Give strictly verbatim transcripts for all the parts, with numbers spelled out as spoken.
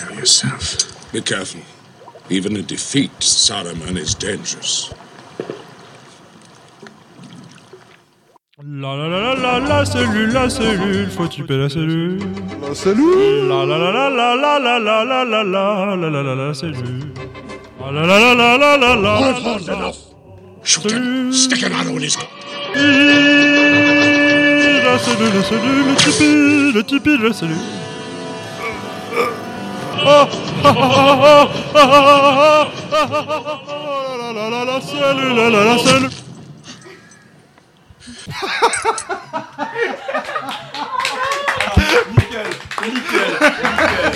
Carry yourself. Be careful. Even in defeat, Saruman is dangerous. La la la la la la cellule, la cellule, faut tuer la cellule. La cellule. La la la la la la la la la la la la la la la cellule. La la la la la la la la. Hold, hold, enough. Shoot him. Stick an arrow in his gut. La cellule, la cellule, le tipi, le tipi de la cellule. Oh, ah, ah, ah, ah, ah, la la la la cellule, la la la cellule. Nickel, nickel, nickel.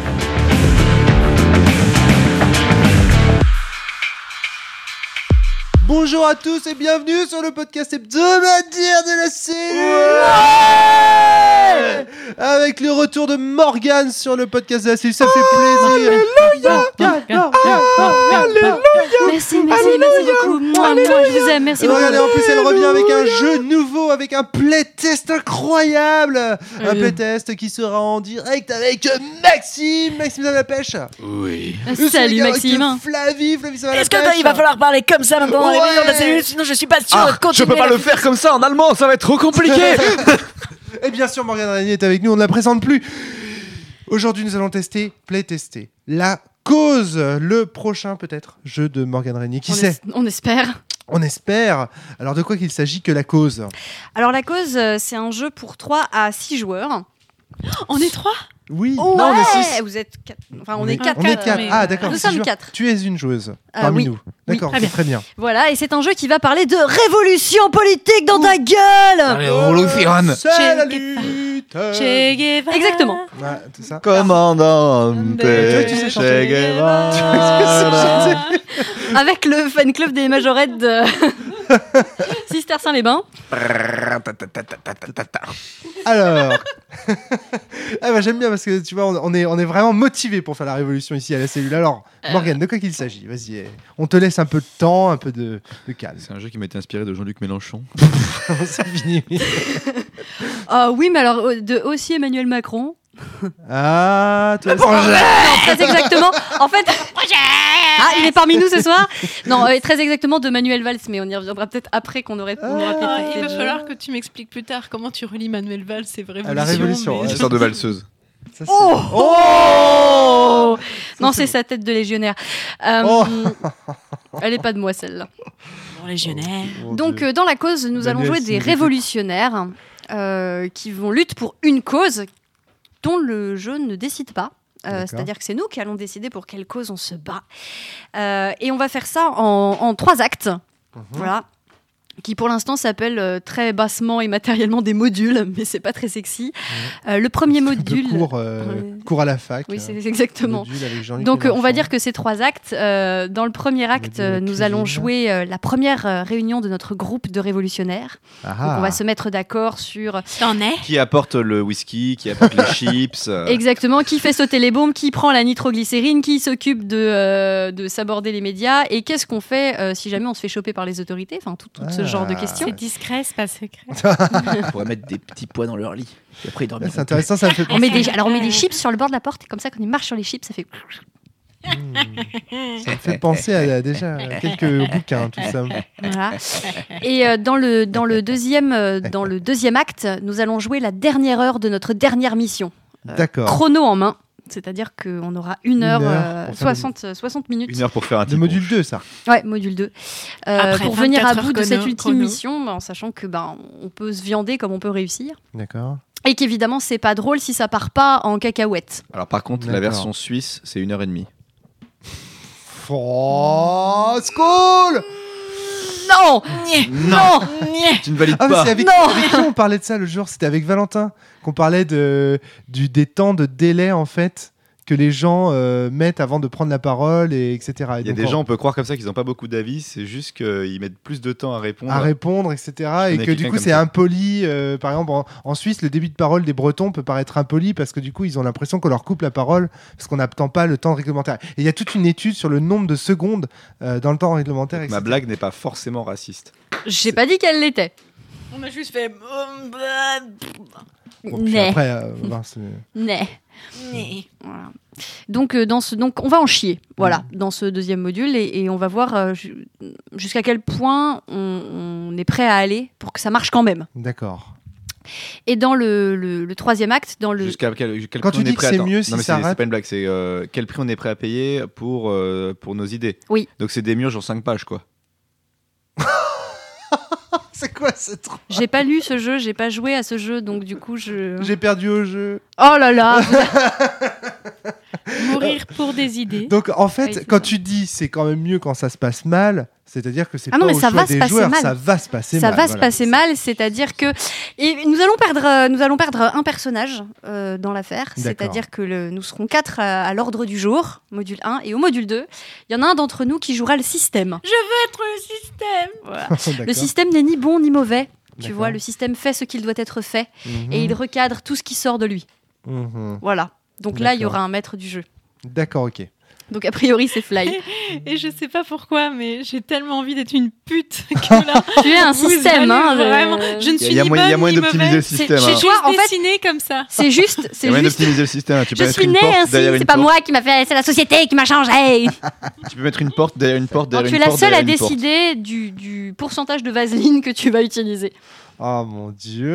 Bonjour à tous et bienvenue sur le podcast hebdomadaire de la cellule. Ouais, avec le retour de Morgane sur le podcast de la cellule, ça fait plaisir. Alléluia. Alléluia. Merci, merci, merci beaucoup. Moi, moi, je vous aime, merci beaucoup. Regardez, en plus elle revient avec un jeu nouveau, avec un playtest incroyable. Un Oui. playtest qui sera en direct avec Maxime. Maxime, ça va la pêche. Oui. Salut Avec Maxime. Flavie, Flavie, ça va la Est-ce pêche. qu'il va falloir parler comme ça maintenant dans les Ouais. vidéos de la cellule, sinon je suis pas sûr Ah, de continuer. je peux pas la- le faire comme ça en allemand, ça va être trop compliqué. Et bien sûr, Morgane Régnier est avec nous, on ne la présente plus. Aujourd'hui, nous allons tester, playtester La Cause, le prochain peut-être jeu de Morgane Régnier. Qui On sait es- On espère. On espère. Alors, de quoi qu'il s'agit que La Cause? Alors la cause, euh, c'est un jeu pour trois à six joueurs. On est trois. Oui. Oh, Non, on est ouais. six. Vous êtes quatre. Enfin, on, est quatre. On est quatre. mais- Ah, d'accord. Nous six sommes joueurs. quatre. Tu es une joueuse Euh, parmi oui. nous. D'accord, très c'est bien. très bien. Voilà, et c'est un jeu qui va parler de révolution politique dans ta gueule. Allez, Révolution. C'est la Che lutte. Che Guevara. Exactement. Ouais, c'est ça. Commandante Tu vois que tu sais chanter. Che Guevara. Avec le fan club des majorettes de Sister Saint-les-Bains. Alors, ah bah, j'aime bien parce que tu vois, on, on est, on est vraiment motivé pour faire la révolution ici à la cellule. Alors, Morgane, de quoi qu'il s'agit? Vas-y, eh, on te laisse un peu de temps, un peu de, de calme. C'est un jeu qui m'a été inspiré de Jean-Luc Mélenchon. C'est fini. Ah oui, mais alors euh, de aussi Emmanuel Macron. Ah, toi, Non, très exactement. En fait, ah, il est parmi nous ce soir. Non, euh, très exactement de Manuel Valls, mais on y reviendra peut-être après qu'on aurait. On aura Ah, peut-être Ah, testé il va le jeu. falloir que tu m'expliques plus tard comment tu relis Manuel Valls, c'est vrai. À la révolution, ouais. C'est une sorte de valseuse. ça, c'est- Oh, oh Non, c'est sa tête de légionnaire. Euh, Oh. Elle est pas de moi celle-là. Bon, légionnaire. Mon Donc Dieu. euh, dans la cause, nous allons Manuel jouer des Singh. révolutionnaires euh, qui vont lutter pour une cause dont le jeu ne décide pas. Euh, D'accord. C'est-à-dire que c'est nous qui allons décider pour quelle cause on se bat. Euh, et on va faire ça en, en trois actes. Mhm. Voilà. Qui pour l'instant s'appellent euh, très bassement et matériellement des modules, mais c'est pas très sexy. Euh, le premier Un peu module. court, euh, Ouais. court à la fac. Oui, euh, c'est exactement. module avec Jean-Luc Donc euh, on va Mélenchon. dire que ces trois actes, euh, dans le premier acte, Module euh, nous allons cuisine. jouer euh, la première euh, réunion de notre groupe de révolutionnaires. Ah, Donc ah. on va se mettre d'accord sur T'en es Qui apporte le whisky, qui apporte les chips. euh, exactement qui fait sauter les bombes, qui prend la nitroglycérine, qui s'occupe de, euh, de s'aborder les médias et qu'est-ce qu'on fait euh, si jamais on se fait choper par les autorités, enfin tout, tout ce Ah. genre de questions. C'est discret, c'est pas secret. On pourrait mettre des petits pois dans leur lit. Et après, ils dorment. Ah, c'est intéressant, ça me fait On met des, alors on met des chips sur le bord de la porte et comme ça quand il marche sur les chips, ça fait. Ça me fait penser à, à déjà à quelques bouquins, tout ça. Voilà. Et euh, dans le dans le deuxième euh, dans le deuxième acte, nous allons jouer la dernière heure de notre dernière mission. D'accord. Chrono en main, c'est-à-dire qu'on aura une heure, heure euh, pour faire le- soixante, soixante minutes. Une heure pour faire un De petit module deux, ça. Ouais, module deux. Euh, Après pour venir à vingt-quatre bout de heures cette chrono- ultime chrono. mission, bah, en sachant que ben on peut se viander comme on peut réussir. D'accord. Et qu'évidemment, c'est pas drôle si ça part pas en cacahuète. Alors par contre, la D'accord. version suisse, c'est une heure et demie. Oh, school. Non Non Tu ne valides Ah, mais pas. c'est avec, Non. avec qui on parlait de ça le jour? C'était avec Valentin qu'on parlait de, du, des temps de délai en fait que les gens euh, mettent avant de prendre la parole et etc. Et Il y a donc, des en- gens, on peut croire comme ça qu'ils n'ont pas beaucoup d'avis, c'est juste qu'ils mettent plus de temps à répondre. à répondre, et cetera. Et connais que du quelqu'un coup, comme c'est ça. impoli. euh, par exemple, en, en Suisse, le début de parole des Bretons peut paraître impoli parce que du coup, ils ont l'impression qu'on leur coupe la parole parce qu'on n'attend pas le temps réglementaire. Et il y a toute une étude sur le nombre de secondes euh, dans le temps réglementaire. Donc, et cetera. ma blague n'est pas forcément raciste. J'ai pas dit qu'elle l'était. On a juste fait. Bon, puis Né. après, euh, ben, c'est- Né. Mais- Voilà. Donc, euh, dans ce, donc, on va en chier, voilà, Mm. dans ce deuxième module, et, et on va voir euh, ju- jusqu'à quel point on, on est prêt à aller pour que ça marche quand même. D'accord. Et dans le, le, le troisième acte, dans le... Jusqu'à quel, quel Quand prix tu on est dis que prêt à- c'est attends. mieux si non, mais ça c'est, rate- c'est pas une blague, c'est euh, quel prix on est prêt à payer pour, euh, pour nos idées. Oui. Donc c'est des murs sur cinq pages, quoi. C'est quoi ce truc? J'ai pas lu ce jeu, j'ai pas joué à ce jeu, donc du coup, je... J'ai perdu au jeu. Oh là là. Mourir pour des idées. Donc en fait, Oui, c'est quand ça. tu dis c'est quand même mieux quand ça se passe mal, c'est-à-dire que c'est Ah pas non, mais au ça choix va se des passer joueurs, mal. ça va se passer Ça mal. va se voilà. passer mal, c'est-à-dire que et nous allons perdre, euh, nous allons perdre un personnage euh, dans l'affaire, D'accord. c'est-à-dire que le- nous serons quatre à, à l'ordre du jour, module un, et au module deux, il y en a un d'entre nous qui jouera le système. Je veux être le système. Voilà. D'accord. Le système n'est ni bon ni mauvais. Tu D'accord. vois, le système fait ce qu'il doit être fait Mhm. et il recadre tout ce qui sort de lui. Mhm. Voilà. Donc là, il y D'accord. aura un maître du jeu. D'accord, ok. Donc a priori, c'est Fly. Et je sais pas pourquoi, mais j'ai tellement envie d'être une pute que là. Tu es un vous système, allez hein. Vraiment. je- Je ne Il y suis a, il y a ni moyen, il y a bonne moyen ni d'optimiser mauvaise. le système. J'ai hein. juste vois, en fait- dessiné comme ça. C'est juste, Il y c'est a moyen juste. d'optimiser le système. Tu peux Je mettre suis une né porte ainsi, derrière c'est une pas porte. moi qui m'a fait, c'est la société qui m'a changé. Tu peux mettre une porte derrière une porte Non, derrière tu es une la porte seule à derrière une porte. décider du, du pourcentage de vaseline que tu vas utiliser. Oh mon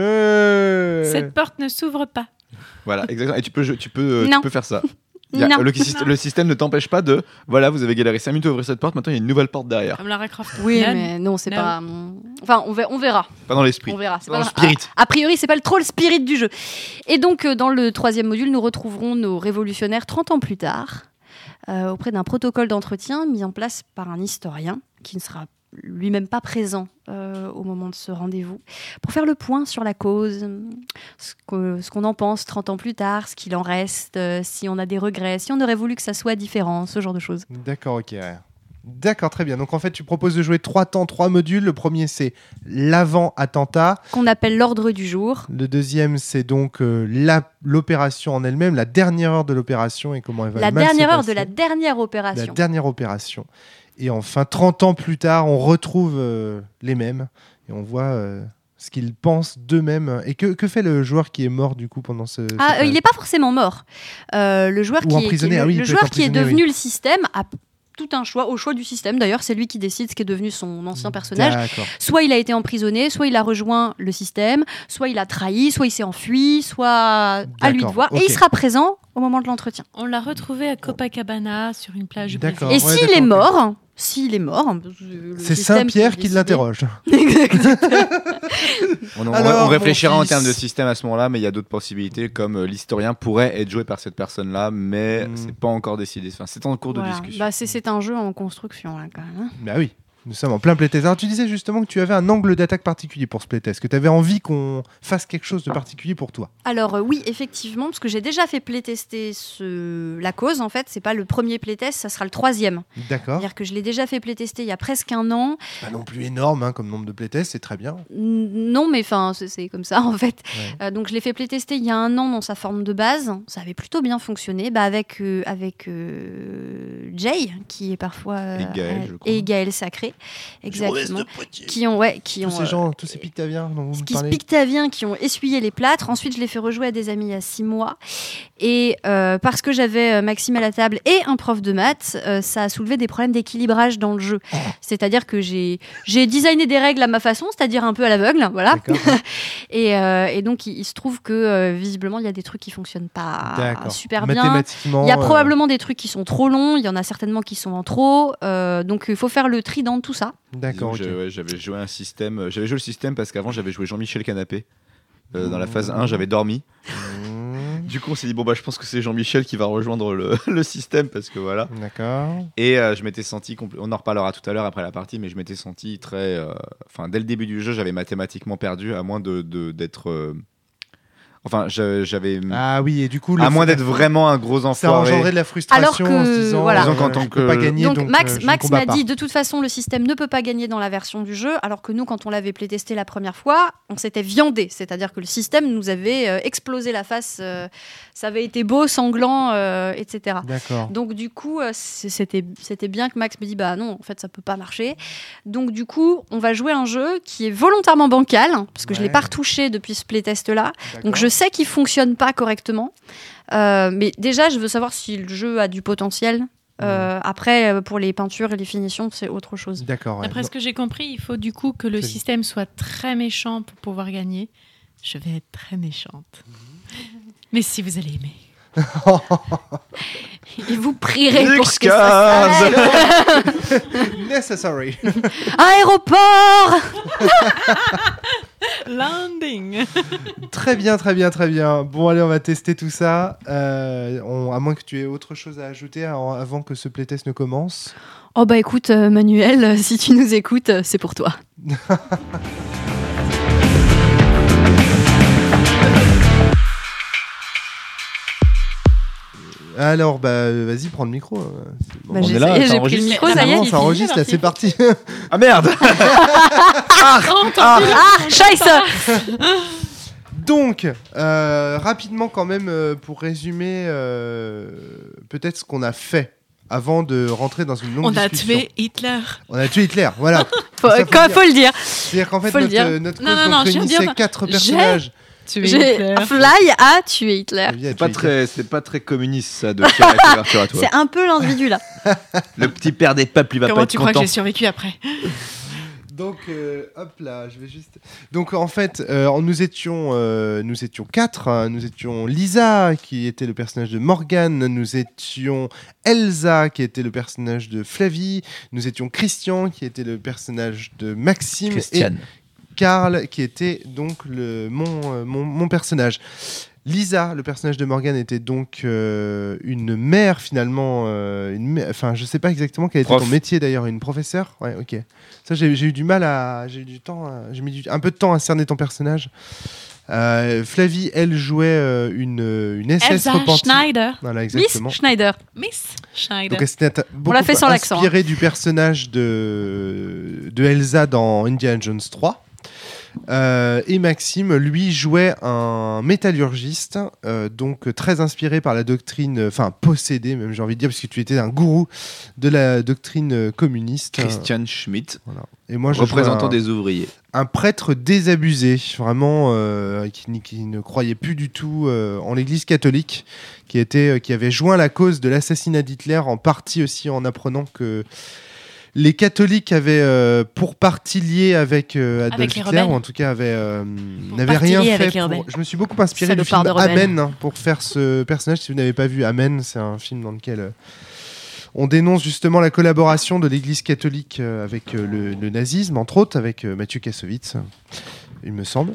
dieu. Cette porte ne s'ouvre pas. Voilà, exactement. Et tu peux, tu peux, euh, Non. tu peux faire ça. Il y a- Non. le, syst- le système ne t'empêche pas de. Voilà, vous avez galéré cinq minutes à ouvrir cette porte, maintenant il y a une nouvelle porte derrière. Comme Lara Croft. Oui, Nan. mais non, c'est Non. pas. Enfin, on verra. On verra. Pas dans l'esprit. On verra. C'est Dans pas le spirit. A, a priori, c'est pas le trop le spirit du jeu. Et donc, euh, dans le troisième module, nous retrouverons nos révolutionnaires trente ans plus tard, euh, auprès d'un protocole d'entretien mis en place par un historien qui ne sera lui-même pas présent euh, au moment de ce rendez-vous, pour faire le point sur la cause, ce que- ce qu'on en pense trente ans plus tard, ce qu'il en reste, euh, si on a des regrets, si on aurait voulu que ça soit différent, ce genre de choses. D'accord, ok. ouais. D'accord, très bien. Donc en fait, tu proposes de jouer trois temps, trois modules. Le premier, c'est l'avant-attentat. Qu'on appelle l'ordre du jour. Le deuxième, c'est donc euh, la- l'opération en elle-même, la dernière heure de l'opération et comment elle va La mal se dernière heure passer. de la dernière La opération. dernière opération. Et enfin, trente ans plus tard, on retrouve euh, les mêmes et on voit euh, ce qu'ils pensent d'eux-mêmes. Et que, que fait le joueur qui est mort du coup pendant ce. Ah, cette- euh, il n'est pas forcément mort. Euh, le joueur Ou qui est, qui emprisonné, est- ah oui, le il peut joueur être qui est emprisonné, devenu oui. le système a tout un choix, au choix du système d'ailleurs, c'est lui qui décide ce qui est devenu son ancien personnage. D'accord. Soit il a été emprisonné, soit il a rejoint le système, soit il a trahi, soit il s'est enfui, soit à lui de D'accord, voir. ok. Et il sera présent au moment de l'entretien. On l'a retrouvé à Copacabana sur une plage. du D'accord. Brésil. Et ouais, s'il d'accord, est ok. mort, s'il est mort, le C'est système Saint-Pierre peut qui décider. l'interroge. On, on- Alors, on réfléchira mon en termes de fils. système à ce moment-là, mais il y a d'autres possibilités, comme euh, l'historien pourrait être joué par cette personne-là, mais Mm. c'est pas encore décidé. Enfin, c'est en cours de Voilà. discussion. Bah, c'est, c'est un jeu en construction là quand même. hein. Bah oui. Nous sommes en plein playtest. Alors tu disais justement que tu avais un angle d'attaque particulier pour ce playtest, que tu avais envie qu'on fasse quelque chose de particulier pour toi. Alors euh, oui, effectivement, parce que j'ai déjà fait playtester ce... la cause, en fait, c'est pas le premier playtest, ça sera le troisième. D'accord. C'est-à-dire que je l'ai déjà fait playtester il y a presque un an. Pas non plus énorme hein, comme nombre de playtests, c'est très bien. N- Non, mais enfin, c'est, c'est comme ça en fait. Ouais. Euh, donc je l'ai fait playtester il y a un an dans sa forme de base. Ça avait plutôt bien fonctionné, bah, avec euh, avec euh, Jay, qui est parfois euh, Et Gaël, je crois. et Gaël Sacré, exactement, qui ont ouais, qui Tous ont ces euh, gens, tous ces Pictaviens dont vous me qui parlez. Pictaviens qui ont essuyé les plâtres. Ensuite, je l'ai fait rejouer à des amis il y a six mois. Et euh, parce que j'avais euh, Maxime à la table et un prof de maths, euh, ça a soulevé des problèmes d'équilibrage dans le jeu. C'est-à-dire que j'ai, j'ai designé des règles à ma façon, c'est-à-dire un peu à l'aveugle. Voilà. D'accord. Et, euh, et donc, il, il se trouve que euh, visiblement, il y a des trucs qui fonctionnent pas D'accord. super bien. Mathématiquement. Il y a euh, probablement des trucs qui sont trop longs, il y en a certainement qui sont en trop. Euh, donc, il faut faire le tri dans tout ça. D'accord. Disons que ok. j'ai- ouais, j'avais joué un système. euh, J'avais joué le système parce qu'avant j'avais joué Jean-Michel Canapé. Euh, dans la phase un, j'avais dormi. Mmh, Du coup, on s'est dit bon bah je pense que c'est Jean-Michel qui va rejoindre le, le système parce que voilà. D'accord. Et euh, je m'étais senti, compl- on en reparlera tout à l'heure après la partie, mais je m'étais senti très, euh, enfin dès le début du jeu, j'avais mathématiquement perdu à moins de de- d'être, euh, enfin je- j'avais, Ah oui, et du coup, le à moins fait- d'être vraiment un gros ça a enfoiré. engendré de la frustration Alors que, en se disant, voilà. Disons qu'en euh, tant je peux que- pas gagner, Donc, donc, Max, euh, je ne Max combats m'a pas. dit de toute façon le système ne peut pas gagner dans la version du jeu, alors que nous quand on l'avait playtesté la première fois, on s'était viandé, c'est-à-dire que le système nous avait euh, explosé la face, euh, ça avait été beau, sanglant, euh, et cetera. D'accord. Donc du coup, euh, c'est- c'était c'était bien que Max me dise bah non, en fait ça peut pas marcher. Donc du coup, on va jouer un jeu qui est volontairement bancal parce que je l'ai Ouais. pas retouché depuis ce playtest là. D'accord. Donc je sais qu'il fonctionne pas correctement. Euh, mais déjà, je veux savoir si le jeu a du potentiel. Euh, après, pour les peintures et les finitions, c'est autre chose. D'accord. Ouais. D'après ce que j'ai compris, il faut du coup que le C'est- système soit très méchant pour pouvoir gagner. Je vais être très méchante. Mais si vous allez aimer. Et vous prierez pour que ça s'arrête. Necessary. Aéroport. Landing. Très bien, très bien, très bien. Bon, allez, on va tester tout ça. Euh, on- à moins que tu aies autre chose à ajouter avant avant que ce playtest ne commence. Oh bah écoute, euh, Manuel, euh, si tu nous écoutes, euh, c'est pour toi. Alors, bah, vas-y, prends le micro. euh, c'est bon. Bah, On j'ai est là, essayé, ça j'ai pris le enregistre. micro, Mais ça y Ah est. non, c'est ça fini, enregistre, là, c'est c'est parti. Ah merde. Ah, scheiße. Donc, euh, rapidement quand même, euh, pour résumer euh, peut-être ce qu'on a fait avant de rentrer dans une longue On a discussion. tué Hitler. On a tué Hitler, voilà. Faut, Ça, faut quoi, le faut le dire. C'est-à-dire qu'en fait, Faut le notre, dire. euh, notre Non, cause non, non, donc je viens de réunissait dire- quatre j'ai- personnages. Tué J'ai- Hitler. Fly a tué Hitler. Flavie a tué C'est pas Hitler. très, c'est pas très communiste ça de tirer la couverture à toi. C'est un peu l'individu là. Le petit père des peuples, il va pas Comment être tu crois que content. j'ai survécu après? Donc, euh, hop là, je vais juste. Donc, en fait, euh, nous étions, euh, nous étions quatre. hein. Nous étions Lisa, qui était le personnage de Morgane. Nous étions Elsa, qui était le personnage de Flavie. Nous étions Christian, qui était le personnage de Maxime. Christiane. Et Karl, qui était donc le, mon, euh, mon, mon personnage. Lisa, le personnage de Morgane, était donc euh, une mère finalement. euh, une mè- Enfin, je sais pas exactement quel était Prof. ton métier d'ailleurs, une professeure. Ouais, ok. Ça, j'ai j'ai eu du mal à, j'ai eu du temps, à- j'ai mis du- un peu de temps à cerner ton personnage. Euh, Flavie, elle jouait euh, une une S S Elsa repentie. Schneider. Voilà, Miss exactement. Schneider. Miss Schneider. Donc elle s'était beaucoup l'a fait sans l'accent, inspirée du personnage de, de Elsa dans Indiana Jones trois. Euh, et Maxime, lui, jouait un métallurgiste, euh, donc très inspiré par la doctrine, enfin possédé même, j'ai envie de dire, parce que tu étais un gourou de la doctrine euh, communiste. Christian Schmitt, Voilà. Et moi, je représentant jouais un, des ouvriers. un prêtre désabusé, vraiment, euh, qui, n- qui ne croyait plus du tout euh, en l'Église catholique, qui, était, euh, qui avait joint la cause de l'assassinat d'Hitler, en partie aussi en apprenant que les catholiques avaient euh, pour partie lié avec euh, Adolf Avec les Hitler, rebelles. ou en tout cas avaient, euh, Pour n'avaient partie rien lié fait. avec les pour- rebelles. Je me suis beaucoup inspiré du film Salopard de rebelles. Amen hein, pour faire ce personnage. Si vous n'avez pas vu Amen, c'est un film dans lequel euh, on dénonce justement la collaboration de l'Église catholique euh, avec euh, le, le nazisme, entre autres, avec euh, Mathieu Kassovitz, il me semble.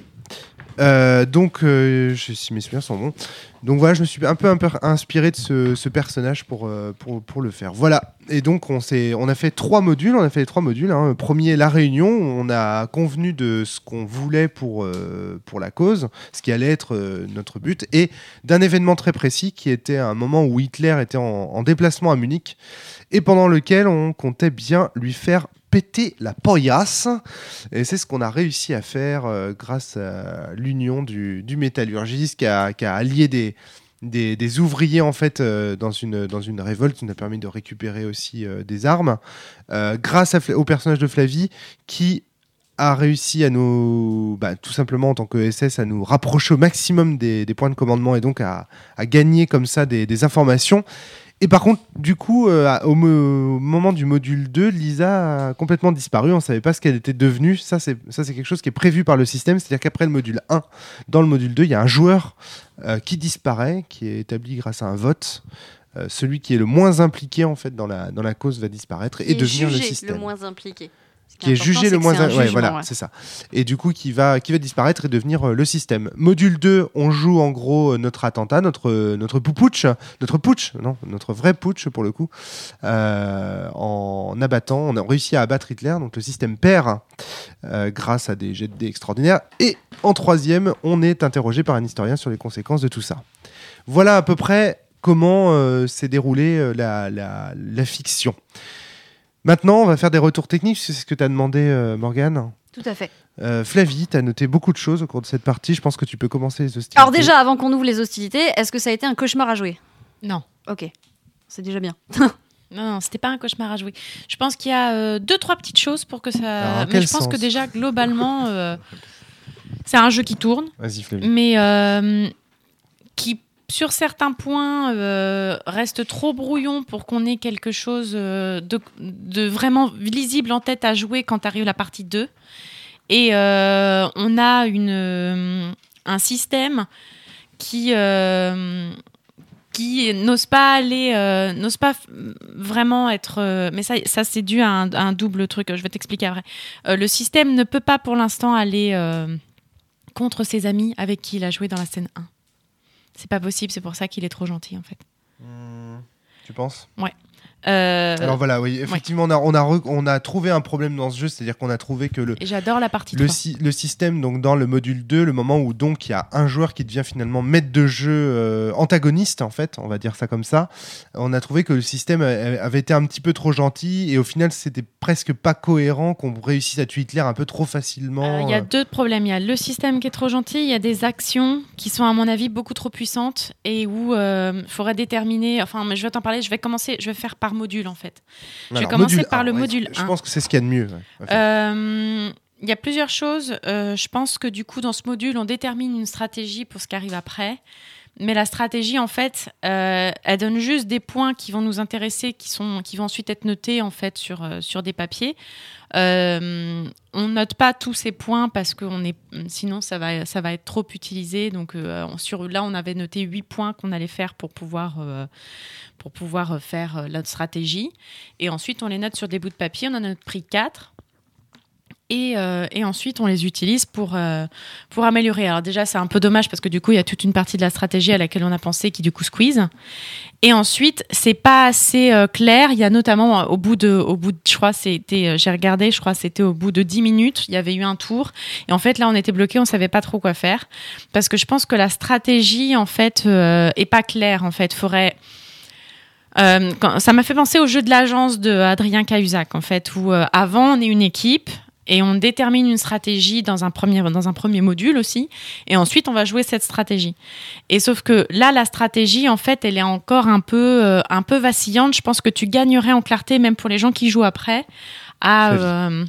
Euh, donc, euh, je, si mes souvenirs sont bons. Donc voilà, je me suis un peu, un peu inspiré de ce, ce personnage pour, euh, pour, pour le faire. Voilà. Et donc, on, s'est, on a fait trois modules. On a fait les trois modules. Hein. Premier, la réunion. Où on a convenu de ce qu'on voulait pour, euh, pour la cause, ce qui allait être euh, notre but, et d'un événement très précis qui était un moment où Hitler était en, en déplacement à Munich et pendant lequel on comptait bien lui faire péter la poillasse. Et c'est ce qu'on a réussi à faire euh, grâce à l'union du, du métallurgiste qui a, qui a allié des, des, des ouvriers en fait euh, dans, une, dans une révolte qui nous a permis de récupérer aussi euh, des armes euh, grâce à, Fla- au personnage de Flavie qui a réussi à nous, bah, tout simplement en tant que S S, à nous rapprocher au maximum des, des points de commandement et donc à, à gagner comme ça des, des informations. Et par contre, du coup, euh, au, mo- au moment du module deux, Lisa a complètement disparu. On ne savait pas ce qu'elle était devenue. Ça, c'est, ça, c'est quelque chose qui est prévu par le système. C'est-à-dire qu'après le module un, dans le module deux, il y a un joueur euh, qui disparaît, qui est établi grâce à un vote. Euh, celui qui est le moins impliqué en fait, dans, la, dans la cause va disparaître et Qui est devenir le jugé système. le moins impliqué. Ce Qui est important, jugé c'est le que moins c'est un in- ouais, jugement, voilà, ouais. c'est ça. Et du coup qui va qui va disparaître et devenir euh, le système. Module deux, on joue en gros euh, notre attentat, notre euh, notre poupouche, notre putsch, non, notre vrai putsch pour le coup, euh, en abattant, on a réussi à abattre Hitler, donc le système perd euh, grâce à des jets de dés extraordinaires. Et en troisième, on est interrogé par un historien sur les conséquences de tout ça. Voilà à peu près comment euh, s'est déroulée euh, la, la, la fiction. Maintenant, on va faire des retours techniques, c'est ce que tu as demandé, euh, Morgane. Tout à fait. Euh, Flavie, tu as noté beaucoup de choses au cours de cette partie. Je pense que tu peux commencer les hostilités. Alors déjà, avant qu'on ouvre les hostilités, est-ce que ça a été un cauchemar à jouer? Non. Ok, c'est déjà bien. Non, non, c'était pas un cauchemar à jouer. Je pense qu'il y a euh, deux, trois petites choses pour que ça. Alors, en Mais quel je pense sens que déjà, globalement, euh, C'est un jeu qui tourne, Vas-y, Flavie. mais euh, qui, sur certains points, euh, reste trop brouillon pour qu'on ait quelque chose euh, de, de vraiment lisible en tête à jouer quand arrive la partie deux. Et euh, on a une, euh, un système qui, euh, qui n'ose pas aller, euh, n'ose pas f- vraiment être... euh, mais ça, ça c'est dû à un, à un double truc, je vais t'expliquer après. Euh, le système ne peut pas pour l'instant aller euh, contre ses amis avec qui il a joué dans la scène un. C'est pas possible, c'est pour ça qu'il est trop gentil en fait. Mmh, tu penses Euh, Alors voilà, oui, effectivement, on, a, on, a re- on a trouvé un problème dans ce jeu, c'est-à-dire qu'on a trouvé que le, et j'adore la partie le, trois. si- le système, donc dans le module deux, le moment où donc il y a un joueur qui devient finalement maître de jeu euh, antagoniste, en fait, on va dire ça comme ça, on a trouvé que le système a- avait été un petit peu trop gentil et au final, c'était presque pas cohérent qu'on réussisse à tuer Hitler un peu trop facilement. Alors, il y a euh. deux problèmes. Il y a le système qui est trop gentil, il y a des actions qui sont, à mon avis, beaucoup trop puissantes et où il euh, faudrait déterminer. Enfin, mais je vais t'en parler, je vais commencer, je vais faire par module en fait. Je vais Alors, commencer module par un, le ouais, module Je un. pense que c'est ce qu'il y a de mieux. ouais, à faire. Euh, Il y a plusieurs choses. Euh, je pense que du coup, dans ce module, on détermine une stratégie pour ce qui arrive après. Mais la stratégie, en fait, euh, elle donne juste des points qui vont nous intéresser, qui, sont, qui vont ensuite être notés en fait, sur, euh, sur des papiers. Euh, on note pas tous ces points parce que on est, sinon ça va, ça va être trop utilisé. Donc euh, sur, là, on avait noté huit points qu'on allait faire pour pouvoir, euh, pour pouvoir faire euh, notre stratégie. Et ensuite, on les note sur des bouts de papier. On en a pris quatre. Et, euh, et ensuite, on les utilise pour, euh, pour améliorer. Alors déjà, c'est un peu dommage parce que du coup, il y a toute une partie de la stratégie à laquelle on a pensé qui du coup squeeze. Et ensuite, c'est pas assez euh, clair. Il y a notamment euh, au bout de, au bout de, je crois, c'était, euh, j'ai regardé, je crois, c'était au bout de dix minutes, il y avait eu un tour. Et en fait, là, on était bloqué, on savait pas trop quoi faire parce que je pense que la stratégie, en fait, euh, est pas claire. En fait, faudrait Euh, quand, ça m'a fait penser au jeu de l'agence de Adrien Cahuzac, en fait, où euh, avant, on est une équipe et on détermine une stratégie dans un premier, dans un premier module aussi, et ensuite, on va jouer cette stratégie. Et sauf que là, la stratégie, en fait, elle est encore un peu, euh, un peu vacillante. Je pense que tu gagnerais en clarté, même pour les gens qui jouent après, à... Euh,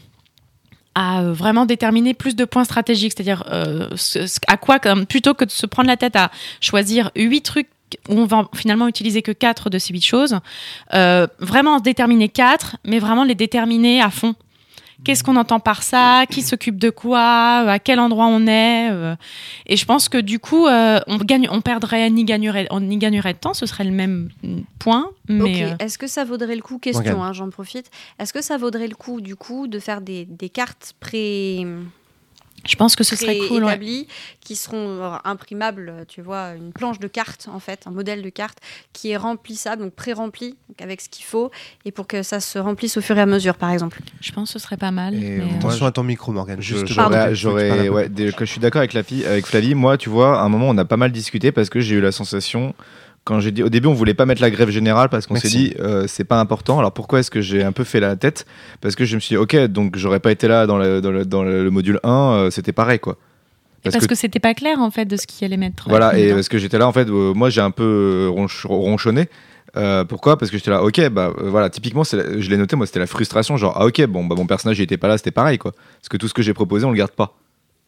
à euh, vraiment déterminer plus de points stratégiques, c'est-à-dire euh, ce, ce, à quoi, comme, plutôt que de se prendre la tête à choisir huit trucs où on va finalement utiliser que quatre de ces huit choses, euh, vraiment déterminer quatre, mais vraiment les déterminer à fond. Qu'est-ce qu'on entend par ça ? Qui s'occupe de quoi ? À quel endroit on est ? euh, Et je pense que du coup, euh, on gagne, on perdrait ni gagnerait, on ni gagnerait de temps. Ce serait le même point. Mais Ok, euh, est-ce que ça vaudrait le coup, question, Morgane. hein, j'en profite, est-ce que ça vaudrait le coup du coup de faire des, des cartes pré... je pense que ce serait cool. Ouais. établies qui seront euh, imprimables, tu vois, une planche de carte en fait, un modèle de carte qui est remplissable, donc pré-rempli, donc avec ce qu'il faut, et pour que ça se remplisse au fur et à mesure, par exemple. Je pense que ce serait pas mal. Et mais, moi, euh, Attention à ton micro, Morgane. Je- Juste, j'aurais, pardon, j'aurais- faut que tu parles un peu. ouais, dès que je suis d'accord avec, la fille, avec Flavie. Moi, tu vois, à un moment, on a pas mal discuté parce que j'ai eu la sensation, quand j'ai dit, au début, on voulait pas mettre la grève générale parce qu'on Merci. s'est dit, euh, c'est pas important. Alors pourquoi est-ce que j'ai un peu fait la tête ? Parce que je me suis dit, ok, donc j'aurais pas été là dans le, dans le, dans le module un, euh, c'était pareil, quoi. Parce, que, que c'était pas clair en fait de ce qu'il allait mettre. Voilà, et dedans. parce que j'étais là, en fait, euh, moi j'ai un peu euh, ronch- ronchonné. Euh, pourquoi ? Parce que j'étais là, ok, bah euh, voilà, typiquement, c'est la- je l'ai noté, moi c'était la frustration, genre, ah ok, bon, bah mon personnage il était pas là, c'était pareil, quoi. Parce que tout ce que j'ai proposé, on le garde pas.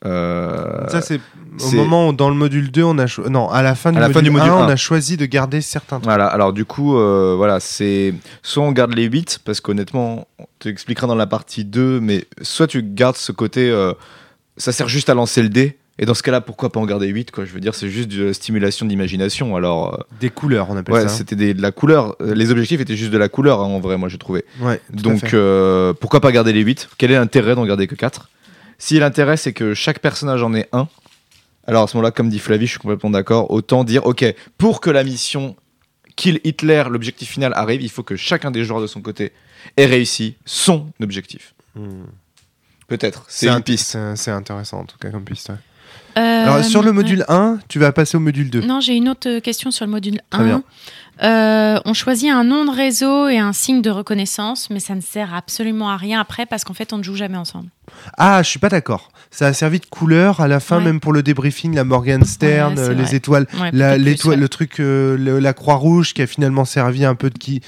Euh, Ça, c'est au c'est- moment où dans le module deux, on a cho- non, à la fin du, À la module, fin du module un, on un. a choisi de garder certains trucs. Voilà, alors du coup, euh, voilà, c'est soit on garde les huit, parce qu'honnêtement, on te expliquera dans la partie deux, mais soit tu gardes ce côté, euh, ça sert juste à lancer le dé. Et dans ce cas-là, pourquoi pas en garder huit, quoi ? Je veux dire, c'est juste de la stimulation d'imagination. Alors, euh, Des couleurs, on appelle ouais, ça. c'était des- de la couleur. Euh, Les objectifs étaient juste de la couleur, hein, en vrai, moi, j'ai trouvé. Ouais, tout à Donc, fait. euh, pourquoi pas garder les huit ? Quel est l'intérêt d'en garder que quatre ? Si l'intérêt, c'est que chaque personnage en ait un, alors à ce moment-là, comme dit Flavie, je suis complètement d'accord, autant dire, ok, pour que la mission Kill Hitler, l'objectif final, arrive, il faut que chacun des joueurs de son côté ait réussi son objectif. Hmm. Peut-être, c'est un- une piste. c'est- C'est intéressant, en tout cas, comme piste. ouais. Euh, Alors, sur le ouais. module un, tu vas passer au module deux. Non, j'ai une autre question sur le module Très un. bien. Euh, on choisit un nom de réseau et un signe de reconnaissance, mais ça ne sert absolument à rien après parce qu'en fait, on ne joue jamais ensemble. Ah, je suis pas d'accord. Ça a servi de couleur à la fin, Ouais. même pour le débriefing, la Morgan Stern, Ouais, c'est euh, les vrai. étoiles, Ouais, la, peut-être l'étoile, plus, ouais. le truc, euh, le- la croix rouge qui a finalement servi un peu de qui,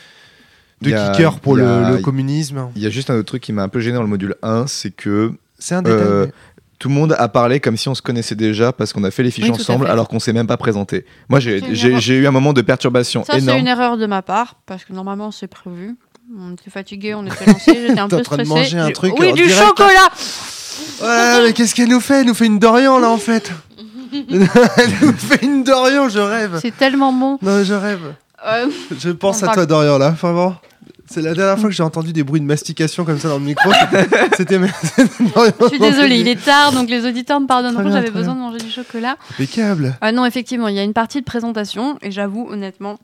de Il y a- kicker pour il y le, a- le communisme. Il y a juste un autre truc qui m'a un peu gêné dans le module un, c'est que C'est un détail. Euh, mais- tout le monde a parlé comme si on se connaissait déjà parce qu'on a fait les fiches Oui, tout à ensemble fait. alors qu'on s'est même pas présenté. Moi, j'ai, C'est une j'ai, erreur. j'ai eu un moment de perturbation Ça, c'est énorme. une erreur de ma part, parce que normalement, c'est prévu. On était fatigué, on était lancé, j'étais un T'es peu en train de stressée. manger un J'ai- truc Oui, en du direct, chocolat. Ouais, mais qu'est-ce qu'elle nous fait? Elle nous fait une Dorian là en fait. Elle nous fait une Dorian, je rêve. C'est tellement bon. Non, je rêve. Euh, Je pense On à parle- toi, Dorian, là, vraiment. C'est la dernière fois que j'ai entendu des bruits de mastication comme ça dans le micro. C'était. c'était Dorian. je suis désolée, il est tard, donc les auditeurs me pardonneront. Très bien, J'avais très besoin bien. de manger du chocolat. Impeccable. Ah non, effectivement, il y a une partie de présentation, et j'avoue, honnêtement,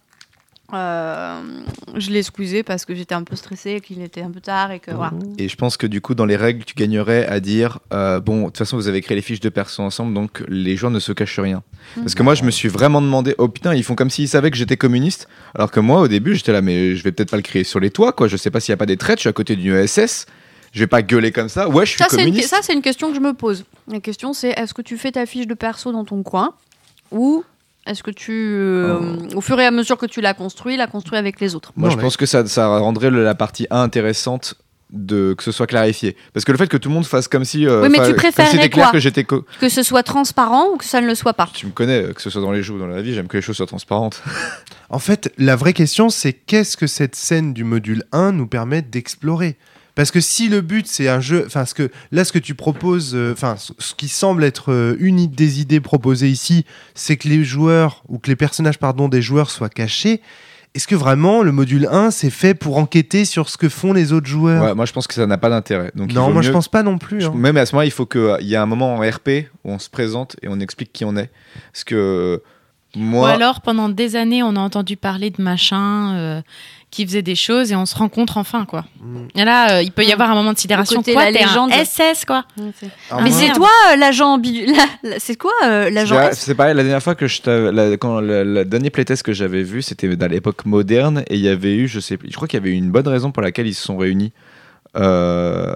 euh, je l'ai squeezé parce que j'étais un peu stressée, qu'il était un peu tard, et que voilà. Et je pense que du coup, dans les règles, tu gagnerais à dire euh, bon, de toute façon, vous avez créé les fiches de perso ensemble, donc les joueurs ne se cachent rien. Parce que moi, je me suis vraiment demandé oh putain, ils font comme s'ils savaient que j'étais communiste, alors que moi, au début, j'étais là, mais je vais peut-être pas le créer sur les toits, quoi. Je sais pas s'il y a pas des traites, je suis à côté d'une E S S, je vais pas gueuler comme ça. Ouais, je suis Ça, c'est une, communiste. ça, c'est une question que je me pose. La question, c'est est-ce que tu fais ta fiche de perso dans ton coin ou est-ce que tu, euh, au fur et à mesure que tu la construis, la construis avec les autres? Moi, Non, je mais- pense que ça, ça rendrait le- la partie un intéressante de que ce soit clarifié. Parce que le fait que tout le monde fasse comme si. euh, Oui, mais enfin, tu comme préférerais si c'était clair quoi que j'étais. co- Que ce soit transparent ou que ça ne le soit pas? Tu me connais, que ce soit dans les jeux ou dans la vie, j'aime que les choses soient transparentes. En fait, la vraie question, c'est qu'est-ce que cette scène du module un nous permet d'explorer? Parce que si le but c'est un jeu, enfin ce que là ce que tu proposes, euh, enfin ce ce qui semble être euh, une des idées proposées ici, c'est que les joueurs ou que les personnages pardon des joueurs soient cachés. Est-ce que vraiment le module un c'est fait pour enquêter sur ce que font les autres joueurs? Ouais, moi, je pense que ça n'a pas d'intérêt. Donc, il Non, vaut moi je mieux- pense pas non plus. Je- hein. Même à ce moment-là, il faut qu'il y ait un moment en R P où on se présente et on explique qui on est. Parce que moi. Ou alors, pendant des années, on a entendu parler de machin euh, qui faisait des choses et on se rencontre enfin, quoi. Mm. Et là, euh, il peut y avoir un moment de sidération. côté Quoi, la t'es un légende. S S, quoi. Alors Mais Ah, c'est merde. toi euh, l'agent bidu- la- la- c'est quoi euh, l'agent j'ai- S? C'est pareil, la dernière fois que je t'avais- la, quand le, le dernier playtest que j'avais vu, c'était dans l'époque moderne et il y avait eu, je sais plus, je crois qu'il y avait eu une bonne raison pour laquelle ils se sont réunis. Euh,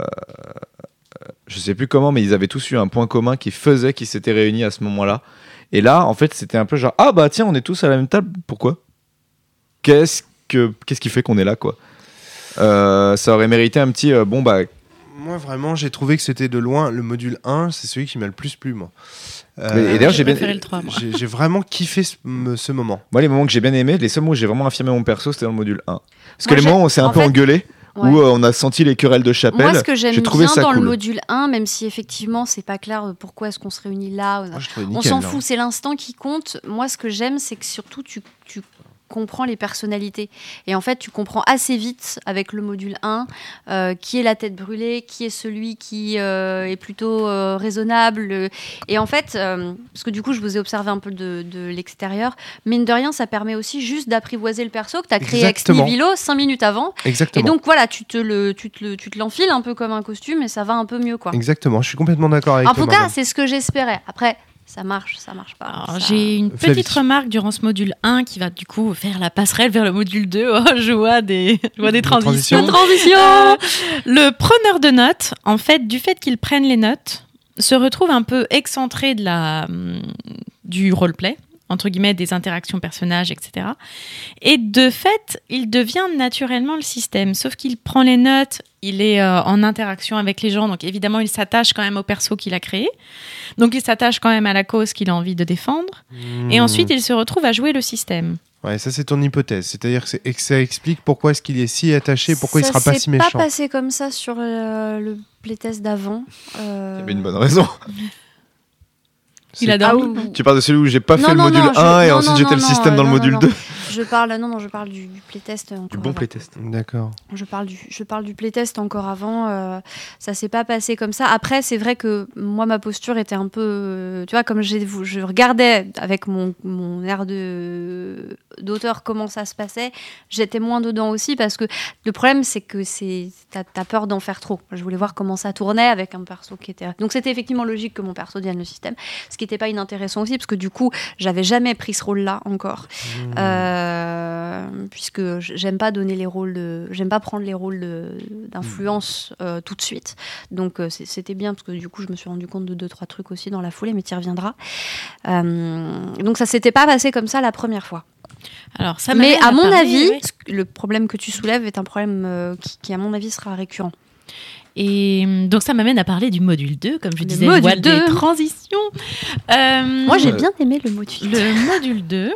je sais plus comment, mais ils avaient tous eu un point commun qui faisait qu'ils s'étaient réunis à ce moment-là. Et là, en fait, c'était un peu genre ah bah tiens, on est tous à la même table. Pourquoi? Qu'est-ce que qu'est-ce qui fait qu'on est là, quoi? Euh, ça aurait mérité un petit euh, bon bah. Moi vraiment j'ai trouvé que c'était de loin le module un, c'est celui qui m'a le plus plu moi. Euh, Mais- et d'ailleurs, j'ai bien- préféré le trois, moi. j'ai j'ai vraiment kiffé ce, me- ce moment. Moi, les moments que j'ai bien aimés, les seuls moments où j'ai vraiment affirmé mon perso, c'était dans le module un. Parce que Moi, les j'ai- moments où on s'est un en peu fait- engueulé, Ouais. où euh, on a senti les querelles de chapelle, Moi, ce que j'aime j'ai trouvé bien ça dans cool. le module un, même si effectivement c'est pas clair euh, pourquoi est-ce qu'on se réunit là, Moi, je trouvais on nickel, s'en hein. fout, c'est l'instant qui compte. Moi, ce que j'aime, c'est que surtout tu, tu comprends les personnalités. Et en fait, tu comprends assez vite avec le module un euh, qui est la tête brûlée, qui est celui qui euh, est plutôt euh, raisonnable. Et en fait, euh, parce que du coup, je vous ai observé un peu de, de l'extérieur, mine de rien, ça permet aussi juste d'apprivoiser le perso que tu as créé ex Exactement. nihilo cinq minutes avant. Exactement. Et donc voilà, tu te le, tu te le, tu te l'enfiles un peu comme un costume et ça va un peu mieux, quoi. Exactement, je suis complètement d'accord avec En toi. tout cas, Marianne. c'est ce que j'espérais. Après, ça marche, ça marche pas. Alors, Ça- j'ai une Flavie. petite remarque durant ce module un qui va du coup faire la passerelle vers le module deux. Oh, je vois des, je vois des transitions. transitions. transition. Euh, le preneur de notes, en fait, du fait qu'il prenne les notes, se retrouve un peu excentré de la, hum, du roleplay, entre guillemets, des interactions personnages, et cetera. Et de fait, il devient naturellement le système. Sauf qu'il prend les notes, il est euh, en interaction avec les gens, donc évidemment, il s'attache quand même au perso qu'il a créé. Donc, il s'attache quand même à la cause qu'il a envie de défendre. Et Hmm. ensuite, il se retrouve à jouer le système. Ouais, ça c'est ton hypothèse. C'est-à-dire que, c'est- que ça explique pourquoi est-ce qu'il est si attaché, pourquoi il Ça sera pas s'est si méchant. pas passé comme ça sur euh, le playtest d'avant. Euh, Il y avait une bonne raison. Il a Ah, dormi. ou- Tu parles de celui où j'ai pas Non, fait le non, module non, je- un et non, ensuite non, j'étais le non, système euh, dans le non, module non, deux. Je parle, non, non, je parle du, du playtest encore Du bon avant. playtest. D'accord. Je parle du, je parle du playtest encore avant. euh, ça s'est pas passé comme ça. Après, c'est vrai que moi, ma posture était un peu, euh, tu vois, comme j'ai, je regardais avec mon, mon air de d'auteur comment ça se passait. J'étais moins dedans aussi parce que le problème, c'est que c'est, t'as, t'as peur d'en faire trop. Je voulais voir comment ça tournait avec un perso qui était. Donc c'était effectivement logique que mon perso devienne le système, ce qui n'était pas inintéressant aussi parce que du coup, j'avais jamais pris ce rôle-là encore. Euh, puisque j'aime pas donner les rôles de, j'aime pas prendre les rôles de- d'influence euh, tout de suite. Donc euh, c'est- c'était bien parce que du coup je me suis rendu compte de deux trois trucs aussi dans la foulée, mais tu y reviendras. Euh, donc ça s'était pas passé comme ça la première fois. Alors, ça mais m'amène à mon parler, avis, ouais. ce que- le problème que tu soulèves est un problème euh, qui, qui, à mon avis sera récurrent. Et euh, donc ça m'amène à parler du module deux, comme je Le disais, module voile des deux. transitions. Euh, Moi, j'ai bien aimé le module. le module deux.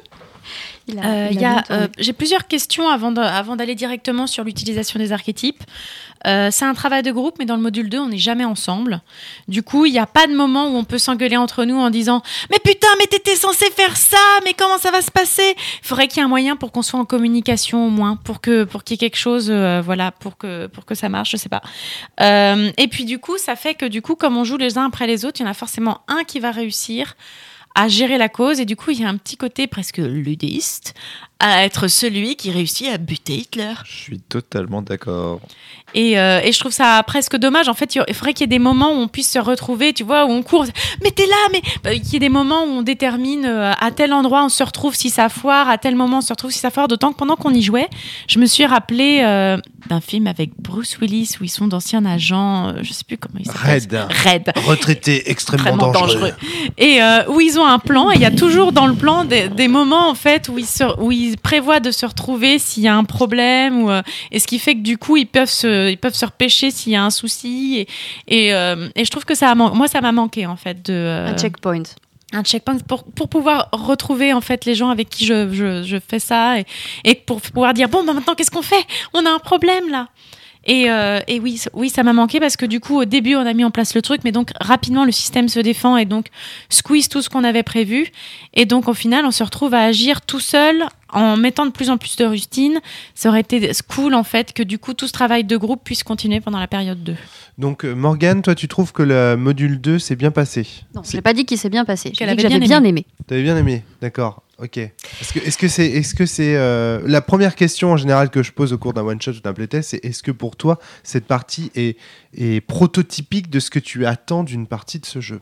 Il a- Euh, il il y a a, bien tourné. euh, j'ai plusieurs questions avant, de- avant d'aller directement sur l'utilisation des archétypes. Euh, c'est un travail de groupe, mais dans le module deux, on n'est jamais ensemble. Du coup, il n'y a pas de moment où on peut s'engueuler entre nous en disant « Mais putain, mais t'étais censé faire ça, mais comment ça va se passer ?» Il faudrait qu'il y ait un moyen pour qu'on soit en communication au moins, pour, que, pour qu'il y ait quelque chose, euh, voilà, pour que, pour que ça marche, je sais pas. Euh, et puis du coup, ça fait que du coup, comme on joue les uns après les autres, il y en a forcément un qui va réussir à gérer la cause, et du coup il y a un petit côté presque ludiste à être celui qui réussit à buter Hitler. Je suis totalement d'accord. Et, euh, et je trouve ça presque dommage. En fait, il faudrait qu'il y ait des moments où on puisse se retrouver, tu vois, où on court. Mais t'es là, mais bah, qu'il y ait des moments où on détermine euh, à tel endroit on se retrouve si ça foire, à tel moment on se retrouve si ça foire. D'autant que pendant qu'on y jouait, je me suis rappelé euh, d'un film avec Bruce Willis où ils sont d'anciens agents, euh, je sais plus comment ils s'appellent. Raid. Raid. Retraité extrêmement, Extrêmement dangereux. Et euh, où ils ont un plan, et il y a toujours dans le plan des, des moments en fait où ils, se, où ils prévoient de se retrouver s'il y a un problème, ou, euh, et ce qui fait que du coup ils peuvent se, ils peuvent se repêcher s'il y a un souci. Et, et, euh, et je trouve que ça a man- moi ça m'a manqué en fait de euh, Un checkpoint. un checkpoint pour, pour pouvoir retrouver en fait les gens avec qui je, je, je fais ça, et, et pour pouvoir dire bon bah maintenant qu'est-ce qu'on fait, on a un problème là. Et, euh, et oui, c- oui, ça m'a manqué parce que du coup, au début, on a mis en place le truc, mais donc rapidement, le système se défend et donc squeeze tout ce qu'on avait prévu. Et donc, au final, on se retrouve à agir tout seul en mettant de plus en plus de rustines. Ça aurait été cool, en fait, que du coup, tout ce travail de groupe puisse continuer pendant la période deux. Donc, euh, Morgane, toi, tu trouves que le module deux s'est bien passé? Non, C'est- j'ai pas dit qu'il s'est bien passé. J'ai Qu'elle dit que avait j'avais bien bien aimé. T'avais bien aimé, d'accord, ok. Est-ce que est-ce que c'est est-ce que c'est euh, la première question en général que je pose au cours d'un one shot ou d'un playtest, c'est est-ce que pour toi cette partie est, est prototypique de ce que tu attends d'une partie de ce jeu?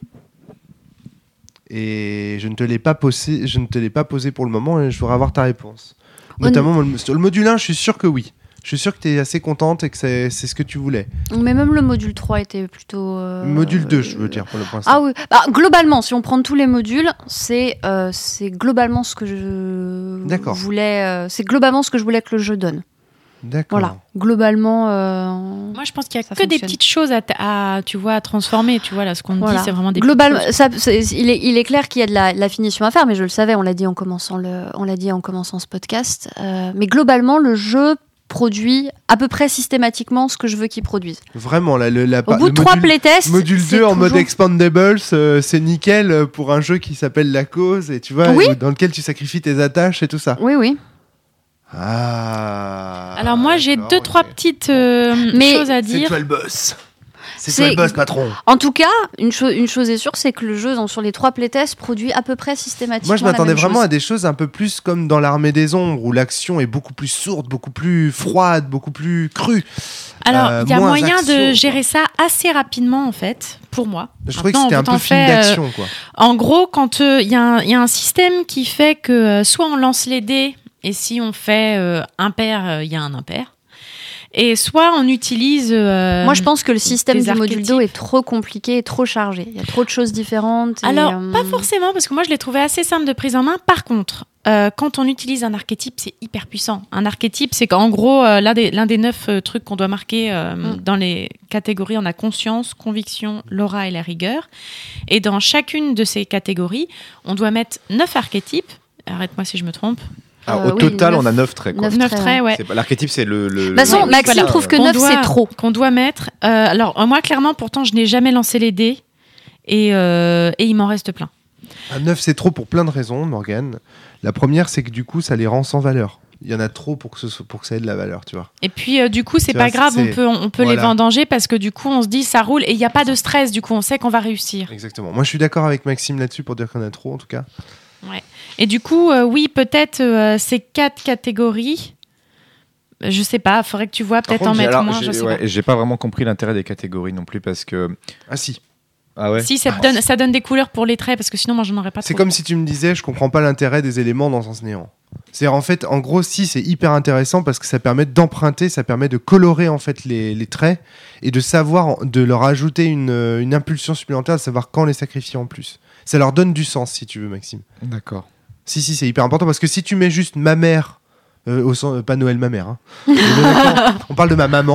Et je ne te l'ai pas posé, je ne te l'ai pas posé pour le moment, et je voudrais avoir ta réponse. Notamment le- sur le module un, je suis sûr que oui. Je suis sûr que tu es assez contente et que c'est c'est ce que tu voulais. Mais même le module trois était plutôt. euh, Module deux, je veux dire, pour le principe. Ah oui, bah, globalement, si on prend tous les modules, c'est euh, c'est globalement ce que je D'accord. voulais. euh, c'est globalement ce que je voulais que le jeu donne. D'accord. Voilà, globalement. euh, Moi, je pense qu'il y a Ça que des fonctionne. petites choses à, t- à, tu vois, à transformer. Tu vois, là, ce qu'on Voilà. dit, c'est vraiment des Globalement, petites choses. ça, c'est- il, est, il est clair qu'il y a de la, de la finition à faire, mais je le savais, on l'a dit en commençant le, on l'a dit en commençant ce podcast. Euh, mais globalement, le jeu produit à peu près systématiquement ce que je veux qu'il produise. Vraiment, là, le, la, Au bout le de trois module- playtests, Module c'est deux en mode toujours- Expandables, euh, c'est nickel euh, pour un jeu qui s'appelle La Cause, et tu vois, Oui. où- dans lequel tu sacrifies tes attaches et tout ça. Oui, oui. Ah. Alors moi, j'ai d'accord, deux, ok. trois petites euh, Mais- choses à C'est dire. toi le boss. C'est C'est- toi le boss, patron. En tout cas, une, cho- une chose est sûre, c'est que le jeu, donc, sur les trois playtests, produit à peu près systématiquement Moi, je la m'attendais même vraiment chose. à des choses un peu plus comme dans l'Armée des Ombres, où l'action est beaucoup plus sourde, beaucoup plus froide, beaucoup plus crue. Alors, Euh, il y a moins moyen action, de quoi. gérer ça assez rapidement, en fait, pour moi. Je trouvais que Maintenant, c'était on un peu t'en film fait, euh, d'action, quoi. En gros, quand euh, il y, a un- il y a un système qui fait que euh, soit on lance les dés, et si on fait euh, impair, euh, il y a un impair. Et soit on utilise... euh, Moi, je pense que le système des du module archétypes. deux est trop compliqué et trop chargé. Il y a trop de choses différentes. et, Alors, euh, pas forcément, parce que moi, je l'ai trouvé assez simple de prise en main. Par contre, euh, quand on utilise un archétype, c'est hyper puissant. Un archétype, c'est qu'en gros, euh, l'un, des, l'un des neuf euh, trucs qu'on doit marquer euh, Mm. dans les catégories, on a conscience, conviction, l'aura et la rigueur. Et dans chacune de ces catégories, on doit mettre neuf archétypes. Arrête-moi si je me trompe. Alors, Euh, au oui, total, neuf- on a neuf traits. Quoi. neuf neuf traits, traits, ouais. C'est pas- L'archétype, c'est le. le De toute façon, le- Maxime voilà. trouve que Qu'on neuf, doit- c'est trop. Qu'on doit mettre. Euh, alors, euh, moi, clairement, pourtant, je n'ai jamais lancé les dés. Et, euh, et il m'en reste plein. Un neuf, c'est trop pour plein de raisons, Morgane. La première, c'est que du coup, ça les rend sans valeur. Il y en a trop pour que, ce soit- pour que ça ait de la valeur, tu vois. Et puis, euh, du coup, c'est Tu pas vois, grave, on c'est- peut, on peut les voilà. vendanger parce que du coup, on se dit ça roule et il n'y a pas de stress. Du coup, on sait qu'on va réussir. Exactement. Moi, je suis d'accord avec Maxime là-dessus pour dire qu'on a trop, en tout cas. Et du coup, euh, oui, peut-être euh, ces quatre catégories. euh, Je sais pas, faudrait que tu vois Par peut-être en contre, j'ai- mettre alors, moins. j'ai- Je sais ouais, pas. j'ai pas vraiment compris l'intérêt des catégories non plus parce que. Ah si. Ah ouais. Si ça, te donne, ça donne des couleurs pour les traits parce que sinon, moi, j'en aurais pas C'est trop. comme si tu me disais, je comprends pas l'intérêt des éléments dans Sens Néant. C'est en fait, en gros, si c'est hyper intéressant parce que ça permet d'emprunter, ça permet de colorer en fait les, les traits et de savoir, de leur ajouter une, euh, une impulsion supplémentaire, de savoir quand les sacrifier en plus. Ça leur donne du sens, si tu veux, Maxime. D'accord. Si, si, c'est hyper important parce que si tu mets juste ma mère, euh, au sens, euh, pas Noël ma mère, hein. On est d'accord. On parle de ma maman.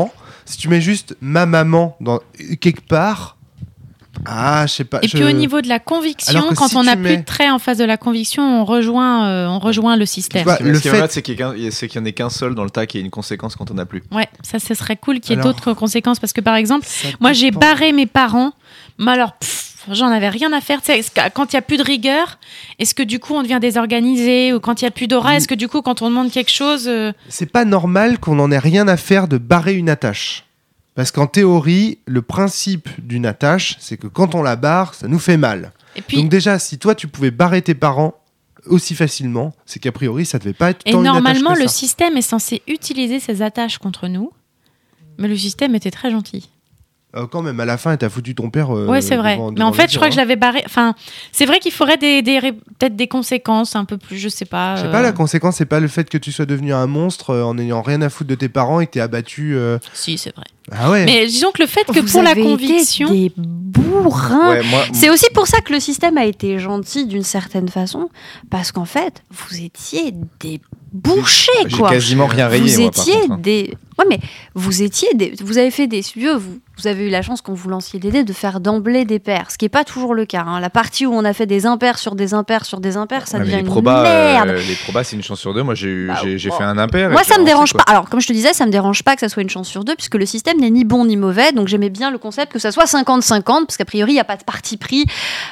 Si tu mets juste ma maman dans quelque part, ah, je sais pas. Et je... puis au niveau de la conviction, Alors que quand si on tu n'a mets- plus de trait en face de la conviction, on rejoint, euh, on rejoint le système. Tu vois, Ce le qui fait- m'embête, c'est qu'il y ait qu'un- c'est qu'il n'y en ait qu'un seul dans le tas qui ait une conséquence quand on n'a plus. Ouais, ça, ce serait cool qu'il y ait Alors- d'autres conséquences parce que par exemple, Ça moi j'ai dépend. barré mes parents, mais alors pff, j'en avais rien à faire. Tu sais, est-ce que- quand il y a plus de rigueur, est-ce que du coup on devient désorganisé, ou quand il y a plus d'aura, est-ce que du coup quand on demande quelque chose, euh, C'est pas normal qu'on en ait rien à faire de barrer une attache. Parce qu'en théorie, le principe d'une attache, c'est que quand on la barre, ça nous fait mal. et puis Donc déjà, si toi tu pouvais barrer tes parents aussi facilement, c'est qu'a priori ça devait pas être et tant une attache normalement que le ça. système est censé utiliser ces attaches contre nous, mais le système était très gentil. Euh, quand même, à la fin, t'as foutu ton père. Euh, Ouais, c'est vrai. devant- Mais devant en le fait, je crois que je mur, hein. l'avais barré. Enfin, c'est vrai qu'il faudrait des, des ré- peut-être des conséquences un peu plus, je sais pas. Je sais euh, pas, la conséquence, c'est pas le fait que tu sois devenu un monstre euh, en ayant rien à foutre de tes parents et que t'es abattu. euh, Si, c'est vrai. Ah ouais. Mais disons que le fait que Vous pour la avez été conviction, des bourrins. Ouais, moi, C'est aussi pour ça que le système a été gentil d'une certaine façon, parce qu'en fait, vous étiez des bouchers, j'ai quoi. quasiment rien rayé, Vous moi, par étiez contre, hein. des. Ouais, mais vous étiez des. Vous avez fait des. si tu veux, Vous, vous avez eu la chance, quand vous lanciez des dés, de faire d'emblée des pairs, ce qui n'est pas toujours le cas. hein. La partie où on a fait des impairs sur des impairs sur des impairs, ça Ouais, mais devient les une probas, merde. euh, les probas, c'est une chance sur deux. Moi, j'ai eu- Bah, j'ai j'ai bon. fait un impair. et Moi, j'ai ça me avancé, dérange quoi. pas. Alors, comme je te disais, ça me dérange pas que ça soit une chance sur deux, puisque le système n'est ni bon ni mauvais. Donc, j'aimais bien le concept que ça soit cinquante cinquante, parce qu'a priori, il n'y a pas de parti pris.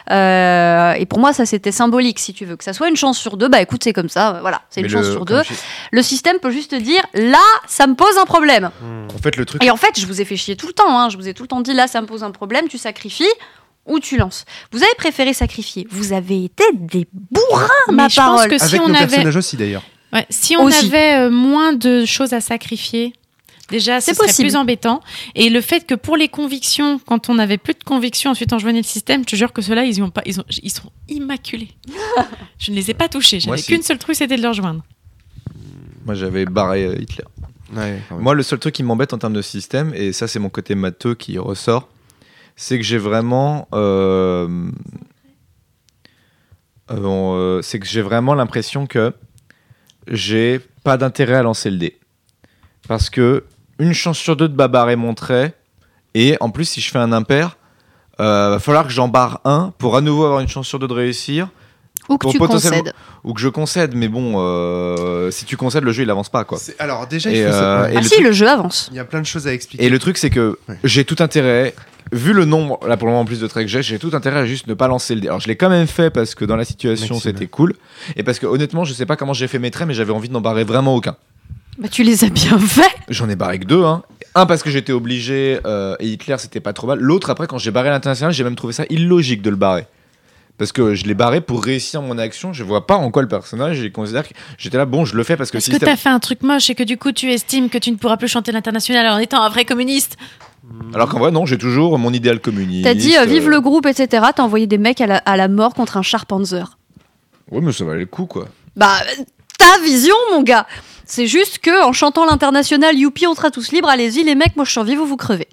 Euh, et pour moi, ça, c'était symbolique, si tu veux. Que ça soit une chance sur deux, bah écoute, c'est comme ça. euh, Voilà, c'est une Mais chance le- sur comme deux. je- Le système peut juste dire, là, ça me pose un problème. En fait, le truc. Et en fait, je vous ai fait chier tout le temps. hein. Je vous ai tout le temps dit, là, ça me pose un problème, tu sacrifies ou tu lances. Vous avez préféré sacrifier. Vous avez été des bourrins, mais ma je pense parole. que si Avec on nos avait, personnages aussi, d'ailleurs. ouais, si on Aussi. avait euh, moins de choses à sacrifier, déjà, ce C'est serait possible. plus embêtant. Et le fait que pour les convictions, quand on n'avait plus de convictions, ensuite on joignait le système, je te jure que ceux-là, ils, y ont pas, ils, ont, ils sont immaculés. Je ne les ai pas touchés. Moi, J'avais si. qu'une seule truc, c'était de les rejoindre. Moi, j'avais barré euh, Hitler. Ouais, quand même. Moi, le seul truc qui m'embête en termes de système, et ça, c'est mon côté matheux qui ressort, c'est que j'ai vraiment. euh, euh, euh, c'est que j'ai vraiment l'impression que j'ai pas d'intérêt à lancer le dé. Parce que une chance sur deux de babarrer mon trait, et en plus, si je fais un impair, euh, va falloir que j'en barre un pour à nouveau avoir une chance sur deux de réussir. Ou que Pour tu potentiellement- concèdes. Ou que je concède, mais bon, euh, si tu concèdes, le jeu il avance pas quoi. C'est- Alors, déjà, Et, il, faut euh, ça- et Ah le si, truc- le jeu avance. il y a plein de choses à expliquer. Et le truc, c'est que Ouais. j'ai tout intérêt, vu le nombre, là pour le moment en plus de traits que j'ai, j'ai tout intérêt à juste ne pas lancer le dé. Alors je l'ai quand même fait parce que dans la situation Maxime. c'était cool, et parce que honnêtement, je sais pas comment j'ai fait mes traits, mais j'avais envie de n'en barrer vraiment aucun. Bah, tu les as bien faits. J'en ai barré que deux, hein. Un parce que j'étais obligé, euh, et Hitler c'était pas trop mal. L'autre, après, quand j'ai barré l'international, j'ai même trouvé ça illogique de le barrer. Parce que je l'ai barré pour réussir mon action, je vois pas en quoi le personnage, il considère que j'étais là, bon, je le fais parce que le Est-ce que système. t'as fait un truc moche et que du coup tu estimes que tu ne pourras plus chanter l'international en étant un vrai communiste? Alors qu'en vrai, non, j'ai toujours mon idéal communiste. T'as dit, euh, vive euh, le groupe, et cetera. T'as envoyé des mecs à la, à la mort contre un char Panzer. Ouais, mais ça valait le coup, quoi. Bah, euh, ta vision, mon gars. C'est juste que en chantant l'international, youpi, on sera tous libres. Allez-y, les mecs, moi je survis, vous vous crevez.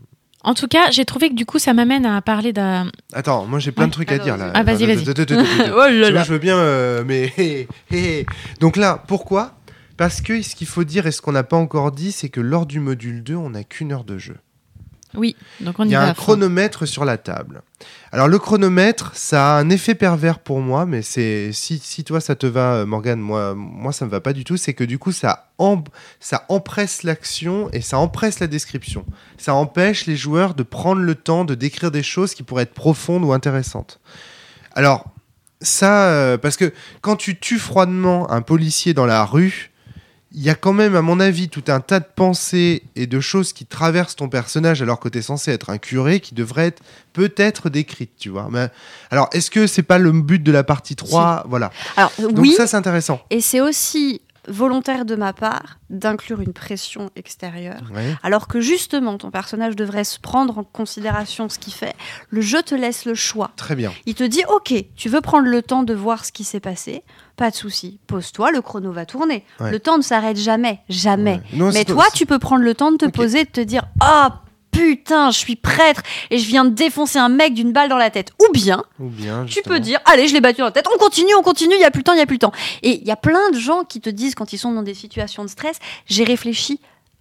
En tout cas, j'ai trouvé que du coup ça m'amène à parler d'un. Attends, moi j'ai plein de Ouais. trucs à Alors, dire là. Ah, vas-y, vas-y. Oh Oh là là. Je veux bien, euh, mais. hé, hé, hé. Donc là, pourquoi Parce que ce qu'il faut dire et ce qu'on n'a pas encore dit, c'est que lors du module deux, on n'a qu'une heure de jeu. Oui, donc on y, Il y a va. un à fond. chronomètre sur la table. Alors le chronomètre, ça a un effet pervers pour moi, mais c'est si, si toi ça te va, Morgane, moi, moi ça me va pas du tout. C'est que du coup ça, em- ça empresse l'action et ça empresse la description. Ça empêche les joueurs de prendre le temps de décrire des choses qui pourraient être profondes ou intéressantes. Alors ça, euh, parce que quand tu tues froidement un policier dans la rue, il y a quand même, à mon avis, tout un tas de pensées et de choses qui traversent ton personnage alors que tu es censé être un curé qui devraient être peut-être décrites, tu vois. Mais, alors, est-ce que c'est pas le but de la partie trois Voilà. Alors, Donc oui, ça, c'est intéressant. et c'est aussi volontaire de ma part d'inclure une pression extérieure. Ouais. Alors que justement, ton personnage devrait se prendre en considération ce qu'il fait. Le jeu te laisse le choix. Très bien. Il te dit, ok, tu veux prendre le temps de voir ce qui s'est passé, pas de souci. Pose-toi, le chrono va tourner. Ouais. Le temps ne s'arrête jamais, jamais. Ouais. Non, Mais c'est- toi, tu peux prendre le temps de te Ok. poser et de te dire, ah putain, je suis prêtre et je viens de défoncer un mec d'une balle dans la tête. Ou bien, Ou bien, tu justement. peux dire, allez, je l'ai battu dans la tête, on continue, on continue, il n'y a plus le temps, il n'y a plus le temps. Et il y a plein de gens qui te disent, quand ils sont dans des situations de stress, j'ai réfléchi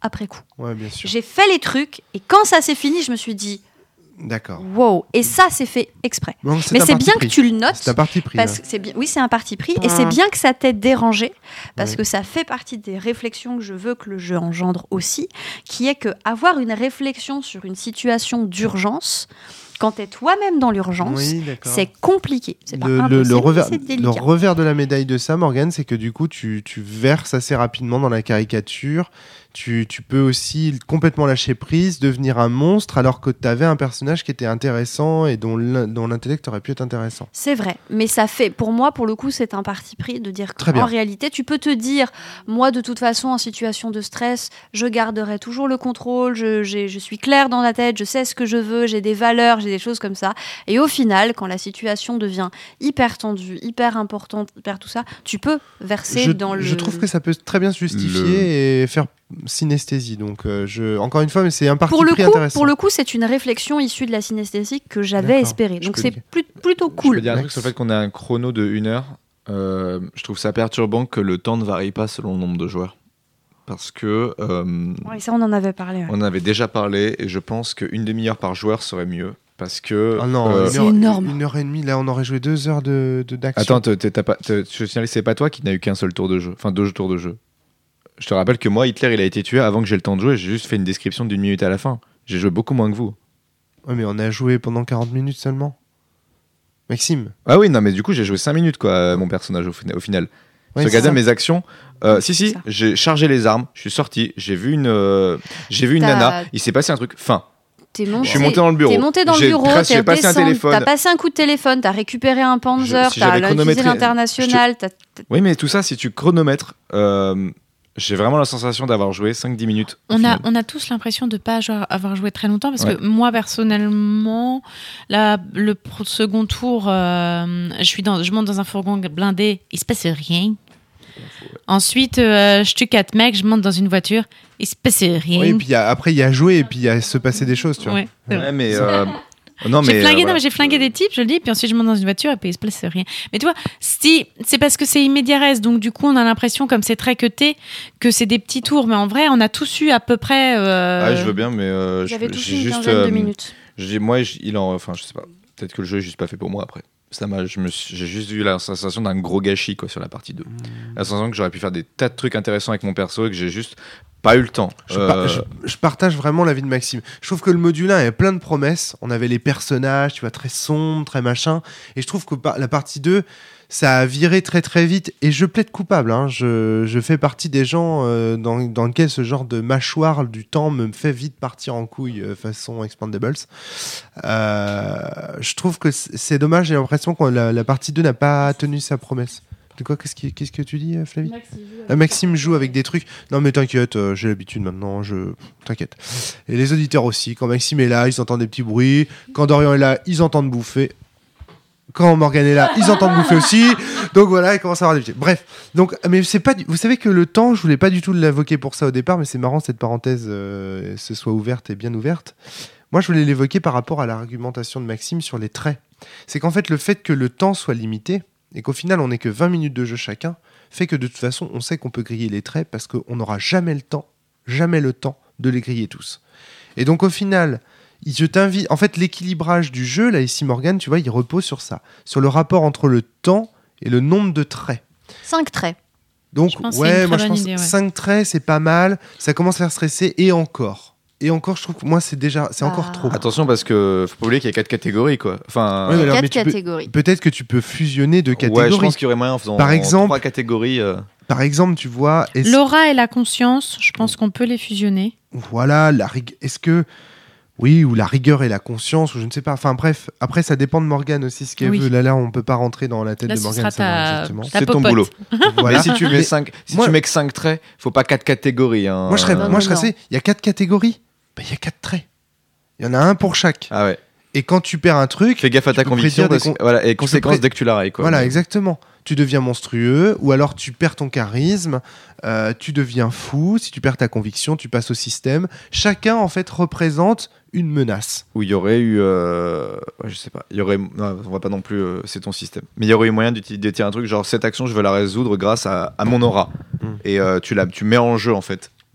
après coup. Ouais, bien sûr. J'ai fait les trucs et quand ça s'est fini, je me suis dit D'accord. wow. Et ça, c'est fait exprès. Donc, Mais un c'est parti bien pris. que tu le notes. C'est un parti pris. Parce ouais. que c'est bien, oui, c'est un parti pris et c'est bien que ça t'ait dérangé parce que ça fait partie des réflexions que je veux que le jeu engendre aussi, qui est que avoir une réflexion sur une situation d'urgence quand t'es toi-même dans l'urgence, Oui, d'accord. c'est compliqué. C'est pas Le, le, impossible, le revers, mais c'est le délicat. revers de la médaille de ça, Morgane, c'est que du coup, tu, tu verses assez rapidement dans la caricature. Tu, tu peux aussi complètement lâcher prise, devenir un monstre, alors que tu avais un personnage qui était intéressant et dont l'in- dont l'intellect aurait pu être intéressant. C'est vrai, mais ça fait, pour moi, pour le coup, c'est un parti pris de dire Très bien. qu'en réalité, tu peux te dire, moi, de toute façon, en situation de stress, je garderai toujours le contrôle, je, j'ai- je suis claire dans la tête, je sais ce que je veux, j'ai des valeurs, j'ai des choses comme ça. Et au final, quand la situation devient hyper tendue, hyper importante, hyper tout ça, tu peux verser Je, dans le... je trouve que ça peut très bien se justifier et faire synesthésie. Donc, euh, je, encore une fois, mais c'est un parti Pour le, pris coup, intéressant. pour le coup, c'est une réflexion issue de la synesthésie que j'avais D'accord. espérée. Je Donc peux c'est dire. plus- plutôt Je peux cool. dire un truc sur le fait qu'on a un chrono de une heure. Euh, je trouve ça perturbant que le temps ne varie pas selon le nombre de joueurs. Parce que euh, Ouais, ça, on en avait parlé. ouais. on en avait déjà parlé et je pense qu'une demi-heure par joueur serait mieux. Parce que. Ah non, euh, une C'est heure, énorme. Une heure et demie, là, on aurait joué deux heures de, de, d'action. Attends, t'es- t'es- t'as pas, t'es- je signale, c'est pas toi qui n'as eu qu'un seul tour de jeu. Enfin, deux tours de jeu. Je te rappelle que moi, Hitler, il a été tué avant que j'ai le temps de jouer. J'ai juste fait une description d'une minute à la fin. J'ai joué beaucoup moins que vous. Ouais, mais on a joué pendant quarante minutes seulement. Maxime. Ah oui, non, mais du coup, j'ai joué cinq minutes, quoi, euh, mon personnage au, fina- au final. Ouais, Tu c'est regardais ça. mes actions. Euh, si, si, ça. j'ai chargé les armes, je suis sorti, j'ai vu une, euh, j'ai vu une T'as- nana, il s'est passé un truc. Fin. T'es monté, Je suis monté dans le bureau. T'es monté dans le J'ai bureau, presque- t'es j'ai passé un redescendu, téléphone. t'as passé un coup de téléphone, t'as récupéré un Panzer, Je- si t'as j'avais utilisé chronométré- l'international. t'as- t'as- Oui, mais tout ça, si tu chronomètres, euh, j'ai vraiment la sensation d'avoir joué cinq dix minutes. au On a, final. on a tous l'impression de ne pas jou- avoir joué très longtemps parce Ouais. que moi personnellement, la, le pr- second tour, euh, je, suis dans, je monte dans un fourgon blindé, il se passe rien. Ensuite, euh, je tue quatre mecs, je monte dans une voiture, il se passe rien. Oui, et puis il y a- après, il y a joué et puis il y a se passer des choses, tu vois. Ouais, c'est vrai. Ouais, mais. euh, non, mais. J'ai euh, flingué, non, voilà. mais j'ai flingué des types, je le dis, puis ensuite je monte dans une voiture et puis il se passe rien. Mais tu vois, si, c'est parce que c'est immédiat res, donc du coup on a l'impression, comme c'est très cuté, que c'est des petits tours. Mais en vrai, on a tous eu à peu près. euh, Ah, je veux bien, mais. euh, J'avais je- tous j'ai une juste. quinzaine de euh, minutes. j'ai- Moi, j- il en. Enfin, je sais pas. Peut-être que le jeu est juste pas fait pour moi après. Ça m'a, je me suis- j'ai juste eu la sensation d'un gros gâchis quoi, sur la partie deux. La sensation que j'aurais pu faire des tas de trucs intéressants avec mon perso et que j'ai juste pas eu le temps. Je, par- Euh, je- je partage vraiment l'avis de Maxime. Je trouve que le module un avait plein de promesses. On avait les personnages, tu vois, très sombres, très machin. Et je trouve que par- la partie deux, ça a viré très très vite. Et je plaide coupable. Hein. Je, je fais partie des gens euh, dans, dans lesquels ce genre de mâchoire du temps me fait vite partir en couille euh, façon Expandables. Euh, je trouve que c- c'est dommage. J'ai l'impression que la, la partie deux n'a pas tenu sa promesse. De quoi Qu'est-ce qui- qu'est-ce que tu dis, euh, Flavie Ah, Maxime joue avec des trucs. Non, mais t'inquiète, euh, j'ai l'habitude maintenant. Je T'inquiète. Et les auditeurs aussi. Quand Maxime est là, ils entendent des petits bruits. Quand Dorian est là, ils entendent bouffer. Quand Morgane est là, ils entendent bouffer aussi. Donc voilà, ils commencent à avoir des petits. Bref. Donc, mais c'est pas. du- Vous savez que le temps, je voulais pas du tout l'invoquer pour ça au départ, mais c'est marrant cette parenthèse euh, se soit ouverte et bien ouverte. Moi, je voulais l'évoquer par rapport à l'argumentation de Maxime sur les traits. C'est qu'en fait, le fait que le temps soit limité et qu'au final, on n'ait que vingt minutes de jeu chacun, fait que de toute façon, on sait qu'on peut griller les traits parce qu'on n'aura jamais le temps, jamais le temps de les griller tous. Et donc, au final, je t'invite. En fait, l'équilibrage du jeu, là, ici, Morgane, tu vois, il repose sur ça, sur le rapport entre le temps et le nombre de traits. Cinq traits. Donc, Je pense que c'est ouais, une moi, très je bonne pense idée, ouais. cinq traits, c'est pas mal. Ça commence à faire stresser et encore. Et encore, je trouve que moi, c'est déjà, c'est encore Ah. trop. Attention parce que faut pas oublier qu'il y a quatre catégories quoi. Enfin, Oui, mais alors, Quatre mais tu peux- catégories. Peut-être que tu peux fusionner deux ouais, catégories. je pense qu'il y aurait moyen en faisant Par exemple- trois catégories. euh, Par exemple, tu vois, est-ce- L'aura et la conscience, je pense qu'on peut les fusionner. voilà, la rig- est-ce que oui, ou la rigueur et la conscience, ou je ne sais pas. Enfin bref, après ça dépend de Morgane aussi ce qu'elle Oui. veut. Là, là, on peut pas rentrer dans la tête Là, de ce Morgane. sera ta- exactement. ta C'est ton popote. boulot. Voilà. Mais si tu mets Mais cinq, si moi- tu mets que cinq traits, faut pas quatre catégories. hein. moi, je serais, Non, moi, non, je serais non. assez- il y a quatre catégories. Ben, il y a quatre traits. Il y en a un pour chaque. Ah ouais. Et quand tu perds un truc, Fais gaffe à Tu ta peux conviction. prédire des parce que- con- Voilà, et conséquences pré- dès que tu l'arrêtes quoi. voilà, exactement. Tu deviens monstrueux, ou alors tu perds ton charisme, euh, tu deviens fou. Si tu perds ta conviction, tu passes au système. Chacun, en fait, représente une menace. Où il y aurait eu, euh, ouais, je sais pas, il y aurait, non, on va pas non plus, euh, c'est ton système. Mais il y aurait eu moyen d'utiliser de dire un truc genre cette action, je veux la résoudre grâce à, à mon aura. Mm. Et euh, tu la, tu mets en jeu en fait.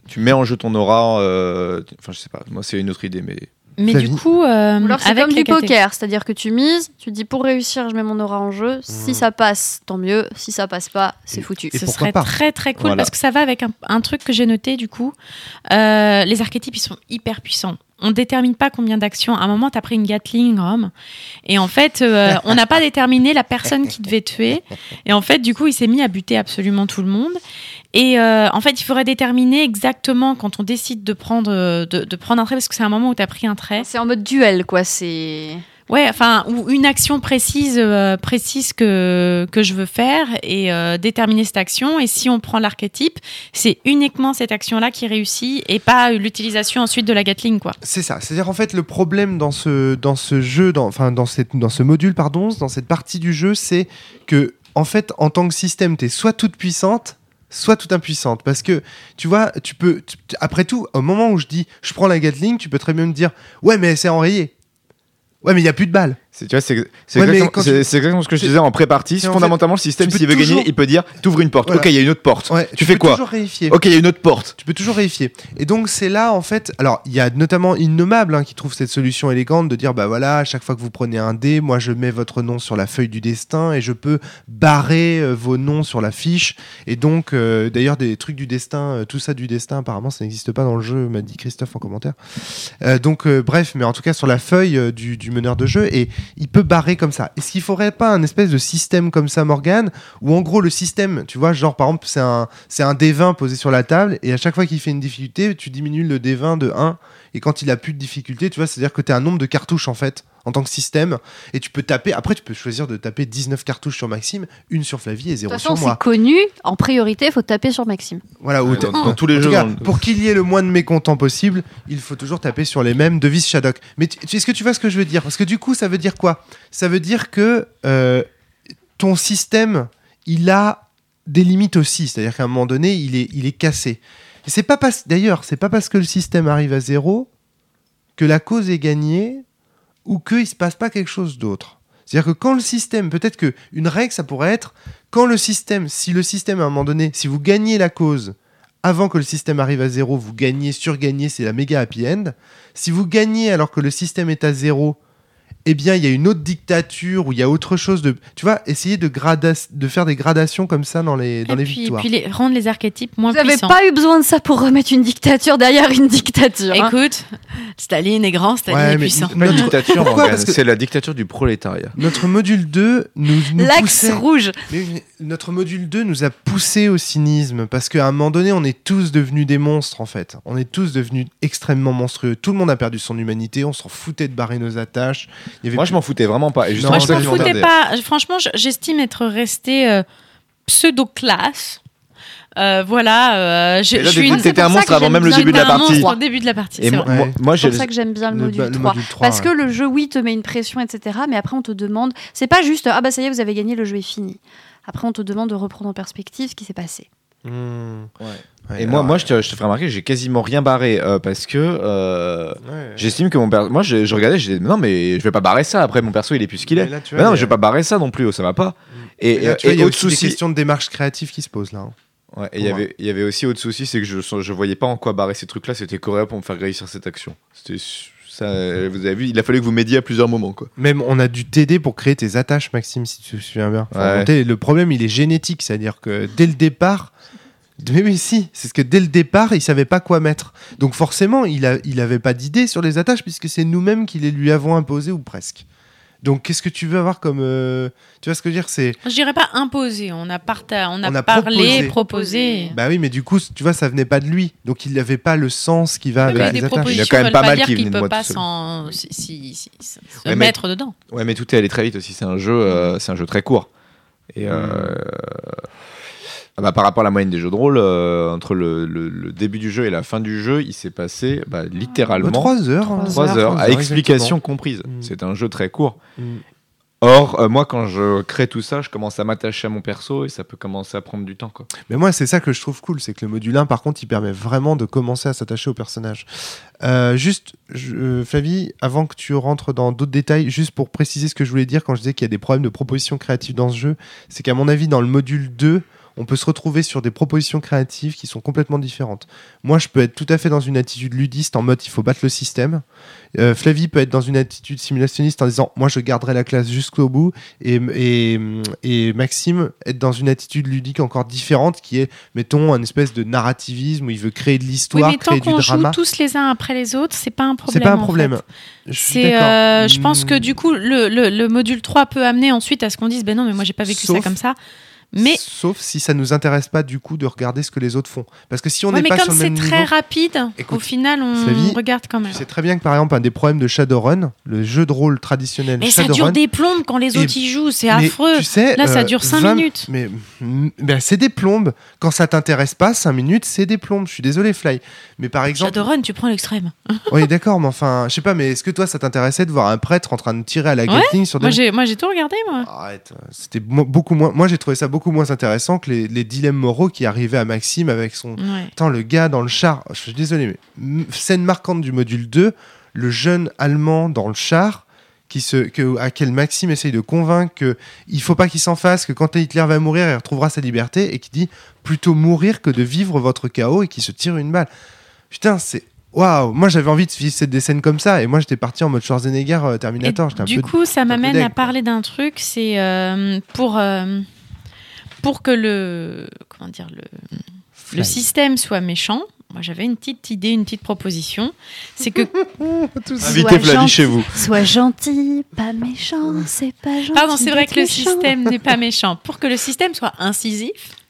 tu mets en jeu ton aura. euh, Enfin, je sais pas. Moi, c'est une autre idée, mais. Mais Flavie. du coup, euh, Ou alors c'est avec comme les du catégories- poker, c'est-à-dire que tu mises, tu dis pour réussir, je mets mon aura en jeu. Si ça passe, tant mieux. Si ça passe pas, c'est Et- foutu. et Ce pourquoi serait pas très très cool Voilà. parce que ça va avec un, un truc que j'ai noté du coup. Euh, les archétypes, ils sont hyper puissants. On détermine pas combien d'actions. À un moment, tu as pris une Gatling, Rome. Et en fait, euh, on n'a pas déterminé la personne qui devait tuer. Et en fait, du coup, il s'est mis à buter absolument tout le monde. Et euh, en fait, il faudrait déterminer exactement quand on décide de prendre, euh, de, de prendre un trait, parce que c'est un moment où tu as pris un trait. C'est en mode duel, quoi. C'est. Ouais, enfin, ou une action précise, euh, précise que, que je veux faire et euh, déterminer cette action. Et si on prend l'archétype, c'est uniquement cette action-là qui réussit et pas l'utilisation ensuite de la Gatling, quoi. C'est ça. C'est-à-dire en fait le problème dans ce dans ce jeu, dans, enfin dans cette dans ce module pardon, dans cette partie du jeu, c'est que en fait en tant que système, t'es soit toute puissante, soit toute impuissante. Parce que tu vois, tu peux tu- après tout, au moment où je dis je prends la Gatling, tu peux très bien me dire ouais mais c'est enrayé. Ouais mais il y a plus de balles. C'est, tu vois, c'est, c'est, Ouais, mais exactement, quand c'est, tu- c'est exactement ce que je c'est- disais en pré-partie. c'est en Fondamentalement, le système, tu peux s'il veut toujours- gagner, il peut dire t'ouvres une porte. Voilà. Ok, il y a une autre porte. Ouais, tu fais peux quoi toujours réifier. Ok, il y a une autre porte. Tu peux toujours réifier. Et donc c'est là en fait, alors il y a notamment Innommable hein, qui trouve cette solution élégante de dire bah voilà, à chaque fois que vous prenez un dé, moi je mets votre nom sur la feuille du destin et je peux barrer euh, vos noms sur la fiche. Et donc euh, d'ailleurs des trucs du destin, euh, tout ça du destin apparemment ça n'existe pas dans le jeu, m'a dit Christophe en commentaire. Euh, donc euh, bref, mais en tout cas sur la feuille euh, du, du meneur de jeu et il peut barrer comme ça. Est-ce qu'il faudrait pas un espèce de système comme ça, Morgane, où en gros le système, tu vois, genre par exemple c'est un c'est un dé vingt posé sur la table et à chaque fois qu'il fait une difficulté, tu diminues le dé vingt de un et quand il a plus de difficulté, tu vois, c'est-à-dire que tu as un nombre de cartouches en fait en tant que système et tu peux taper, après tu peux choisir de taper dix-neuf cartouches sur Maxime, une sur Flavie et De zéro toute façon, sur c'est moi. connu. En priorité, il faut taper sur Maxime. Voilà, où Ouais, t'as- dans, dans tous les en jeux. tout cas, dans le- pour qu'il y ait le moins de mécontents possible, il faut toujours taper sur les mêmes devises Shadok. Mais tu- tu- est-ce que tu vois ce que je veux dire? Parce que du coup, ça veut dire quoi? Ça veut dire que euh, ton système, il a des limites aussi. C'est-à-dire qu'à un moment donné, il est, il est cassé. Et c'est pas parce, d'ailleurs, c'est pas parce que le système arrive à zéro que la cause est gagnée ou qu'il se passe pas quelque chose d'autre. C'est-à-dire que quand le système, peut-être que une règle, ça pourrait être quand le système, si le système à un moment donné, si vous gagnez la cause avant que le système arrive à zéro, vous gagnez, surgagnez, c'est la méga happy end. Si vous gagnez alors que le système est à zéro, eh bien, il y a une autre dictature où il y a autre chose de. Tu vois, essayer de, grada- de faire des gradations comme ça dans les, dans Et les puis, victoires. puis les, rendre les archétypes moins Vous n'avez puissants. pas eu besoin de ça pour remettre une dictature derrière une dictature. hein. Écoute, Staline est grand, Staline Ouais, est mais- puissant. C'est pas une Notre- dictature, Pourquoi Morgane, Parce que- c'est la dictature du prolétariat. Notre module deux nous, nous L'axe poussait. rouge. Mais oui, mais notre module deux nous a poussé au cynisme parce qu'à un moment donné, on est tous devenus des monstres en fait. On est tous devenus extrêmement monstrueux. Tout le monde a perdu son humanité. On s'en foutait de barrer nos attaches. Il y avait Moi, je m'en foutais vraiment pas. Et justement, Moi, Non, je c'est m'en ça qui foutais m'emmerdait. pas. Franchement, je- j'estime être restée euh, pseudo-classe. Euh, voilà, euh, je, Et là, je suis du une... coup, t'étais un pour ça monstre que avant même le j'aime début de la un partie. monstre au début de la partie. Et c'est moi, vrai. moi, moi, C'est j'ai pour ça que j'aime bien le, le- module le trois. module trois, Parce ouais. que le jeu, oui, te met une pression, et cetera. Mais après, on te demande. C'est pas juste ah bah ça y est, vous avez gagné, le jeu est fini. Après, on te demande de reprendre en perspective ce qui s'est passé. Mmh. Ouais. Ouais, Et moi, alors, moi, je te, je te ferai remarquer que j'ai quasiment rien barré euh, parce que euh, ouais. j'estime que mon perso. Moi, je, je regardais, je disais non, mais je vais pas barrer ça. Après, mon perso, il est plus ce qu'il est. Mais là, tu Mais vois, non, il y mais a- je vais pas barrer ça non plus. oh, ça va pas. Et, Et là, euh, tu vois, et il y a autre aussi des souci. questions de démarche créative qui se posent là. hein. Ouais, et il y Pour avait, il y avait aussi autre souci, c'est que je, je voyais pas en quoi barrer ces trucs-là. C'était correct pour me faire réussir cette action. C'était ça. Vous avez vu, il a fallu que vous m'aidiez à plusieurs moments, quoi. Même on a dû t'aider pour créer tes attaches, Maxime, si tu te souviens bien. Faut Ouais. remonter. Le problème, il est génétique, c'est-à-dire que dès le départ. Mais oui, si, c'est ce que dès le départ, il savait pas quoi mettre. Donc forcément, il, a, il avait pas d'idée sur les attaches puisque c'est nous-mêmes qui les lui avons imposées ou presque. Donc qu'est-ce que tu veux avoir comme... euh, Tu vois ce que je veux dire, c'est... Je dirais pas imposé, on a, parta... on a, On a parlé, proposé. proposé. Bah oui, mais du coup, tu vois, ça venait pas de lui. Donc il n'avait pas le sens qui va Oui, mais avec des les attaches. propositions Il y a quand même veulent pas mal dire qui qu'il venaient de peut moi pas tout seul. s'en- si- si- si- si- se Ouais, mais- mettre dedans. Ouais, mais tout est allé très vite aussi. C'est un jeu, euh, c'est un jeu très court. Et euh, ah bah, par rapport à la moyenne des jeux de rôle, euh, entre le, le- le début du jeu et la fin du jeu, il s'est passé bah, littéralement trois heures. hein. trois heures, à explication exactement. comprise. Mm. C'est un jeu très court. Mm. Or, euh, moi, quand je crée tout ça, je commence à m'attacher à mon perso et ça peut commencer à prendre du temps, quoi. Mais moi, c'est ça que je trouve cool, c'est que le module un, par contre, il permet vraiment de commencer à s'attacher au personnage. Euh, juste, je- euh, Flavie, avant que tu rentres dans d'autres détails, juste pour préciser ce que je voulais dire quand je disais qu'il y a des problèmes de proposition créative dans ce jeu, c'est qu'à mon avis, dans le module deux, on peut se retrouver sur des propositions créatives qui sont complètement différentes. Moi, je peux être tout à fait dans une attitude ludiste en mode il faut battre le système. Euh, Flavie peut être dans une attitude simulationniste en disant moi je garderai la classe jusqu'au bout, et, et, et Maxime être dans une attitude ludique encore différente qui est, mettons, un espèce de narrativisme où il veut créer de l'histoire, Oui, mais tant créer du qu'on drama. joue tous les uns après les autres, c'est pas un problème. C'est pas un en problème. fait. Je suis C'est, d'accord. euh, je pense Hmm. que du coup, le, le, le module trois peut amener ensuite à ce qu'on dise ben non, mais moi j'ai pas vécu Sauf- ça comme ça. Mais, Sauf si ça nous intéresse pas du coup de regarder ce que les autres font. Parce que si on ouais, n'est mais pas sur comme le c'est même très niveau... rapide, Écoute, au final, on Flavie, regarde quand même. Tu sais très bien que par exemple un des problèmes de Shadowrun, le jeu de rôle traditionnel Mais ça Shadowrun, dure des plombes quand les Et- autres y jouent, c'est mais affreux. tu sais, Là, ça euh, dure cinq vingt minutes. Mais, mm, ben, c'est des plombes. Quand ça t'intéresse pas, cinq minutes, c'est des plombes. Je suis désolé, Fly. Mais par exemple, Shadowrun, tu prends l'extrême. oui, d'accord, mais enfin, je sais pas. Mais est-ce que toi, ça t'intéressait de voir un prêtre en train de tirer à la Ouais, Gatling sur des Moi j'ai, moi, j'ai tout regardé, moi. Arrête, c'était mo- beaucoup moins. Moi, j'ai trouvé ça beaucoup moins intéressant que les, les dilemmes moraux qui arrivaient à Maxime avec son. Ouais. Attends, le gars dans le char. Je suis désolé, mais m- scène marquante du module deux, le jeune allemand dans le char qui se, que, à quel Maxime essaye de convaincre qu'il ne faut pas qu'il s'en fasse, que quand Hitler va mourir, il retrouvera sa liberté, et qui dit plutôt mourir que de vivre votre chaos, et qui se tire une balle. Putain, c'est. Waouh, moi j'avais envie de vivre des scènes comme ça, et moi j'étais parti en mode Schwarzenegger euh, Terminator. Et J'étais un du peu- coup, ça un peu m'amène deg, à quoi. parler d'un truc, c'est euh, pour, euh, pour que le, comment dire, le, le Fly. système soit méchant. Moi, j'avais une petite idée, une petite proposition. C'est que, Tous- Invitez Sois Flavie gentil. chez vous. Sois gentil, pas méchant, c'est pas gentil. pardon, c'est vrai d'être que le méchant. système n'est pas méchant. Pour que le système soit incisif,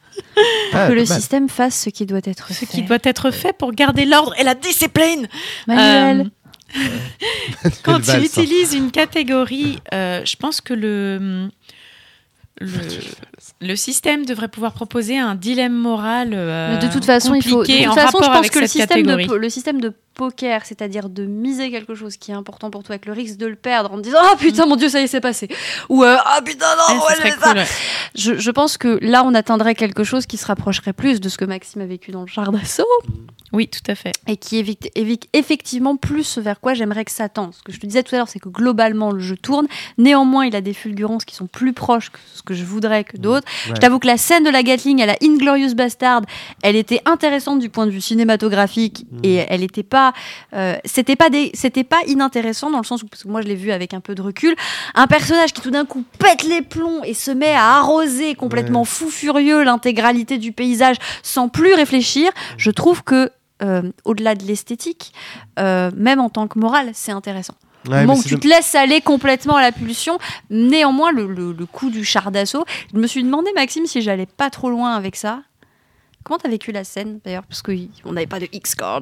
Ah, Que le pas mal. système fasse ce qui doit être ce fait. qui doit être fait pour garder l'ordre et la discipline. Manuel, Euh, Quand valse, il utilise une catégorie, euh, je pense que le, le, le système devrait pouvoir proposer un dilemme moral euh, mais de toute façon, il faut. De compliqué toute en façon, je rapport pense avec que le cette système, de, catégorie. po- le système de poker, c'est-à-dire de miser quelque chose qui est important pour toi, avec le risque de le perdre en te disant ah putain mon dieu ça y est c'est passé, ou euh, ah putain Eh, non ce ouais, serait c'est ça. cool, ouais. Je, je pense que là on atteindrait quelque chose qui se rapprocherait plus de ce que Maxime a vécu dans le char d'assaut Oui, tout à fait. et qui évite, évite effectivement plus ce vers quoi j'aimerais que ça tende. Ce que je te disais tout à l'heure, c'est que globalement le jeu tourne. Néanmoins, il a des fulgurances qui sont plus proches que ce que je voudrais que d'autres. Ouais. Je t'avoue que la scène de la Gatling à la Inglorious Bastard, elle était intéressante du point de vue cinématographique et elle était pas, euh, c'était pas des, c'était pas inintéressant dans le sens où, parce que moi je l'ai vu avec un peu de recul, un personnage qui tout d'un coup pète les plombs et se met à arroser complètement Ouais. fou furieux l'intégralité du paysage sans plus réfléchir. Je trouve que euh, au-delà de l'esthétique, euh, même en tant que morale, c'est intéressant. Ouais, Au moment mais où c'est tu de- te laisses aller complètement à la pulsion, néanmoins, le, le- le coup du char d'assaut, je me suis demandé, Maxime, si j'allais pas trop loin avec ça. Comment t'as vécu la scène, d'ailleurs? Parce qu'on n'avait pas de X-Card.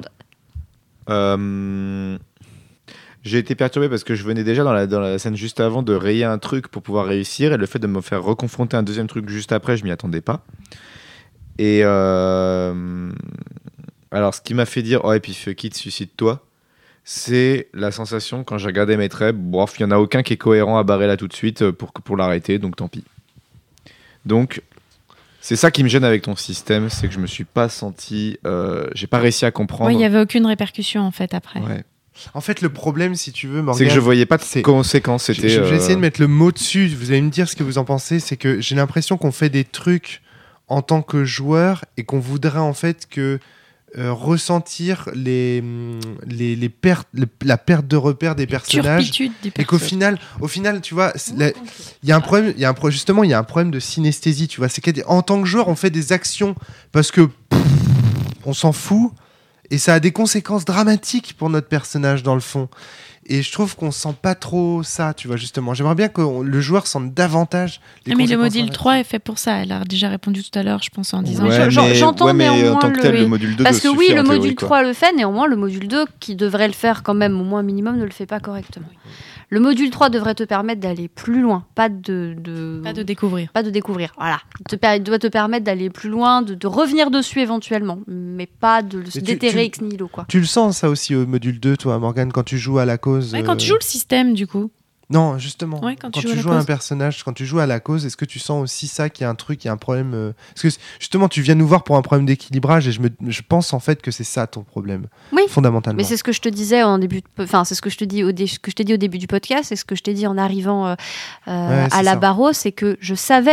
Euh, J'ai été perturbé parce que je venais déjà dans la, dans la scène juste avant de rayer un truc pour pouvoir réussir, et le fait de me faire reconfronter un deuxième truc juste après, je m'y attendais pas. Et euh, alors, ce qui m'a fait dire oh, et puis fuck it, suicide-toi, c'est la sensation quand j'ai regardé mes traits, bof, il y en a aucun qui est cohérent à barrer là tout de suite pour, pour l'arrêter, donc tant pis. Donc, c'est ça qui me gêne avec ton système, c'est que je me suis pas senti, euh, j'ai pas réussi à comprendre. Ouais, il y avait aucune répercussion en fait après. Ouais. En fait, le problème, si tu veux, Morgane, C'est que je voyais pas de c'est- conséquences. Je, C'était. je vais euh, essayer de mettre le mot dessus. Vous allez me dire ce que vous en pensez. C'est que j'ai l'impression qu'on fait des trucs en tant que joueur et qu'on voudrait en fait que euh, ressentir les, hum, les, les pertes, le- la perte de repère des personnages. Turpitude des Et qu'au personnes. final, au final, tu vois, c'est la- il y a un problème, il y a un pro- justement, il y a un problème de synesthésie, tu vois. C'est qu'en tant que joueur, on fait des actions parce que pff, on s'en fout et ça a des conséquences dramatiques pour notre personnage dans le fond. Et je trouve qu'on sent pas trop ça, tu vois, justement. J'aimerais bien que on- le joueur sente davantage les Ah, mais le conséquences module dramatiques. trois est fait pour ça. Elle a déjà répondu tout à l'heure, je pense, en disant. Ouais, J'en- mais, j'entends ouais, mais en néanmoins tant que tel, le- le module deux Parce que doit oui, suffire le en théorie, module quoi. trois le fait, néanmoins, le module deux, qui devrait le faire quand même au moins minimum, ne le fait pas correctement. Le module trois devrait te permettre d'aller plus loin, pas de... de... Pas de découvrir. pas de découvrir, voilà. Il, te per- il doit te permettre d'aller plus loin, de, de revenir dessus éventuellement, mais pas de le tu- déterrer tu- ex nihilo, quoi. Tu le sens ça aussi au module deux, toi, Morgane, quand tu joues à la cause. Ouais, quand euh, tu joues le système, du coup. Non, justement. Ouais, quand tu joues à tu la joues à un cause. personnage, quand tu joues à la cause, est-ce que tu sens aussi ça, qu'il y a un truc, qu'il y a un problème euh, Parce que justement, tu viens nous voir pour un problème d'équilibrage et je, me, je pense en fait que c'est ça ton problème, Oui. fondamentalement. Mais c'est ce que je te disais en début, de- enfin c'est ce que je te dis au, dé- ce que je t'ai dit au début du podcast, c'est ce que je t'ai dit en arrivant euh, euh, Ouais, à c'est la ça. barreau, c'est que je savais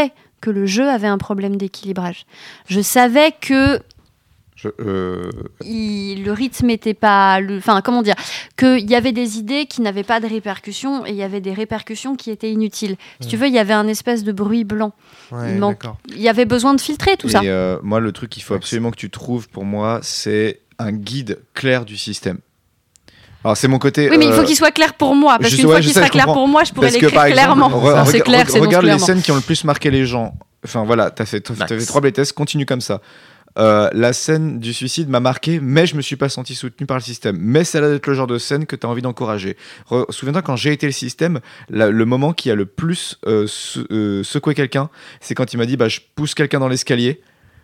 que le jeu avait un problème d'équilibrage. Je savais que Je, euh, il- le rythme était pas, le- enfin comment dire, qu'il y avait des idées qui n'avaient pas de répercussions et il y avait des répercussions qui étaient inutiles. Si tu veux, il y avait un espèce de bruit blanc. Ouais, Il manque- d'accord. Il y avait besoin de filtrer tout et ça. euh, moi, le truc qu'il faut absolument que tu trouves pour moi, c'est un guide clair du système. Alors, c'est mon côté. Oui, mais il faut euh, qu'il soit clair pour moi, parce je qu'une sais- fois ouais, je qu'il sais, sera je clair comprends. pour moi, je pourrais Parce que, l'écrire par exemple, clairement. re- Ça, c'est rega- clair, re- c'est non regarde les clairement. scènes qui ont le plus marqué les gens. Enfin, voilà, t'as fait, t'as Max. fait trois playtests, continue comme ça. Euh, la scène du suicide m'a marqué, mais je me suis pas senti soutenu par le système. Mais ça a l'air d'être le genre de scène que tu as envie d'encourager. Re- Souviens-toi, quand j'ai été le système, la- le moment qui a le plus euh, se- euh, secoué quelqu'un, c'est quand il m'a dit bah, je pousse quelqu'un dans l'escalier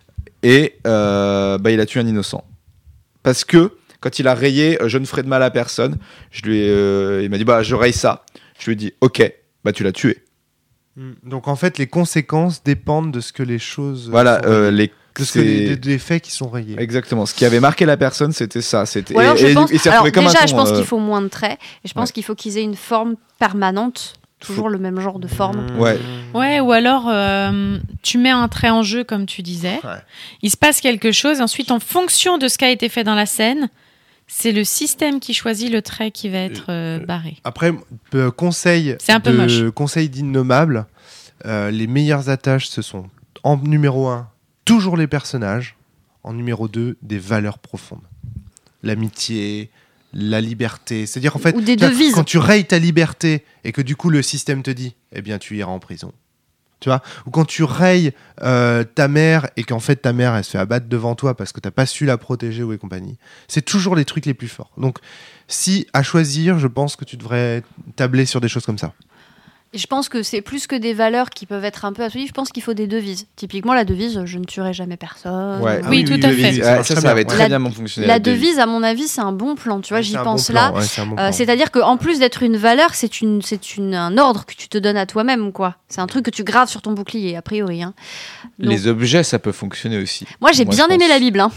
et euh, bah, il a tué un innocent. Parce que quand il a rayé euh, je ne ferai de mal à personne, je lui ai, euh, il m'a dit bah, je raye ça. Je lui ai dit ok, bah, tu l'as tué. Mm. Donc en fait, les conséquences dépendent de ce que les choses. Voilà, sont euh, rayées. les. de ce que c'est- les, des- des faits qui sont rayés. Exactement. Ce qui avait marqué la personne, c'était ça. C'était Ou alors, et, je et- pense, et c'est alors retrouvé comme déjà, un je con, pense euh, qu'il faut moins de traits, et je pense ouais. qu'il faut qu'ils aient une forme permanente, toujours le même genre de forme. Mm. Ouais. Ouais, ou alors euh, tu mets un trait en jeu, comme tu disais. Ouais. Il se passe quelque chose. Ensuite, en fonction de ce qui a été fait dans la scène, c'est le système qui choisit le trait qui va être euh, barré. Après, euh, conseil, C'est un peu de, moche. conseil d'innommable, euh, les meilleures attaches, ce sont en numéro un, toujours les personnages. En numéro deux, des valeurs profondes. L'amitié, la liberté. C'est-à-dire, en fait, Ou des tu vois, devises. quand tu rayes ta liberté et que du coup le système te dit, eh bien, tu iras en prison. Tu vois, ou quand tu rayes euh, ta mère et qu'en fait ta mère elle se fait abattre devant toi parce que t'as pas su la protéger ou et compagnie. C'est toujours les trucs les plus forts. Donc, si à choisir, je pense que tu devrais tabler sur des choses comme ça. Et je pense que c'est plus que des valeurs qui peuvent être un peu absolues. Je pense qu'il faut des devises. Typiquement, la devise, je ne tuerai jamais personne. Ouais. Oui, tout à fait. Ouais, Ça marche ça, très ça avait bien. très La- bien fonctionné. La devise, à mon avis, c'est un bon plan. Tu vois, Ouais, j'y c'est un pense bon là. plan, ouais, c'est un bon Euh, plan. C'est-à-dire qu'en plus d'être une valeur, c'est une, c'est une, un ordre que tu te donnes à toi-même, quoi. C'est un truc que tu graves sur ton bouclier, a priori. Hein. Donc, Les objets, ça peut fonctionner aussi. moi, j'ai Moi, bien je aimé pense. la Bible. Hein.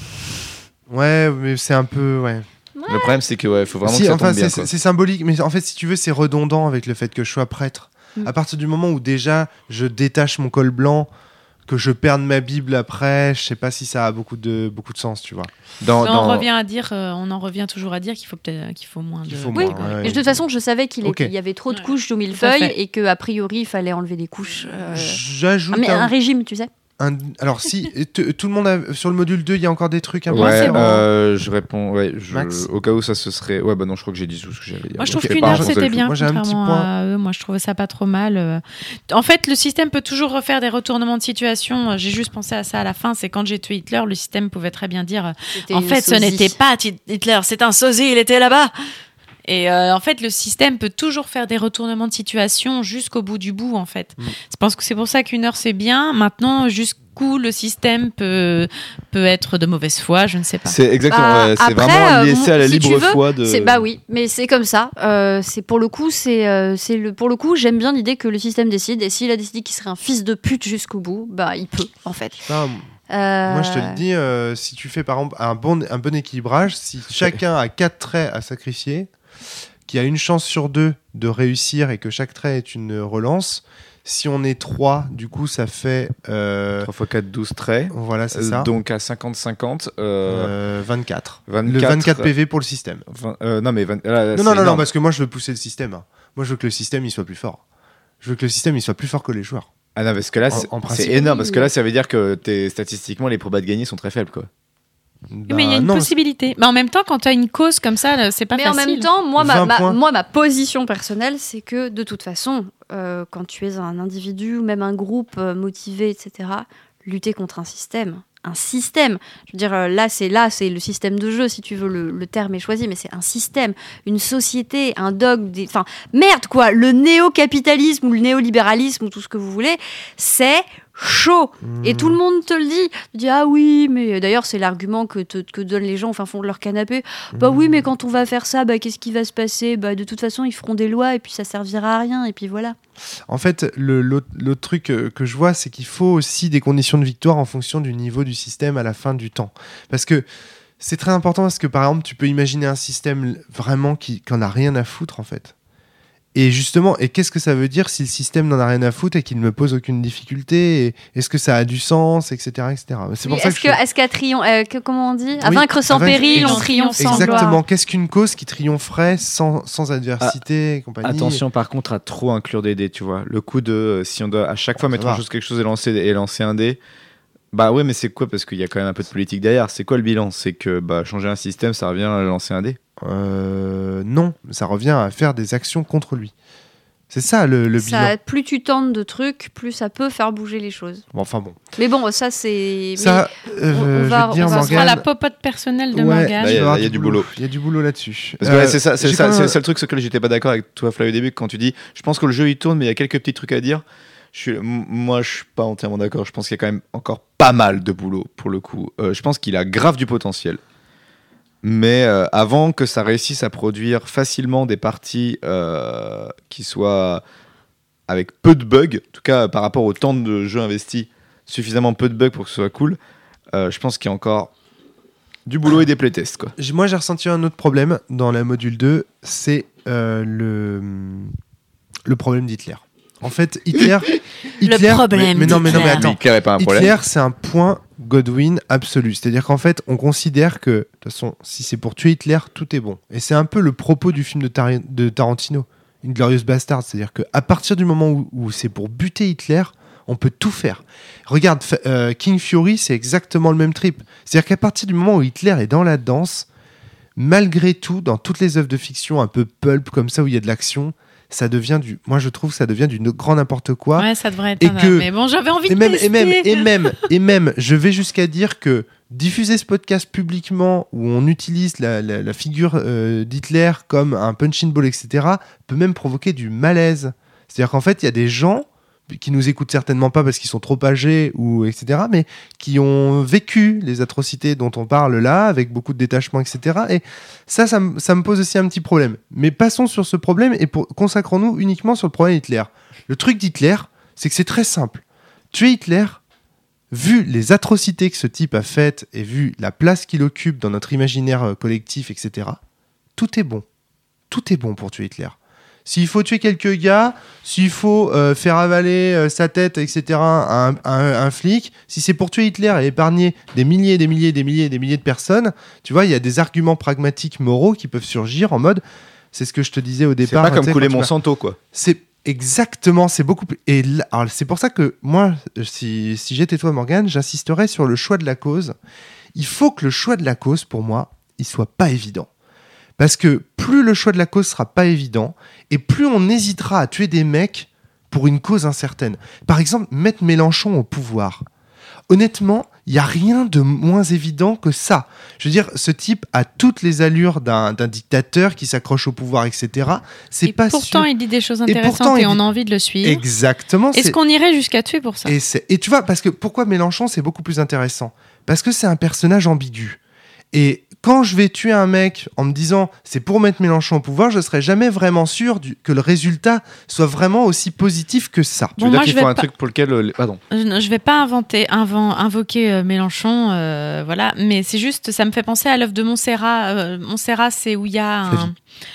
Ouais, mais c'est un peu. Ouais. Le problème, c'est que ouais, faut vraiment Si, que ça enfin, tombe bien. c'est quoi. c'est symbolique, mais en fait, si tu veux, c'est redondant avec le fait que je sois prêtre. Mm. À partir du moment où déjà je détache mon col blanc, que je perde ma Bible après, je sais pas si ça a beaucoup de, beaucoup de sens, tu vois. Dans, on, dans- revient à dire, euh, on en revient toujours à dire qu'il faut peut-être qu'il faut moins de. Il faut Oui. moins, ouais, Et de toute façon, je savais qu'il Ok. était- il y avait trop de Ouais. couches au Tout à millefeuille fait. et qu'a priori, il fallait enlever des couches. euh, J'ajoute ah, mais un, un régime, tu sais. un- Alors, si et t- tout le monde a, sur le module deux, il y a encore des trucs un peu Ouais, c'est bon. euh, je réponds. Ouais, je- Max. au cas où ça se serait. Ouais, bah non, je crois que j'ai dit tout ce que j'avais dit. Moi, je trouve Ok, qu'une par heure, contre, c'était bien, moi, j'ai un petit contrairement point. à eux. Moi, je trouvais ça pas trop mal. euh. En fait, le système peut toujours refaire des retournements de situation. J'ai juste pensé à ça à la fin. C'est quand j'ai tué Hitler, le système pouvait très bien dire C'était en une fait, ce sosie. n'était pas Ti- Hitler, c'est un sosie, il était là-bas. Et euh, en fait, le système peut toujours faire des retournements de situation jusqu'au bout du bout, en fait. Mm. Je pense que c'est pour ça qu'une heure, c'est bien. Maintenant, jusqu'où le système peut, peut être de mauvaise foi, je ne sais pas. C'est exactement. Bah, ouais, c'est après, vraiment lié euh, ça à la si tu libre veux, foi de. C'est bah oui, mais c'est comme ça. Euh, c'est pour le coup, c'est euh, c'est le pour le coup, j'aime bien l'idée que le système décide et s'il a décidé qu'il serait un fils de pute jusqu'au bout, bah il peut en fait. Ça, Euh, Moi, je te le dis, euh, si tu fais par exemple un bon, un bon équilibrage, si chacun a quatre traits à sacrifier, qui a une chance sur deux de réussir et que chaque trait est une relance, si on est trois, du coup, ça fait. euh, trois fois quatre, douze traits. voilà, c'est Euh, ça. Donc à cinquante cinquante. Euh, Euh, vingt-quatre. vingt-quatre. Le vingt-quatre P V pour le système. vingt euh, non, mais. vingt, là, là, Non, c'est non, non, non, énorme. parce que moi, je veux pousser le système. hein. Moi, je veux que le système il soit plus fort. Je veux que le système il soit plus fort que les joueurs. Ah non, parce que là, En- c'est en c'est principe. énorme. Parce que là, ça veut dire que t'es- statistiquement, les probas de gagner sont très faibles, quoi. mais il y a Bah, une non, possibilité. Mais en même temps, quand tu as une cause comme ça, là, c'est pas mais facile. en même temps, moi ma, vingt ma- points. moi, ma position personnelle, c'est que de toute façon, euh, quand tu es un individu ou même un groupe euh, motivé, et cetera, lutter contre un système. Un système. Je veux dire, euh, là, c'est là, c'est le système de jeu, si tu veux, le, le terme est choisi, mais c'est un système, une société, un dogme, des... enfin, merde, quoi, le néo-capitalisme ou le néolibéralisme ou tout ce que vous voulez, c'est chaud. Et tout le monde te le dit. Tu dis, ah oui, mais d'ailleurs, c'est l'argument que, te, que donnent les gens au fin fond de leur canapé. Bah oui, mais quand on va faire ça, bah, qu'est-ce qui va se passer? Bah, de toute façon, ils feront des lois et puis ça servira à rien. Et puis voilà. En fait, le- l'autre l'autre truc euh, que je vois, c'est qu'il faut aussi des conditions de victoire en fonction du niveau du système à la fin du temps. Parce que c'est très important, parce que par exemple, tu peux imaginer un système vraiment qui n'en a rien à foutre, en fait. Et justement, et qu'est-ce que ça veut dire si le système n'en a rien à foutre et qu'il ne me pose aucune difficulté et est-ce que ça a du sens, et cetera, et cetera. C'est Oui, pour ça est-ce que, que, je... est-ce qu'à triomphe, euh, que- comment on dit, à Oui, vaincre sans à vaincre- péril, on Ex- triomphe sans Exactement. gloire. Qu'est-ce qu'une cause qui triompherait sans, sans adversité et compagnie. Attention par contre à trop inclure des dés, tu vois. Le coup de euh, si on doit à chaque fois Ça mettre va. en chose quelque chose et lancer, et lancer un dé, bah ouais, mais c'est quoi? Parce qu'il y a quand même un peu de politique derrière. C'est quoi le bilan? C'est que bah, changer un système, ça revient à lancer un dé. Euh, non, ça revient à faire des actions contre lui. C'est ça le, le Ça, bilan. plus tu tentes de trucs, plus ça peut faire bouger les choses. Bon, enfin bon. Mais bon, ça c'est. Ça, euh, on- on je va- vais te dire, on va- Ce sera Morgane. la popote personnelle de Ouais, Morgane. Là, il y a- tu vas avoir il y a du boulot. Il y a du boulot là-dessus. Parce que ouais, Euh, c'est ça, c'est j'ai ça, quand c'est même- le seul truc sur lequel j'étais pas d'accord avec toi, Fly au début, quand tu dis, je pense que le jeu il tourne, mais il y a quelques petits trucs à dire. Je suis, m- moi, je suis pas entièrement d'accord. Je pense qu'il y a quand même encore pas mal de boulot pour le coup. Euh, je pense qu'il a grave du potentiel. Mais euh, avant que ça réussisse à produire facilement des parties euh, qui soient avec peu de bugs, en tout cas par rapport au temps de jeu investi, suffisamment peu de bugs pour que ce soit cool, euh, je pense qu'il y a encore du boulot et des playtests, quoi. J'ai- Moi, j'ai ressenti un autre problème dans la module deux, c'est euh, le, le problème d'Hitler. En fait, Hitler. Hitler problème mais, mais non, mais non, mais d'Hitler. attends. Hitler est pas un problème. Hitler, c'est un point Godwin absolu. C'est-à-dire qu'en fait, on considère que, de toute façon, si c'est pour tuer Hitler, tout est bon. Et c'est un peu le propos du film de, Tar- de Tarantino, Inglourious Bastard. C'est-à-dire qu'à partir du moment où, où c'est pour buter Hitler, on peut tout faire. Regarde, fa- euh, King Fury, c'est exactement le même trip. C'est-à-dire qu'à partir du moment où Hitler est dans la danse, malgré tout, dans toutes les œuvres de fiction un peu pulp comme ça, où il y a de l'action, ça devient du... Moi, je trouve que ça devient du no- grand n'importe quoi. Ouais, ça devrait être Et un- que- Mais bon, j'avais envie Et de même, tester. et, même, et, même, et même, je vais jusqu'à dire que diffuser ce podcast publiquement où on utilise la, la- la figure euh, d'Hitler comme un punching ball, et cetera, peut même provoquer du malaise. C'est-à-dire qu'en fait, il y a des gens qui nous écoutent certainement pas parce qu'ils sont trop âgés, ou et cetera, mais qui ont vécu les atrocités dont on parle là, avec beaucoup de détachement, et cetera. Et ça, ça, me- ça me pose aussi un petit problème. Mais passons sur ce problème et pour, consacrons-nous uniquement sur le problème Hitler. Le truc d'Hitler, c'est que c'est très simple. Tuer Hitler, vu les atrocités que ce type a faites et vu la place qu'il occupe dans notre imaginaire euh, collectif, et cetera, tout est bon. Tout est bon pour tuer Hitler. S'il faut tuer quelques gars, s'il faut euh, faire avaler euh, sa tête, et cetera, à un, à un- à un flic, si c'est pour tuer Hitler et épargner des milliers, des milliers, des milliers, des milliers de personnes, tu vois, il y a des arguments pragmatiques, moraux qui peuvent surgir en mode, c'est ce que je te disais au C'est départ. pas tu comme sais, couler quand tu m'as- Monsanto, quoi. c'est exactement, c'est beaucoup plus. Et là- alors, c'est pour ça que moi, si, si j'étais toi, Morgane, j'insisterais sur le choix de la cause. Il faut que le choix de la cause, pour moi, il soit pas évident. Parce que plus le choix de la cause sera pas évident, et plus on hésitera à tuer des mecs pour une cause incertaine. Par exemple, mettre Mélenchon au pouvoir. Honnêtement, il n'y a rien de moins évident que ça. Je veux dire, ce type a toutes les allures d'un d'un dictateur qui s'accroche au pouvoir, et cetera. C'est Et pas pourtant, sûr. il dit des choses Et intéressantes pourtant, et, il on dit- a envie de le suivre. Exactement. Est-ce c'est- qu'on irait jusqu'à tuer pour ça? et, c'est- et tu vois, parce que pourquoi Mélenchon, c'est beaucoup plus intéressant? Parce que c'est un personnage ambigu. Et quand je vais tuer un mec en me disant c'est pour mettre Mélenchon au pouvoir, je serai jamais vraiment sûr du- que le résultat soit vraiment aussi positif que ça. Tu Bon, veux dire moi, qu'il je faut vais un pas- truc pour lequel... euh, les- Pardon. Je ne je vais pas inventer, inven- invoquer euh, Mélenchon, euh, voilà, mais c'est juste, ça me fait penser à l'œuvre de Montserrat. Euh, Montserrat, c'est où il y a un, Flavie.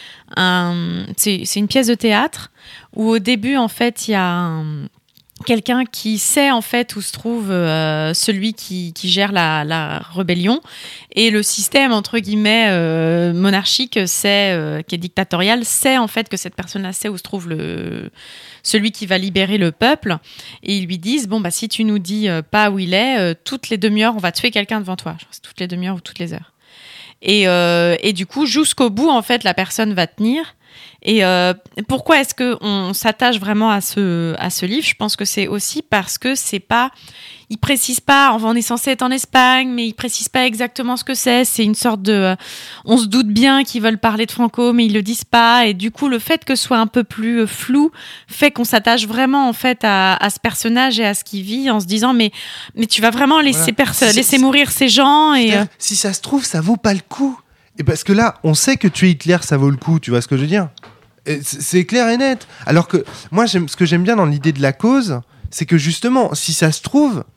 un- c'est c'est une pièce de théâtre où au début, en fait, il y a un- quelqu'un qui sait en fait où se trouve euh, celui qui, qui gère la, la rébellion et le système entre guillemets euh, monarchique sait, euh, qui est dictatorial, sait en fait que cette personne-là sait où se trouve le celui qui va libérer le peuple et ils lui disent bon bah si tu nous dis euh, pas où il est, euh, toutes les demi-heures on va tuer quelqu'un devant toi. Genre, c'est toutes les demi-heures ou toutes les heures. Et, euh, et du coup jusqu'au bout en fait la personne va tenir. Et euh, pourquoi est-ce que on s'attache vraiment à ce à ce livre? Je pense que c'est aussi parce que c'est pas, il précise pas. On est censé être en Espagne, mais il précise pas exactement ce que c'est. C'est une sorte de, euh, on se doute bien qu'ils veulent parler de Franco, mais ils le disent pas. Et du coup, le fait que ce soit un peu plus euh, flou fait qu'on s'attache vraiment en fait à, à ce personnage et à ce qu'il vit, en se disant mais mais tu vas vraiment laisser Voilà. perso- C'est- laisser mourir ces gens et C'est-à-dire, euh, si ça se trouve, ça vaut pas le coup. Et parce que là, on sait que tuer Hitler, ça vaut le coup. Tu vois ce que je veux dire? Et c- C'est clair et net. Alors que moi, j'aime, ce que j'aime bien dans l'idée de la cause, c'est que justement, si ça se trouve,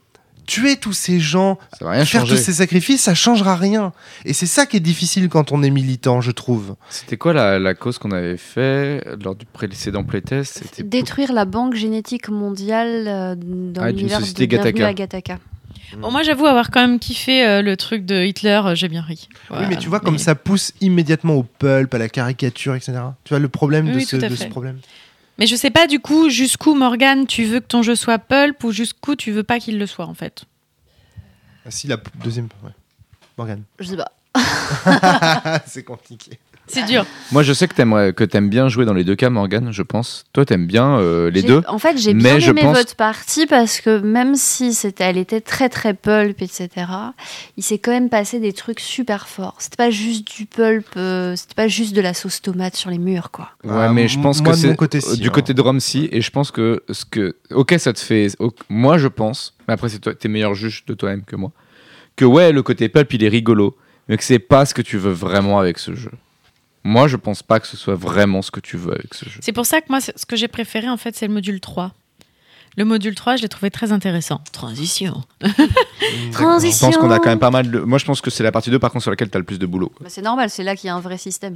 tuer tous ces gens, Ça va rien faire changer. tous ces sacrifices, ça changera rien. Et c'est ça qui est difficile quand on est militant, je trouve. C'était quoi la, la cause qu'on avait fait lors du précédent playtest? C'était Détruire la banque génétique mondiale euh, dans Ah, d'une l'univers société de Bienvenue Gattaca. à Gattaca. Bon, moi, j'avoue avoir quand même kiffé euh, le truc de Hitler, euh, j'ai bien ri. Oui, Voilà, mais tu vois, comme ça pousse immédiatement au pulp, à la caricature, et cetera. Tu vois le problème de, Oui, ce, tout à de ce fait. problème. Mais je sais pas du coup jusqu'où, Morgane, tu veux que ton jeu soit pulp ou jusqu'où tu veux pas qu'il le soit en fait. Ah, si, la p- deuxième. Ouais. Morgane. Je sais pas. C'est compliqué. C'est dur. Moi, je sais que t'aimes que t'aimes bien jouer dans les deux cas, Morgane, je pense. Toi, t'aimes bien euh, les J'ai- deux. En fait, j'ai mais bien je aimé pense- votre partie parce que même si c'était, elle était très très pulp, et cetera, il s'est quand même passé des trucs super forts. C'était pas juste du pulp, euh, c'était pas juste de la sauce tomate sur les murs, quoi. Ouais, Ah, mais je pense moi, que de c'est mon côté, si, du hein. côté de Rome, si. Et je pense que ce que. Ok, ça te fait. ok, moi, je pense. Mais après, c'est toi, t'es meilleur juge de toi-même que moi. Que ouais, le côté pulp, il est rigolo. Mais que c'est pas ce que tu veux vraiment avec ce jeu. Moi, je pense pas que ce soit vraiment ce que tu veux avec ce jeu. C'est pour ça que moi, c'est- ce que j'ai préféré en fait, c'est le module trois. Le module trois, je l'ai trouvé très intéressant. Transition. Je pense qu'on a quand même pas mal de. Moi, je pense que c'est la partie deux, par contre, sur laquelle t'as le plus de boulot. Bah, c'est normal, c'est là qu'il y a un vrai système.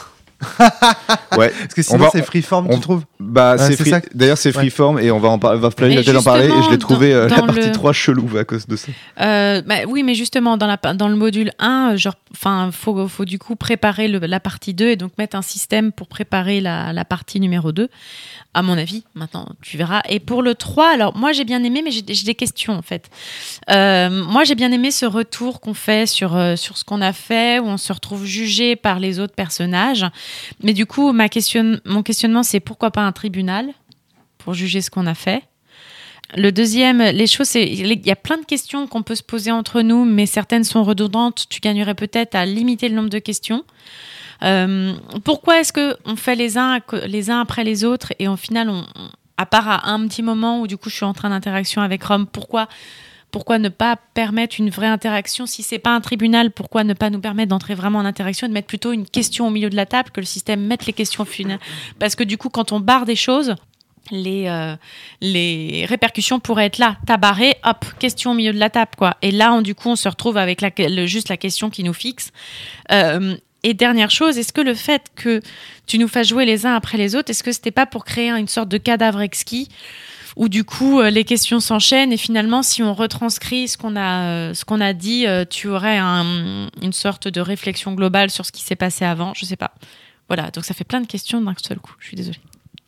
Ouais. Parce que sinon, va- c'est freeform, on- tu trouves Bah, Ouais, c'est c'est free- ça. D'ailleurs, c'est Ouais. freeform et on va en par... va Flavie Et va peut-être en parler. Et je l'ai justement, trouvé euh, dans- la dans partie le- trois chelou à cause de ça. Euh, bah, oui, mais justement, dans, la, dans le module un, euh, genre, enfin, faut, faut du coup préparer le- la partie deux et donc mettre un système pour préparer la, la partie numéro deux, à mon avis. Maintenant, tu verras. Et pour le trois, alors, moi, j'ai bien aimé, mais j'ai j'ai des questions, en fait. Euh, moi, j'ai bien aimé ce retour qu'on fait sur, euh, sur ce qu'on a fait, où on se retrouve jugé par les autres personnages. Mais du coup, ma question, mon questionnement, c'est pourquoi pas un tribunal pour juger ce qu'on a fait? Le deuxième, les choses, c'est il y a plein de questions qu'on peut se poser entre nous, mais certaines sont redondantes. Tu gagnerais peut-être à limiter le nombre de questions. Euh, pourquoi est-ce que on fait les uns les uns après les autres et au final, on, on- à part à un petit moment où du coup je suis en train d'interaction avec Rome, pourquoi pourquoi ne pas permettre une vraie interaction? Si c'est pas un tribunal, pourquoi ne pas nous permettre d'entrer vraiment en interaction et de mettre plutôt une question au milieu de la table, que le système mette les questions au final? Parce que du coup, quand on barre des choses, les, euh, les répercussions pourraient être là. T'as barré, hop, question au milieu de la table, quoi. Et là, on, du coup, on se retrouve avec la, le, juste la question qui nous fixe. Euh, et dernière chose, est-ce que le fait que tu nous fasses jouer les uns après les autres, est-ce que c'était pas pour créer une sorte de cadavre exquis où du coup euh, les questions s'enchaînent et finalement si on retranscrit ce qu'on a, euh, ce qu'on a dit, euh, tu aurais un, une sorte de réflexion globale sur ce qui s'est passé avant, je sais pas. Voilà, donc ça fait plein de questions d'un seul coup, je suis désolée.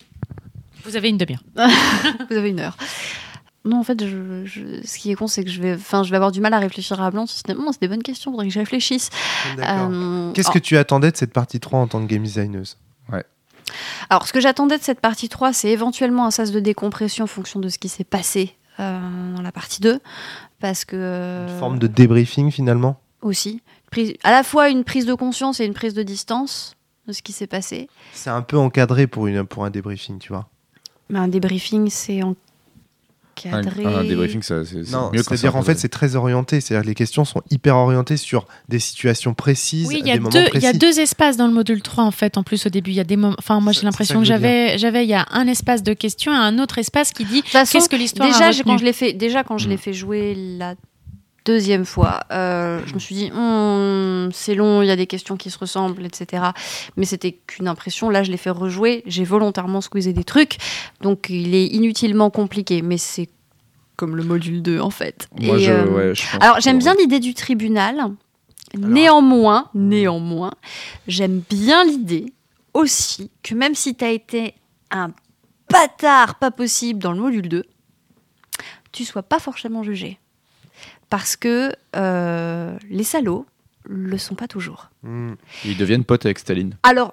Vous avez une demi-heure. Vous avez une heure. Non, en fait, je, je- ce qui est con, c'est que je vais, enfin, je vais avoir du mal à réfléchir à blanc. Finalement, c'est des bonnes questions, faudrait que je réfléchisse. D'accord. Euh, Qu'est-ce que tu attendais de cette partie trois en tant que game designeuse? Alors, ce que j'attendais de cette partie trois, c'est éventuellement un sas de décompression en fonction de ce qui s'est passé euh, dans la partie deux. Parce que. euh, Une forme de débriefing finalement? Aussi. Prise- à la fois une prise de conscience et une prise de distance de ce qui s'est passé. C'est un peu encadré pour, une, pour un débriefing, tu vois. Mais un débriefing, c'est Un, encadré. un débriefing, ça, c'est c'est Non, mieux quand c'est-à-dire en encadré. fait c'est très orienté, c'est-à-dire que les questions sont hyper orientées sur des situations précises, Oui, à il y, a des moments deux, il précis. y a deux espaces dans le module trois, en fait, en plus, au début. Il y a des moments... Enfin, moi, C'est- j'ai l'impression c'est que ça que je veux j'avais, j'avais, il y a un espace de questions et un autre espace qui dit De toute façon, qu'est-ce que l'histoire déjà, a j'ai- retenu. quand je l'ai fait, déjà quand je l'ai Mm. fait jouer la deuxième fois, euh, je me suis dit, Hum, c'est long, il y a des questions qui se ressemblent, et cetera. Mais c'était qu'une impression. Là, je l'ai fait rejouer. J'ai volontairement squeezé des trucs, donc il est inutilement compliqué. Mais c'est comme le module deux, en fait. Moi, Et, je, euh, ouais, je pense Alors, que- j'aime bien l'idée du tribunal. Néanmoins, néanmoins, j'aime bien l'idée aussi que même si tu as été un bâtard pas possible dans le module deux, tu sois pas forcément jugé. Parce que euh, les salauds le sont pas toujours. Mm. Ils deviennent potes avec Staline. Alors,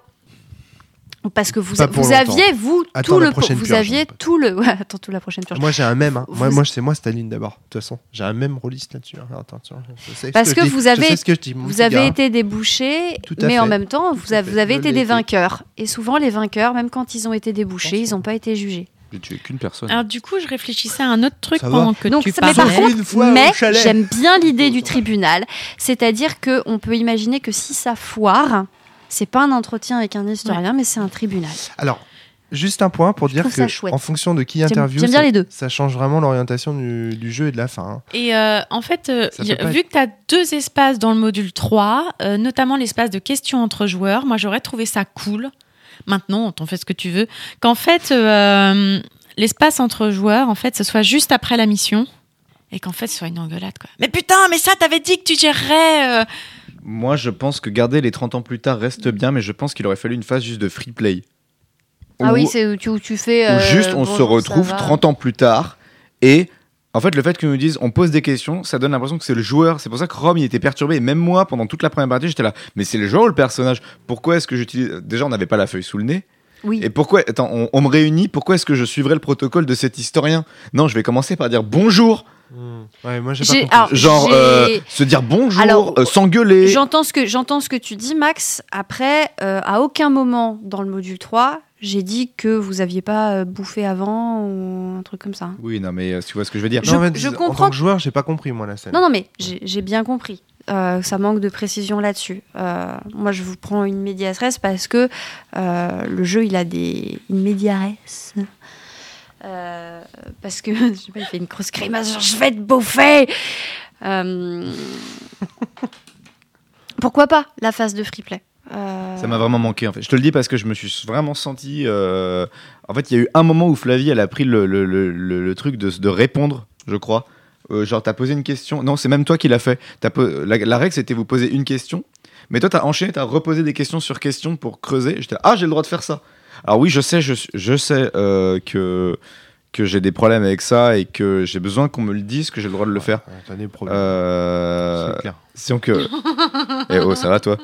parce que vous, Pas pour vous longtemps. aviez, vous, Attends tout la le, prochaine vous purge, aviez mon pote. tout le... Ouais, attends, tout la prochaine purge. Moi j'ai un même, hein. moi, Vous- moi c'est moi Staline d'abord. De toute façon, j'ai un même rôliste là-dessus. hein. Attends, tiens, je sais ce Parce je que dis. vous Je avez- sais ce que je dis, mon Vous petit avez gars. été des bouchers, Tout à mais en fait. même temps, Tout vous, à avez, fait. vous avez Je été l'ai des été. vainqueurs. Et souvent, les vainqueurs, même quand ils ont été débouchés, Attention. ils n'ont pas été jugés. J'ai tué qu'une personne. Alors, du coup, je réfléchissais à un autre truc Ça pendant va. que Donc, tu ça- mais parlais. par contre, Une fois au mais chalet. j'aime bien l'idée du tribunal. C'est-à-dire qu'on peut imaginer que si ça foire, c'est pas un entretien avec un historien, mais c'est un tribunal. Alors, Juste un point pour Je dire trouve ça que chouette. en fonction de qui J'aime- interviewe, j'aime bien ça, les deux. ça change vraiment l'orientation du, du jeu et de la fin. hein. Et euh, en fait, euh, Ça y a- peut pas vu que tu as deux espaces dans le module trois, euh, notamment l'espace de questions entre joueurs, moi j'aurais trouvé ça cool. Maintenant, t'en fais ce que tu veux. Qu'en fait, euh, l'espace entre joueurs, en fait, ce soit juste après la mission et qu'en fait, ce soit une engueulade. Quoi. Mais putain, mais ça, t'avais dit que tu gérerais. euh. Moi, je pense que garder les trente ans plus tard reste bien, mais je pense qu'il aurait fallu une phase juste de free play. Ah Où- oui, c'est où tu, où tu fais. où euh, juste on se bonjour, retrouve ça va. trente ans plus tard et en fait le fait qu'ils nous disent on pose des questions ça donne l'impression que c'est le joueur, c'est pour ça que Rome il était perturbé et même moi pendant toute la première partie j'étais là mais c'est le joueur ou le personnage, pourquoi est-ce que j'utilise, déjà on n'avait pas la feuille sous le nez Oui. et pourquoi, attends on, on me réunit, pourquoi est-ce que je suivrais le protocole de cet historien, non je vais commencer par dire bonjour, Ouais, moi j'ai pas J'ai- compris. alors, genre j'ai- euh, se dire bonjour, Alors, euh, s'engueuler. J'entends ce, que, j'entends ce que tu dis, Max. Après, euh, à aucun moment dans le module trois, j'ai dit que vous aviez pas euh, bouffé avant ou un truc comme ça. Oui non mais euh, tu vois ce que je veux dire. je- Non, en fait, je En comprends tant que joueur, j'ai pas compris moi la scène. Non, non, mais j'ai, j'ai bien compris. Euh, ça manque de précision là-dessus. Euh, moi, je vous prends une medias res parce que euh, le jeu, il a des... Une medias res. Euh, parce que, je sais pas, il fait une grosse grimace, genre, je vais te bouffer. Euh, Pourquoi pas la phase de free play. Euh, Ça m'a vraiment manqué en fait. Je te le dis parce que je me suis vraiment senti. euh, En fait, il y a eu un moment où Flavie, elle a pris le, le, le, le- le truc de, de répondre, je crois. Euh, genre, t'as posé une question. Non, c'est même toi qui l'as fait. T'as po- la, la règle, c'était vous poser une question. Mais toi, t'as enchaîné, t'as reposé des questions sur questions pour creuser. J'étais là, ah, j'ai le droit de faire ça. Alors oui, je sais, je, je sais euh, que que j'ai des problèmes avec ça et que j'ai besoin qu'on me le dise, que j'ai le droit de le faire. Ouais, t'as des problèmes. Euh... C'est clair. Si on que. Eh oh, ça va toi.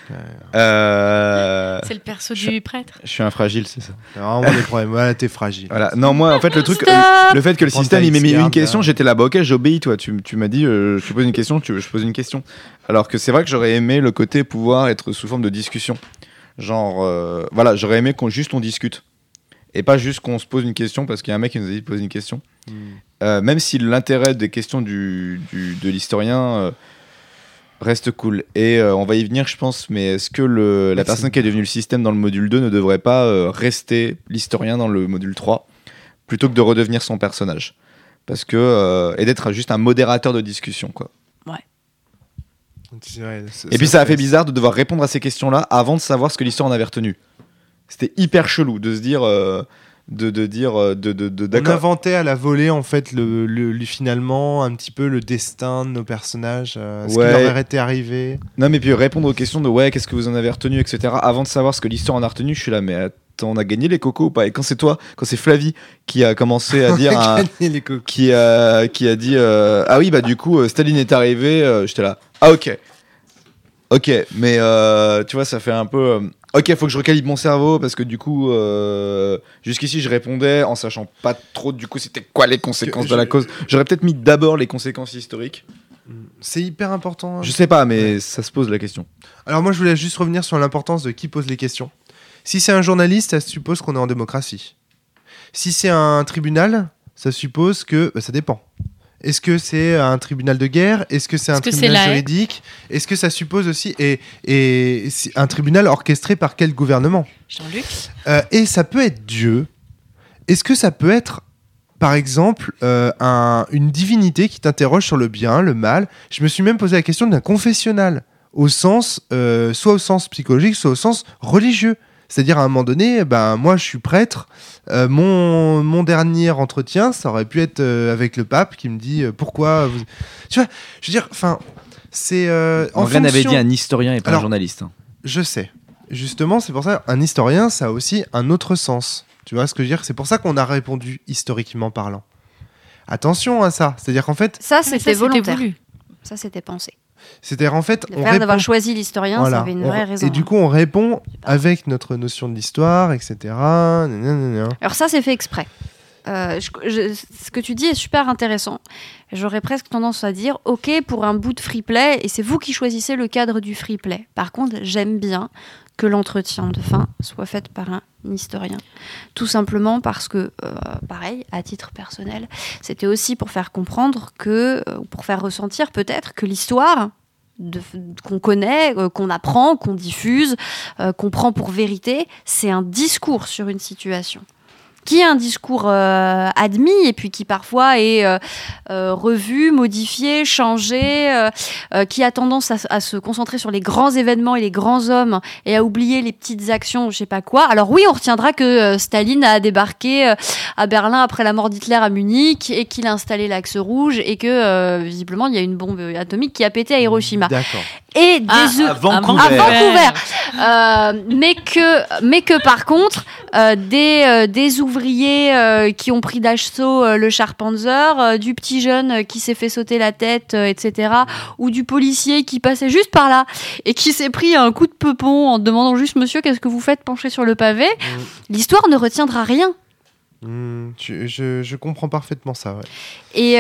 Euh... C'est le perso je- du prêtre. Je suis un fragile, c'est ça. T'as vraiment des problèmes. Voilà, t'es fragile. Voilà. Non, moi, en fait, le truc, Stop le fait que le Prends système ta il m'ait mis X-Card, une question, là. j'étais là, bah ok, j'obéis, toi. Tu, tu m'as dit, euh, je te pose une question, tu veux, je pose une question. Alors que c'est vrai que j'aurais aimé le côté pouvoir être sous forme de discussion. Genre, euh, voilà, j'aurais aimé qu'on juste on discute. Et pas juste qu'on se pose une question parce qu'il y a un mec qui nous a dit de poser une question. Hmm. Euh, même si l'intérêt des questions du, du- de l'historien euh, reste cool. Et euh, on va y venir, je pense, mais est-ce que le, la Merci. personne qui est devenue le système dans le module deux ne devrait pas euh, rester l'historien dans le module trois plutôt que de redevenir son personnage? Parce que, euh, et d'être juste un modérateur de discussion, quoi. C'est vrai, Et puis ça a fait bizarre de devoir répondre à ces questions-là avant de savoir ce que l'histoire en avait retenu. C'était hyper chelou de se dire, euh, de, de dire, euh, de, de, de- On d'accord. inventait à la volée en fait le, le- le- finalement un petit peu le destin de nos personnages, euh, ce Ouais. qui leur était arrivé. Non, mais puis répondre aux questions de ouais, qu'est-ce que vous en avez retenu, et cetera. Avant de savoir ce que l'histoire en a retenu, je suis là, mais attends, on a gagné les cocos ou pas? Et quand c'est toi, quand c'est Flavie qui a commencé à dire, un- Gagner les coquilles. qui, a, qui a dit euh, ah oui, bah du coup, euh, Staline est arrivé, euh, j'étais là, ah ok. Ok, mais euh, tu vois, ça fait un peu. euh, ok, faut que je recalibre mon cerveau parce que du coup, euh, jusqu'ici, je répondais en sachant pas trop du coup c'était quoi les conséquences Que de la je- cause. J'aurais peut-être mis d'abord les conséquences historiques. C'est hyper important. Je sais pas, mais ça se pose la question. Alors moi je voulais juste revenir sur l'importance de qui pose les questions. Si c'est un journaliste, ça suppose qu'on est en démocratie. Si c'est un tribunal, ça suppose que bah, ça dépend. Est-ce que c'est un tribunal de guerre? Est-ce que c'est un Est-ce que c'est tribunal la haie juridique? Est-ce que ça suppose aussi et, et si- un tribunal orchestré par quel gouvernement? Jean-Luc. Euh, et ça peut être Dieu. Est-ce que ça peut être, par exemple, euh, un- une divinité qui t'interroge sur le bien, le mal? Je me suis même posé la question d'un confessionnal, au sens, euh, soit au sens psychologique, soit au sens religieux. C'est-à-dire, à un moment donné, ben, moi, je suis prêtre. euh, mon, mon dernier entretien, ça aurait pu être euh, avec le pape qui me dit euh, pourquoi. Vous... Tu vois, je veux dire, enfin, c'est. euh, en Morgane avait fonction- dit un historien et pas Alors, un journaliste. hein. Je sais. Justement, c'est pour ça, un historien, ça a aussi un autre sens. Tu vois ce que je veux dire? C'est pour ça qu'on a répondu historiquement parlant. Attention à ça. C'est-à-dire qu'en fait, Ça, Ça, c'était volontaire. voulu. Ça, c'était pensé. c'est-à-dire en fait, Le on fait d'avoir répond. choisi l'historien, Voilà. ça avait une On- vraie raison. Et du coup, on répond avec notre notion de l'histoire, et cetera. Nanana. Alors ça, c'est fait exprès. Euh, je- je- ce que tu dis est super intéressant. J'aurais presque tendance à dire, ok, pour un bout de free play, et c'est vous qui choisissez le cadre du free play. Par contre, j'aime bien que l'entretien de fin soit fait par un historien. Tout simplement parce que, euh, pareil, à titre personnel, c'était aussi pour faire comprendre que, euh, ou pour faire ressentir peut-être que l'histoire de, qu'on connaît, euh, qu'on apprend, qu'on diffuse, euh, qu'on prend pour vérité. C'est un discours sur une situation, qui est un discours euh, admis et puis qui parfois est euh, euh, revu, modifié, changé, euh, euh, qui a tendance à, à se concentrer sur les grands événements et les grands hommes et à oublier les petites actions, je sais pas quoi. Alors oui, on retiendra que euh, Staline a débarqué euh, à Berlin après la mort d'Hitler à Munich et qu'il a installé l'axe rouge et que euh, visiblement il y a une bombe atomique qui a pété à Hiroshima. D'accord. Et des Ah, œufs- à Vancouver. à Vancouver. Euh, mais que mais que par contre euh, des euh, des ouvriers euh, qui ont pris d'assaut euh, le Charpanzer, euh, du petit jeune euh, qui s'est fait sauter la tête, euh, et cetera, ou du policier qui passait juste par là et qui s'est pris un coup de peupon en demandant juste monsieur qu'est-ce que vous faites penché sur le pavé, l'histoire ne retiendra rien. Hmm, je, je, je comprends parfaitement ça. Ouais. Et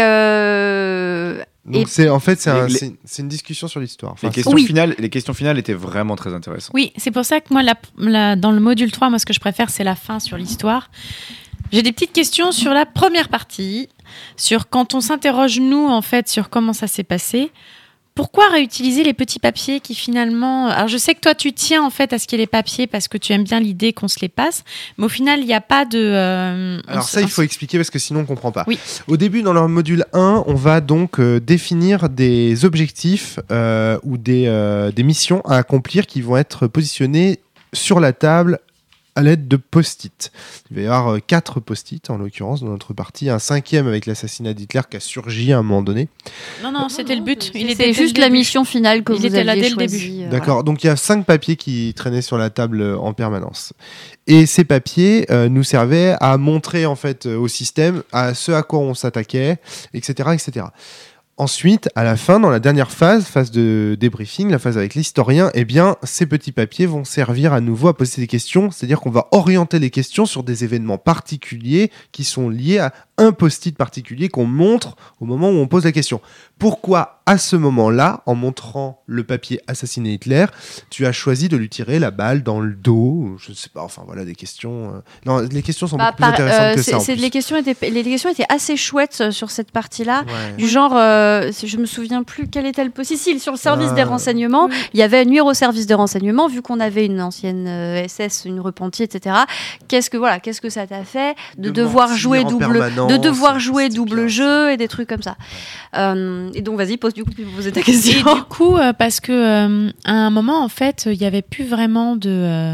euh, Donc Et- c'est en fait c'est, un- Les- c'est, c'est une discussion sur l'histoire. Enfin, Les questions, Oui. finales, les questions finales étaient vraiment très intéressantes. Oui, c'est pour ça que moi, la- la- dans le module trois, moi, ce que je préfère, c'est la fin sur l'histoire. J'ai des petites questions sur la première partie, sur quand on s'interroge, nous, en fait, sur comment ça s'est passé. Pourquoi réutiliser les petits papiers qui finalement... Alors je sais que toi tu tiens en fait à ce qu'il y ait les papiers parce que tu aimes bien l'idée qu'on se les passe, mais au final il n'y a pas de... euh, on Alors se- ça, il on faut expliquer parce que sinon on comprend pas. Oui. Au début, dans leur module un, on va donc euh, définir des objectifs euh, ou des, euh, des missions à accomplir qui vont être positionnées sur la table à l'aide de post-it. Il va y avoir euh, quatre post-it en l'occurrence dans notre partie, un cinquième avec l'assassinat d'Hitler qui a surgi à un moment donné. Non, non, c'était le but. Il c'est était juste dès la le début. mission finale que Il vous était là aviez dès le choisie, euh, D'accord, donc il y a cinq papiers qui traînaient sur la table euh, en permanence. Et ces papiers euh, nous servaient à montrer en fait euh, au système à ce à quoi on s'attaquait, et cetera, et cetera. Ensuite, à la fin, dans la dernière phase, phase de débriefing, la phase avec l'historien, eh bien, ces petits papiers vont servir à nouveau à poser des questions, c'est-à-dire qu'on va orienter les questions sur des événements particuliers qui sont liés à un post-it particulier qu'on montre au moment où on pose la question. Pourquoi, à ce moment-là, en montrant le papier assassiner Hitler, tu as choisi de lui tirer la balle dans le dos? Je ne sais pas, enfin voilà, des questions... euh, Non, les questions sont Bah, beaucoup plus par- intéressantes euh, que c'est- ça, en c'est- plus. les, questions étaient, les questions étaient assez chouettes euh, sur cette partie-là. Ouais. Du genre, euh, je me souviens plus quel était le poste. Si, sur le service Ah. des renseignements, il y avait nuire au service des renseignements, vu qu'on avait une ancienne euh, S S, une repentie, et cetera. Qu'est-ce que voilà, qu'est-ce que ça t'a fait de, De devoir mentir jouer en double, permanence, de devoir jouer c'était double bien, jeu et des trucs comme ça. Euh, et donc, vas-y, pose du coup, tu peux poser ta Et question. du coup, euh, parce que euh, à un moment, en fait, il n'y avait plus vraiment de. euh,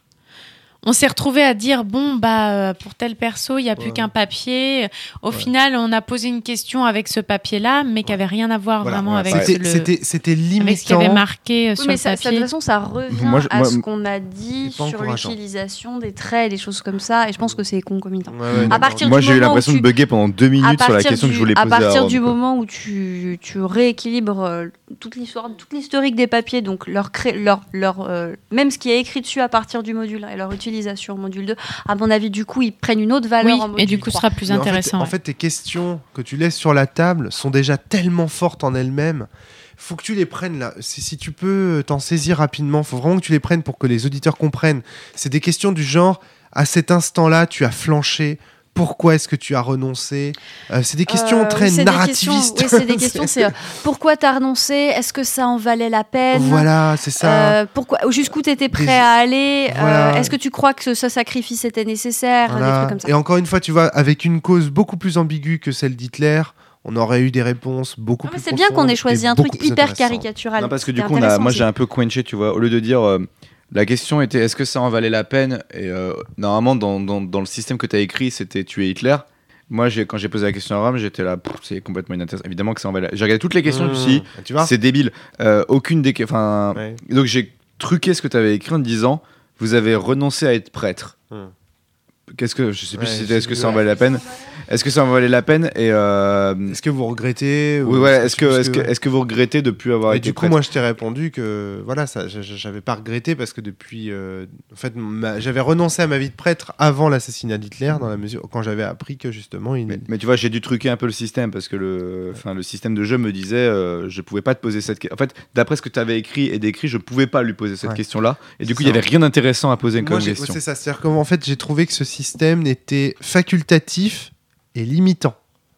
On s'est retrouvé à dire bon bah euh, pour tel perso il y a plus Ouais. qu'un papier. Au Ouais. final on a posé une question avec ce papier là mais qui avait rien à voir Voilà, vraiment ouais, avec, C'était, le, c'était, c'était avec ce qui avait limitant. marqué euh, Oui, sur mais le ça, ça, de papier. toute façon, ça revient Moi, je- à moi, ce qu'on a dit c'est pas sur encourageant. l'utilisation des traits et des choses comme ça. Et je pense que c'est concomitant. Ouais, ouais, À d'accord. partir Moi du j'ai eu moment l'impression où de tu- bugger pendant deux À minutes sur la partir question du, que je voulais à poser à partir Rome, du quoi. moment où tu, tu rééquilibres euh, toute l'histoire, toute l'historique des papiers, donc leur, cré- leur, leur, euh, même ce qui est écrit dessus à partir du module un et leur utilisation au module deux, à mon avis, du coup, ils prennent une autre valeur Oui, en module et du coup ce trois. sera plus Mais en fait- intéressant. En ouais. fait, tes questions que tu laisses sur la table sont déjà tellement fortes en elles-mêmes. Faut que tu les prennes là. Si, si tu peux t'en saisir rapidement, faut vraiment que tu les prennes pour que les auditeurs comprennent. C'est des questions du genre à cet instant-là, tu as flanché. Pourquoi est-ce que tu as renoncé? Euh, C'est des questions Euh, très c'est des narrativistes. questions- oui, c'est des questions. C'est euh, pourquoi t'as renoncé? Est-ce que ça en valait la peine? Voilà, c'est ça. Euh, pourquoi, jusqu'où tu étais prêt Des- à aller? Euh, Voilà. Est-ce que tu crois que ce, ce sacrifice était nécessaire? Des Voilà. trucs comme ça. Et encore une fois, tu vois, avec une cause beaucoup plus ambiguë que celle d'Hitler, on aurait eu des réponses beaucoup Non, mais plus c'est bien qu'on ait profondes choisi et un truc beaucoup plus hyper intéressantes. caricatural. Non, parce que du C'était coup, on a, intéressant moi aussi. j'ai un peu quenché, tu vois. Au lieu de dire euh, la question était est-ce que ça en valait la peine? Et euh, normalement, dans, dans, dans le système que tu as écrit, c'était tuer Hitler. Moi, j'ai, quand j'ai posé la question à Ram, j'étais là, pff, c'est complètement inintéressant. Évidemment que ça en valait. J'ai regardé toutes les questions, je me suis dit, Mmh. Tu vois c'est débile. Euh, aucune des. Enfin, Ouais. donc j'ai truqué ce que tu avais écrit en te disant vous avez renoncé à être prêtre. Mmh. Qu'est-ce que je sais plus Ouais, si j'ai c'était est-ce que vu, ça en ouais. valait la peine? Est-ce que ça en valait la peine? Et euh, Est-ce que vous regrettez oui, ou- voilà, est-ce que parce est-ce que est-ce que vous regrettez de plus avoir Et été du coup, prêtre? moi, je t'ai répondu que voilà, ça, je- je- j'avais pas regretté parce que depuis, euh, en fait, ma- j'avais renoncé à ma vie de prêtre avant l'assassinat d'Hitler, dans la mesure quand j'avais appris que justement, il. Mais, mais tu vois, j'ai dû truquer un peu le système parce que le, enfin, le système de jeu me disait euh, je pouvais pas te poser cette question. En fait, d'après ce que tu avais écrit et décrit, je pouvais pas lui poser cette Ouais. question-là. Et du C'est coup, il y ça. avait rien d'intéressant à poser Moi, comme j'ai- ouais, question. c'est ça. C'est-à-dire qu'en fait, j'ai trouvé que ce système n'était facultatif et limitant.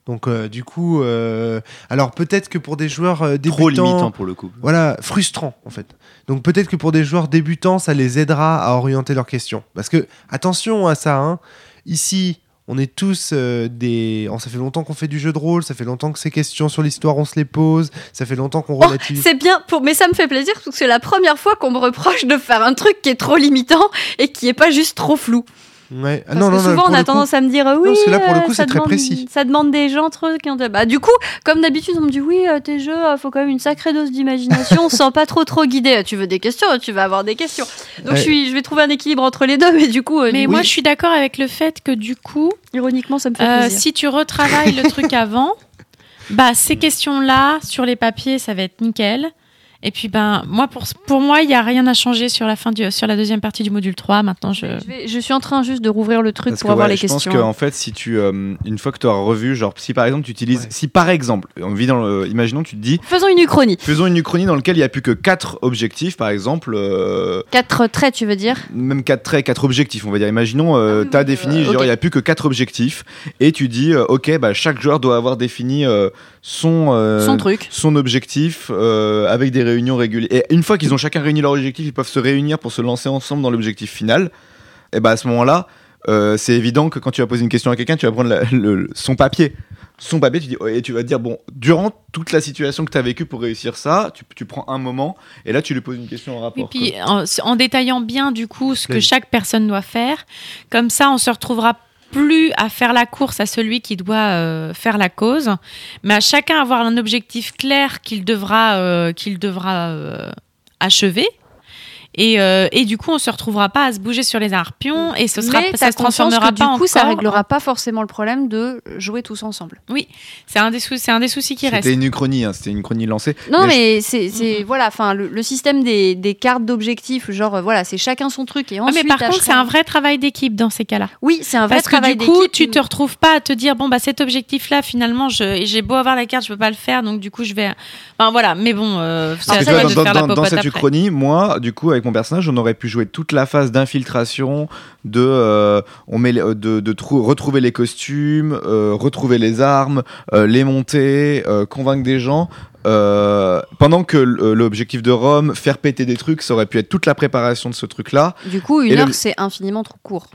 Donc euh, du coup, euh, alors peut-être que pour des joueurs euh, débutants, Trop limitant pour le coup. voilà, frustrant en fait. Donc peut-être que pour des joueurs débutants, ça les aidera à orienter leurs questions. Parce que attention à ça, hein. Ici, on est tous euh, des. Oh, ça fait longtemps qu'on fait du jeu de rôle, ça fait longtemps que ces questions sur l'histoire, on se les pose, ça fait longtemps qu'on Oh, relativise. c'est bien, pour... mais ça me fait plaisir parce que c'est la première fois qu'on me reproche de faire un truc qui est trop limitant et qui est pas juste trop flou. Ouais. Ah, Parce non, que non, non, souvent pour on a le coup- tendance à me dire euh, oui. parce que là, pour le coup, euh, c'est ça très demande- précis. Ça demande des gens trucs. Bah du coup, comme d'habitude, on me dit oui, euh, tes jeux, euh, faut quand même une sacrée dose d'imagination. On se sent pas trop trop guidé. Tu veux des questions, tu vas avoir des questions. Donc Ouais. je suis, je vais trouver un équilibre entre les deux, mais du coup, euh, Mais du- moi, oui, je suis d'accord avec le fait que du coup, ironiquement, ça me fait euh, plaisir. si tu retravailles le truc avant, bah ces questions-là sur les papiers, ça va être nickel. Et puis ben moi pour pour moi, il y a rien à changer sur la fin du sur la deuxième partie du module trois. Maintenant, je Je, vais- je suis en train juste de rouvrir le truc Parce pour que, avoir ouais, les je questions. pense qu'en fait, si tu, euh, une fois que tu auras revu, genre, si par exemple tu utilises, Ouais. si par exemple, on vit dans le, imaginons, tu te dis, Faisons une uchronie. faisons une uchronie dans laquelle il n'y a plus que quatre objectifs, par exemple, euh, Quatre traits, tu veux dire? même quatre traits, quatre objectifs, on va dire. Imaginons, euh, Ah oui, tu as oui, défini, euh, genre, il ok. n'y a plus que quatre objectifs, et tu dis, euh, ok, bah, chaque joueur doit avoir défini euh, son, euh, Son truc. son objectif euh, avec des réunions régulières. Et une fois qu'ils ont chacun réuni leur objectif, ils peuvent se réunir pour se lancer ensemble dans l'objectif final. Et bah à ce moment-là, euh, c'est évident que quand tu vas poser une question à quelqu'un, tu vas prendre la- le- son papier. Son papier, tu dis, et tu vas te dire, bon, durant toute la situation que tu as vécue pour réussir ça, tu, tu prends un moment, et là tu lui poses une question en Oui, rapport. puis en, en détaillant bien du coup ce que Oui. chaque personne doit faire, comme ça on se retrouvera plus à faire la course à celui qui doit euh, faire la cause, mais à chacun avoir un objectif clair qu'il devra, euh, qu'il devra euh, achever. Et, euh, et du coup, on se retrouvera pas à se bouger sur les harpions et ce sera, Mais ça t'as se conscience transformera que, du pas coup, ça encore réglera en- pas forcément le problème de jouer tous ensemble. Oui, c'est un des sou- c'est un des soucis qui restent. C'était une uchronie, hein, c'était une uchronie lancée. Non, Mais je- mais c'est, c'est voilà, enfin, le, le système des, des cartes d'objectifs, genre, euh, voilà, c'est chacun son truc et Ouais, ensuite. mais par à contre, chaque- c'est un vrai travail d'équipe dans ces cas-là. Oui, c'est un vrai Parce que travail du coup, d'équipe. tu te retrouves pas à te dire bon bah cet objectif-là, finalement, je, j'ai beau avoir la carte, je peux pas le faire, donc du coup je vais. Enfin voilà, mais bon, euh, c'est Parce à que toi dans, de dans- faire la dans- dans popote cette après. uchronie, moi, du coup, avec mon personnage, on aurait pu jouer toute la phase d'infiltration, de, euh, on met, les- euh, de, de trou- retrouver les costumes, euh, retrouver les armes, euh, les monter, euh, convaincre des gens. euh, pendant que l- l'objectif de Rome, faire péter des trucs, ça aurait pu être toute la préparation de ce truc-là. Du coup, une Et le- heure, c'est infiniment trop court.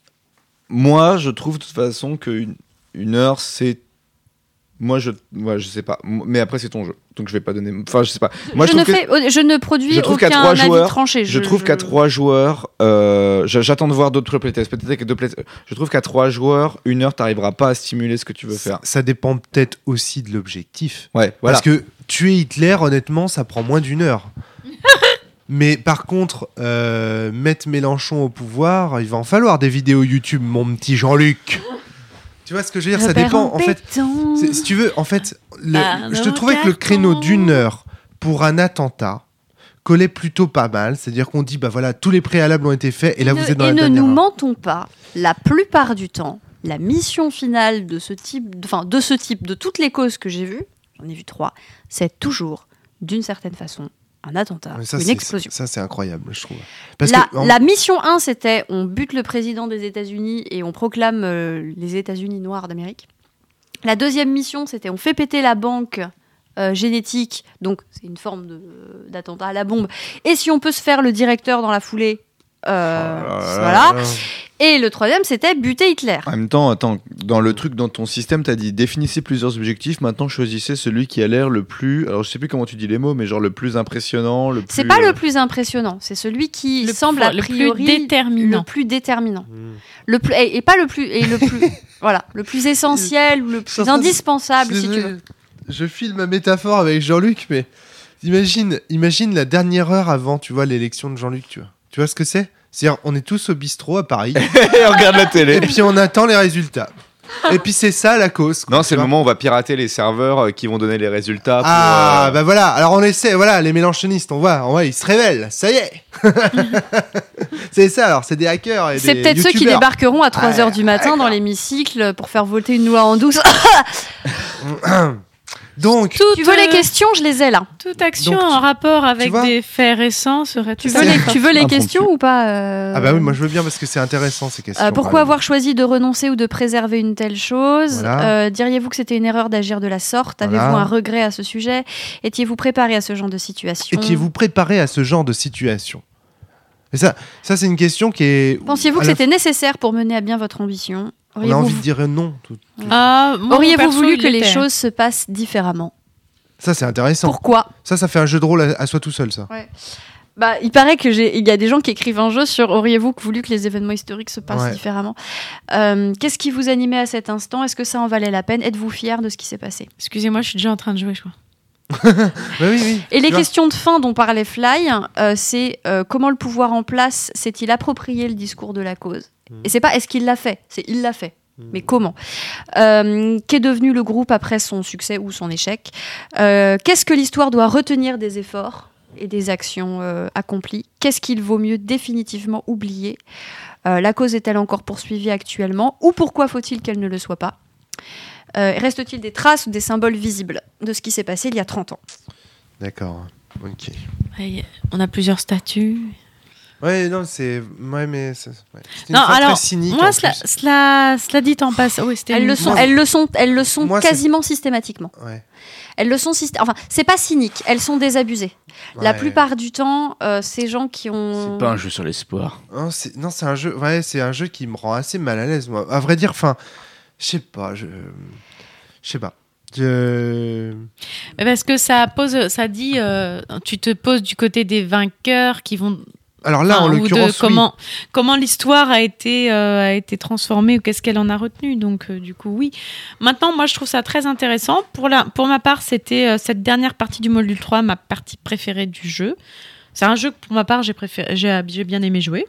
Moi, je trouve de toute façon qu'une une heure, c'est. Moi, je, ouais, je sais pas. M- Mais après, c'est ton jeu. Donc, je vais pas donner. Enfin, je sais pas. Moi, je, je ne trouve que. fais, je ne produis je trouve aucun qu'à trois avis joueurs, tranché. Je, trouve qu'à trois joueurs, euh, j'a- j'attends de voir d'autres playtests. Peut-être que deux playtests. Je trouve qu'à trois joueurs, une heure, t'arriveras pas à stimuler ce que tu veux faire. Ça dépend peut-être aussi de l'objectif. Ouais, voilà. Parce que tuer Hitler, honnêtement, ça prend moins d'une heure. Mais par contre, euh, mettre Mélenchon au pouvoir, il va en falloir des vidéos YouTube, mon petit Jean-Luc. Tu vois ce que je veux dire? Ça dépend. En fait, c'est- si tu veux, en fait, le- Ah, je te non, trouvais que le créneau carton. d'une heure pour un attentat collait plutôt pas mal. C'est-à-dire qu'on dit, bah voilà, tous les préalables ont été faits et là Et vous ne- êtes dans et la ne dernière nous heure. mentons pas, la plupart du temps, la mission finale de ce type, enfin de ce type, de toutes les causes que j'ai vues, j'en ai vu trois, c'est toujours, d'une certaine façon, un attentat, Mais ça, une c'est- explosion. Ça, c'est incroyable, je trouve. Parce La, que, en- la mission un, c'était on bute le président des États-Unis et on proclame euh, les États-Unis noirs d'Amérique. La deuxième mission, c'était on fait péter la banque euh, génétique, donc c'est une forme de- d'attentat à la bombe. Et si on peut se faire le directeur dans la foulée, euh, Oh là là voilà. là. Et le troisième, c'était buter Hitler. En même temps, attends, dans le truc, dans ton système, t'as dit définissez plusieurs objectifs. Maintenant, choisissez celui qui a l'air le plus. Alors, je sais plus comment tu dis les mots, mais genre le plus impressionnant, le plus. C'est pas euh, le plus impressionnant, c'est celui qui Le semble plus- a le plus priori déterminant. le plus déterminant. Mm. Le plus et, et pas le plus et le plus voilà, le plus essentiel ou le plus J'entends- indispensable Je si suis tu désolé, veux. Je file ma métaphore avec Jean-Luc, mais imagine, imagine la dernière heure avant, tu vois, l'élection de Jean-Luc, tu vois. Tu vois ce que c'est? C'est-à-dire, on est tous au bistrot à Paris, Et on regarde la télé. et puis on attend les résultats. Et puis c'est ça la cause. quoi, Non, tu c'est le vois. moment où on va pirater les serveurs euh, qui vont donner les résultats. Pour, Ah, euh, bah voilà. Alors on essaie, voilà, les mélanchonistes, on voit, on voit, ils se révèlent, ça y est. C'est ça, alors, c'est des hackers et C'est des peut-être ceux qui youtubeurs. débarqueront à trois heures Ouais, du matin dans d'accord. l'hémicycle pour faire voter une loi en douce. Donc, Toute, Tu veux les euh, questions, je les ai là. Toute action Donc, tu- en rapport avec vois des faits récents serait Tu tout veux à les, fait tu veux les Impromptu. questions ou pas euh, ah bah oui, moi je veux bien parce que c'est intéressant ces questions. Euh, quand pourquoi même. avoir choisi de renoncer ou de préserver une telle chose Voilà. Euh, Diriez-vous que c'était une erreur d'agir de la sorte Voilà. Avez-vous un regret à ce sujet Étiez-vous préparé à ce genre de situation Étiez-vous préparé à ce genre de situation? Et ça, ça c'est une question qui est. Pensiez-vous à que la c'était nécessaire pour mener à bien votre ambition On a Auriez-vous, envie de dire non. tout- tout- Ah, moi, auriez-vous mon perso, voulu il que les l'était. choses se passent différemment Ça c'est intéressant. Pourquoi Ça, ça fait un jeu de rôle à, à soi tout seul, ça. Bah, il paraît que j'ai, il y a des gens qui écrivent un jeu sur auriez-vous voulu que les événements historiques se passent Ouais. différemment. Euh, qu'est-ce qui vous animait à cet instant Est-ce que ça en valait la peine Êtes-vous fier de ce qui s'est passé Excusez-moi, je suis déjà en train de jouer, je crois. Bah oui, oui. Et les Tu vois. questions de fin dont parlait Fly, euh, c'est euh, comment le pouvoir en place s'est-il approprié le discours de la cause Et c'est pas est-ce qu'il l'a fait, c'est il l'a fait. Mais comment euh, Qu'est devenu le groupe après son succès ou son échec Euh, Qu'est-ce que l'histoire doit retenir des efforts et des actions euh, accomplies Qu'est-ce qu'il vaut mieux définitivement oublier Euh, La cause est-elle encore poursuivie actuellement Ou pourquoi faut-il qu'elle ne le soit pas Euh, Reste-t-il des traces ou des symboles visibles de ce qui s'est passé il y a trente ans D'accord. Ok. Ouais, on a plusieurs statuts. Ouais, non, c'est. Ouais, mais. c'est- ouais. C'était une Non, fin alors, très cynique. moi, en cela, plus. cela, cela dit en passant. Oui, c'était Elles une- le sont, Moi- elles le sont, elles le sont Moi, c'est- quasiment systématiquement. Ouais. Elles le sont systé- Enfin, c'est pas cynique. Elles sont désabusées. La Ouais. plupart du temps, euh, ces gens qui ont. C'est pas un jeu sur l'espoir. Non, c'est non, c'est un jeu. Ouais, c'est un jeu qui me rend assez mal à l'aise, moi. À vrai dire, enfin, je sais pas, je, je sais pas. Je... Mais parce que ça pose, ça dit, euh, tu te poses du côté des vainqueurs qui vont. Alors là, enfin, en ou de l'occurrence, oui. comment, comment l'histoire a été, euh, a été transformée ou qu'est-ce qu'elle en a retenu. Donc, euh, du coup, oui. Maintenant, moi, je trouve ça très intéressant. Pour, la, pour ma part, c'était euh, cette dernière partie du module trois, ma partie préférée du jeu. C'est un jeu que, pour ma part, j'ai, préféré, j'ai, j'ai bien aimé jouer,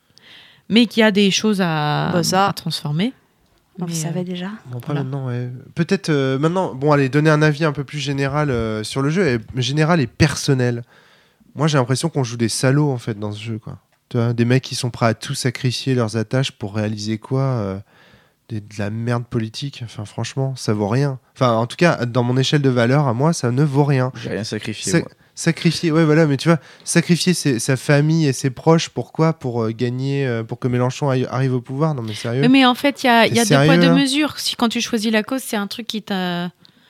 mais qui a des choses à, Bah, ça. à transformer. On le Mais, savait euh, déjà. Bon, pas Voilà. maintenant, ouais. Peut-être euh, maintenant, bon, allez, donner un avis un peu plus général euh, sur le jeu, et, général et personnel. Moi, j'ai l'impression qu'on joue des salauds, en fait, dans ce jeu, quoi. Tu vois, des mecs qui sont prêts à tout sacrifier leurs attaches pour réaliser quoi euh, des- De la merde politique. Enfin, franchement, ça vaut rien. Enfin, en tout cas, dans mon échelle de valeur, à moi, ça ne vaut rien. J'ai rien sacrifié. Sa- moi. Sacrifier, ouais, voilà, mais tu vois, sacrifier ses- sa famille et ses proches, pourquoi Pour euh, gagner, euh, pour que Mélenchon aille- arrive au pouvoir. Non, mais sérieux. Oui, mais en fait, il y a, il y a T'es deux poids, sérieux, deux là mesures. Si quand tu choisis la cause, c'est un truc qui, t'a,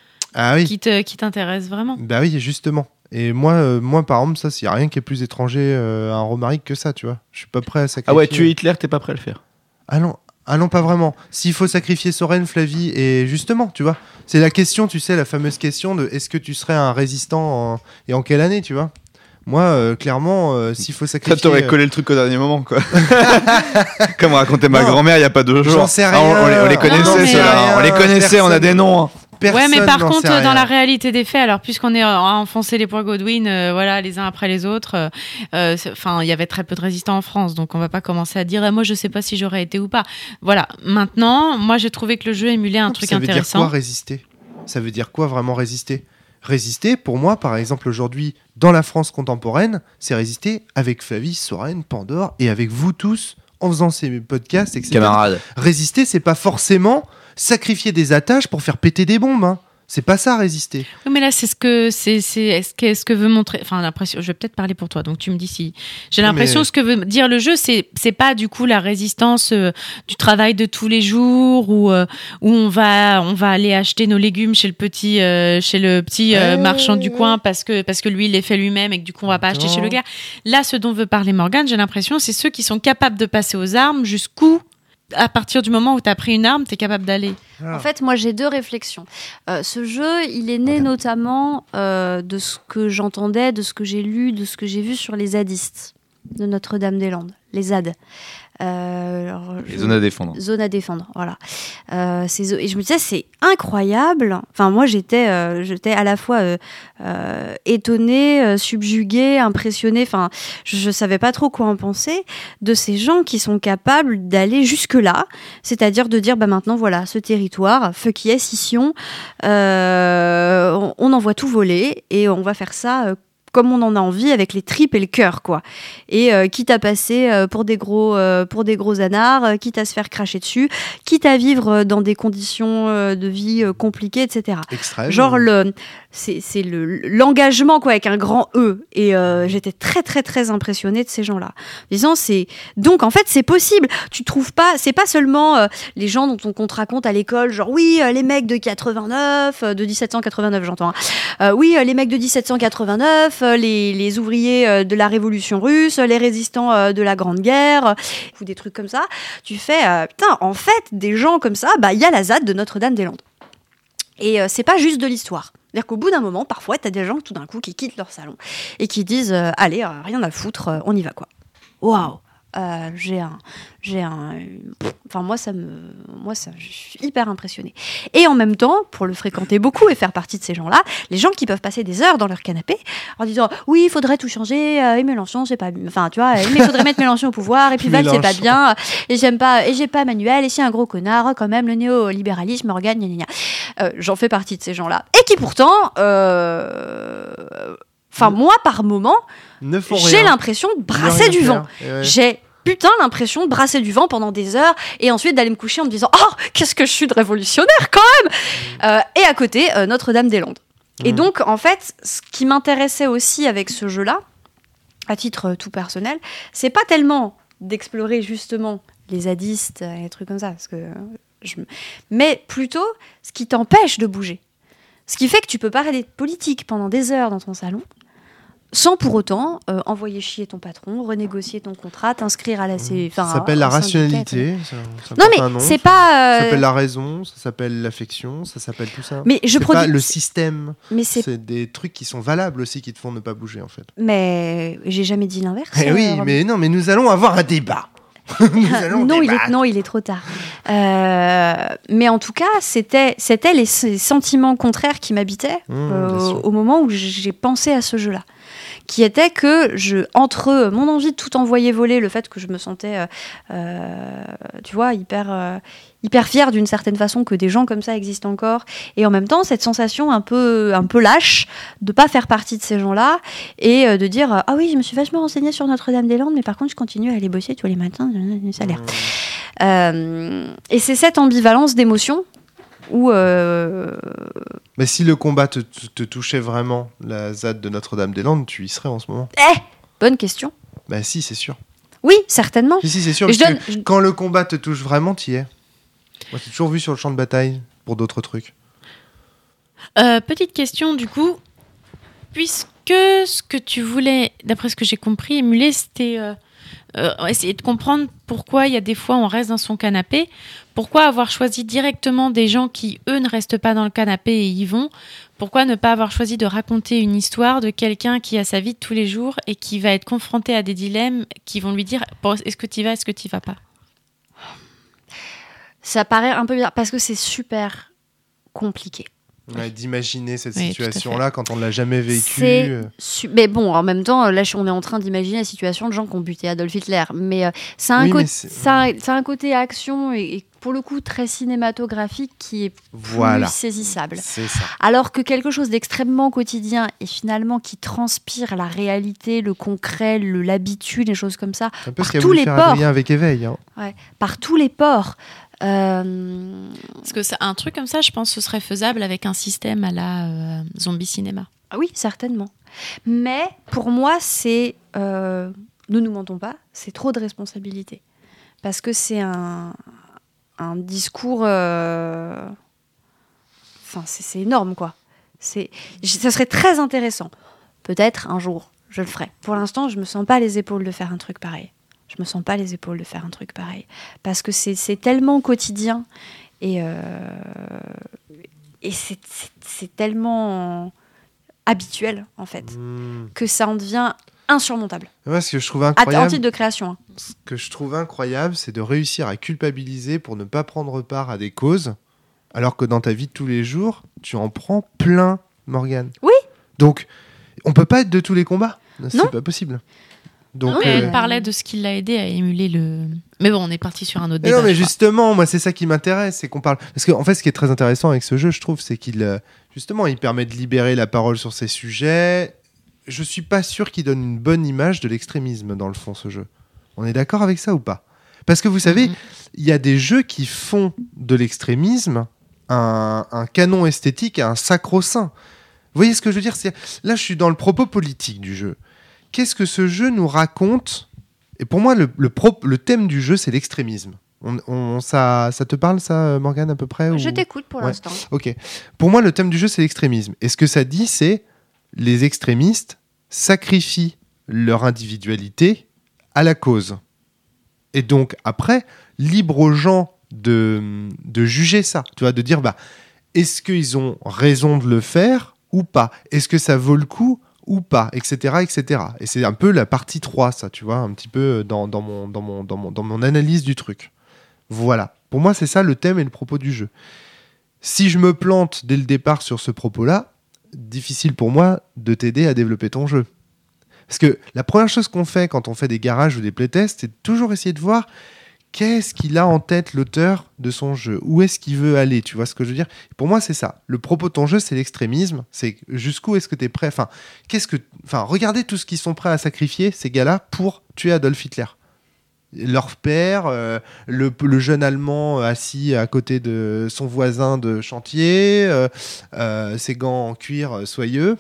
Ah oui. qui, te, qui t'intéresse vraiment. Bah oui, justement. Et moi, euh, moi par exemple, ça, il n'y a rien qui est plus étranger euh, à un Romaric que ça, tu vois. Je suis pas prêt à sacrifier. Ah ouais, tuer Hitler, t'es pas prêt à le faire. Ah non, ah non, pas vraiment. S'il faut sacrifier Soren, Flavie, et justement, tu vois, c'est la question, tu sais, la fameuse question de est-ce que tu serais un résistant en- et en quelle année, tu vois. Moi, euh, clairement, euh, s'il faut Ça sacrifier. t'aurait euh, collé le truc au dernier moment, quoi. Comme racontait ma Non. grand-mère il y a pas deux jours. J'en sais Ah, on, on les, on les rien. connaissait, Non, mais, ceux-là. euh, On les connaissait, on a des noms. hein. personne Ouais, mais par n'en contre, sait dans rien. la réalité des faits, alors puisqu'on est à enfoncer les points Godwin, euh, voilà, les uns après les autres, euh, euh, c'est- enfin, il y avait très peu de résistants en France, donc on va pas commencer à dire, ah, moi, je sais pas si j'aurais été ou pas. Voilà. Maintenant, moi, j'ai trouvé que le jeu émulait un truc Ça veut dire intéressant. quoi résister Ça veut dire quoi vraiment résister Résister, pour moi, par exemple, aujourd'hui, dans la France contemporaine, c'est résister avec Flavie, Soren, Pandore et avec vous tous en faisant ces podcasts, et cetera. Camarade. Résister, c'est pas forcément sacrifier des attaches pour faire péter des bombes. Hein. C'est pas ça, résister. Oui, mais là, c'est ce que c'est, c'est est-ce que, est-ce que veut montrer. Enfin, l'impression. Je vais peut-être parler pour toi, donc tu me dis si. J'ai Oui, l'impression mais- ce que veut dire le jeu, c'est c'est pas du coup la résistance euh, du travail de tous les jours où euh, où on va on va aller acheter nos légumes chez le petit euh, chez le petit euh, Ouais, marchand du ouais. coin parce que parce que lui il les fait lui-même et que du coup on va pas acheter Non. chez le gars. Là, ce dont veut parler Morgane, j'ai l'impression, c'est ceux qui sont capables de passer aux armes jusqu'où. À partir du moment où tu as pris une arme, tu es capable d'aller. Ah. En fait, moi, j'ai deux réflexions. Euh, ce jeu, il est né notamment euh, de ce que j'entendais, de ce que j'ai lu, de ce que j'ai vu sur les zadistes de Notre-Dame-des-Landes, les Z A D. Euh, alors, Les je- zones à défendre. Zone à défendre, voilà. Euh, ces zo- et je me disais, c'est incroyable. Enfin, moi, j'étais, euh, j'étais à la fois euh, euh, étonnée, euh, subjuguée, impressionnée. Enfin, je ne savais pas trop quoi en penser de ces gens qui sont capables d'aller jusque-là, c'est-à-dire de dire, bah maintenant, voilà, ce territoire, feu qui est scission, euh, on, on envoie tout voler et on va faire ça. Euh, comme on en a envie, avec les tripes et le cœur, quoi. Et euh, quitte à passer euh, pour des gros, euh, pour des gros anards, euh, quitte à se faire cracher dessus, quitte à vivre euh, dans des conditions euh, de vie euh, compliquées, et cetera. Extrême. Genre le, c'est, c'est le, l'engagement, quoi, avec un grand E. Et euh, j'étais très, très, très impressionnée de ces gens-là. Disant, c'est donc en fait, c'est possible. Tu trouves pas, c'est pas seulement euh, les gens dont on, qu'on te raconte à l'école, genre oui, euh, les mecs de quatre-vingt-neuf, euh, de dix-sept cent quatre-vingt-neuf, j'entends. Hein. Euh, oui, euh, les mecs de dix-sept cent quatre-vingt-neuf. Les, les ouvriers de la Révolution russe, les résistants de la Grande Guerre, euh, ou des trucs comme ça. Tu fais, euh, putain, en fait, des gens comme ça, bah, il y a la Z A D de Notre-Dame-des-Landes. Et euh, c'est pas juste de l'histoire. C'est-à-dire qu'au bout d'un moment, parfois, t'as des gens, tout d'un coup, qui quittent leur salon et qui disent, euh, allez, euh, rien à foutre, euh, on y va, quoi. Waouh! Euh, j'ai un, j'ai un, enfin moi ça me, moi ça, je suis hyper impressionnée. Et en même temps, pour le fréquenter beaucoup et faire partie de ces gens-là, les gens qui peuvent passer des heures dans leur canapé en disant oui, il faudrait tout changer, euh, et Mélenchon c'est pas, enfin tu vois, mais il faudrait mettre Mélenchon au pouvoir et puis Valls c'est pas bien, et j'aime pas, et j'ai pas Manuel, et c'est un gros connard quand même, le néolibéralisme Morgan, gna gna gna. Euh, j'en fais partie de ces gens-là et qui pourtant, euh, enfin moi par moment, j'ai rien. l'impression de brasser du vent. Ouais. J'ai putain l'impression de brasser du vent pendant des heures et ensuite d'aller me coucher en me disant oh qu'est-ce que je suis de révolutionnaire quand même. Mmh. Euh, et à côté euh, Notre-Dame-des-Landes. Mmh. Et donc en fait ce qui m'intéressait aussi avec ce jeu-là, à titre euh, tout personnel, c'est pas tellement d'explorer justement les zadistes et les trucs comme ça, parce que je... mais plutôt ce qui t'empêche de bouger. Ce qui fait que tu peux parler de politique pendant des heures dans ton salon sans pour autant euh, envoyer chier ton patron, renégocier ton contrat, t'inscrire à la C... Ça s'appelle la rationalité. Ça, ça non mais nom, c'est pas... Euh... Ça s'appelle la raison, ça s'appelle l'affection, ça s'appelle tout ça. Mais je c'est produis... pas le système. Mais c'est... c'est des trucs qui sont valables aussi qui te font ne pas bouger en fait. Mais j'ai jamais dit l'inverse. Eh oui, euh, mais non, mais nous allons avoir un débat. nous allons non, il débattre. est, non, il est trop tard. Euh, mais en tout cas, c'était, c'était les sentiments contraires qui m'habitaient mmh, euh, au moment où j'ai pensé à ce jeu-là. Qui était que, je, entre mon envie de tout envoyer voler, le fait que je me sentais, euh, euh, tu vois, hyper, euh, hyper fière d'une certaine façon que des gens comme ça existent encore, et en même temps, cette sensation un peu, un peu lâche de pas faire partie de ces gens-là, et euh, de dire, euh, ah oui, je me suis vachement renseignée sur Notre-Dame-des-Landes, mais par contre, je continue à aller bosser tous les matins, du salaire. Mmh. Euh, et c'est cette ambivalence d'émotions où... Euh... Mais si le combat te, te, te touchait vraiment, la Z A D de Notre-Dame-des-Landes, tu y serais en ce moment. Eh, bonne question. Bah si, c'est sûr. Oui, certainement. Si, si, c'est sûr. Parce Parce donne... que quand le combat te touche vraiment, tu y es. Moi, j'ai toujours vu sur le champ de bataille pour d'autres trucs. Euh, petite question, du coup. Puisque ce que tu voulais, d'après ce que j'ai compris, émuler, c'était... Euh... Euh, essayer de comprendre pourquoi il y a des fois on reste dans son canapé, pourquoi avoir choisi directement des gens qui eux ne restent pas dans le canapé et y vont, pourquoi ne pas avoir choisi de raconter une histoire de quelqu'un qui a sa vie de tous les jours et qui va être confronté à des dilemmes qui vont lui dire bon, est-ce que tu y vas, est-ce que tu y vas pas. Ça paraît un peu bizarre parce que c'est super compliqué. Ouais, d'imaginer cette oui, situation-là quand on ne l'a jamais vécue. C'est su- mais bon, en même temps, là, on est en train d'imaginer la situation de gens qui ont buté Adolf Hitler. Mais euh, ça, a oui, co- mais c'est... ça, a, ça a un côté action et, et pour le coup très cinématographique qui est voilà. plus saisissable. C'est ça. Alors que quelque chose d'extrêmement quotidien et finalement qui transpire la réalité, le concret, le, l'habitude, les choses comme ça, un peu par ce qu'a tous voulu les faire ports. Adrien avec Éveil. Hein. Ouais, par tous les ports. Euh... Parce que c'est un truc comme ça, je pense que ce serait faisable avec un système à la euh, zombie cinéma. Ah oui, certainement. Mais pour moi, c'est... Euh, ne nous mentons pas, c'est trop de responsabilité. Parce que c'est un, un discours... Euh... Enfin, c'est, c'est énorme, quoi. C'est, ça serait très intéressant. Peut-être, un jour, je le ferai. Pour l'instant, je me sens pas les épaules de faire un truc pareil. Je me sens pas les épaules de faire un truc pareil. Parce que c'est, c'est tellement quotidien et, euh, et c'est, c'est, c'est tellement habituel, en fait, mmh. que ça en devient insurmontable. Ouais, ce que je trouve incroyable, à, en titre de création. Hein. Ce que je trouve incroyable, c'est de réussir à culpabiliser pour ne pas prendre part à des causes, alors que dans ta vie de tous les jours, tu en prends plein, Morgane. Oui. Donc, on peut pas être de tous les combats. C'est non. pas possible. Donc, non, mais euh... elle parlait de ce qui l'a aidé à émuler le... Mais bon, on est parti sur un autre mais débat. Non, mais justement, moi, c'est ça qui m'intéresse, c'est qu'on parle... Parce qu'en fait, ce qui est très intéressant avec ce jeu, je trouve, c'est qu'il, justement, il permet de libérer la parole sur ces sujets, je suis pas sûr qu'il donne une bonne image de l'extrémisme dans le fond, ce jeu. On est d'accord avec ça ou pas ? Parce que vous savez, Mhm. il y a des jeux qui font de l'extrémisme un, un canon esthétique et un sacro-saint. Vous voyez ce que je veux dire ? C'est... Là, je suis dans le propos politique du jeu. Qu'est-ce que ce jeu nous raconte ? Et pour moi, le, le, pro- le thème du jeu, c'est l'extrémisme. On, on- ça, ça te parle, ça, Morgane, à peu près Je ou... t'écoute pour Ouais. l'instant. Ok. Pour moi, le thème du jeu, c'est l'extrémisme. Et ce que ça dit, c'est les extrémistes sacrifient leur individualité à la cause. Et donc, après, libre aux gens de, de juger ça. Tu vois, de dire, bah, est-ce qu'ils ont raison de le faire ou pas ? Est-ce que ça vaut le coup ou pas ? Etc. etc. Et c'est un peu la partie trois, ça, tu vois, un petit peu dans, dans, mon, dans, mon, dans, mon, dans mon analyse du truc. Voilà. Pour moi, c'est ça le thème et le propos du jeu. Si je me plante dès le départ sur ce propos-là, difficile pour moi de t'aider à développer ton jeu. Parce que la première chose qu'on fait quand on fait des garages ou des playtests, c'est de toujours essayer de voir qu'est-ce qu'il a en tête l'auteur de son jeu. Où est-ce qu'il veut aller ? Tu vois ce que je veux dire ? Pour moi, c'est ça. Le propos de ton jeu, c'est l'extrémisme. C'est jusqu'où est-ce que tu es prêt ? Enfin, qu'est-ce que... enfin, regardez tout ce qu'ils sont prêts à sacrifier, ces gars-là, pour tuer Adolf Hitler. Leur père, euh, le, le jeune Allemand assis à côté de son voisin de chantier, euh, euh, ses gants en cuir euh, soyeux.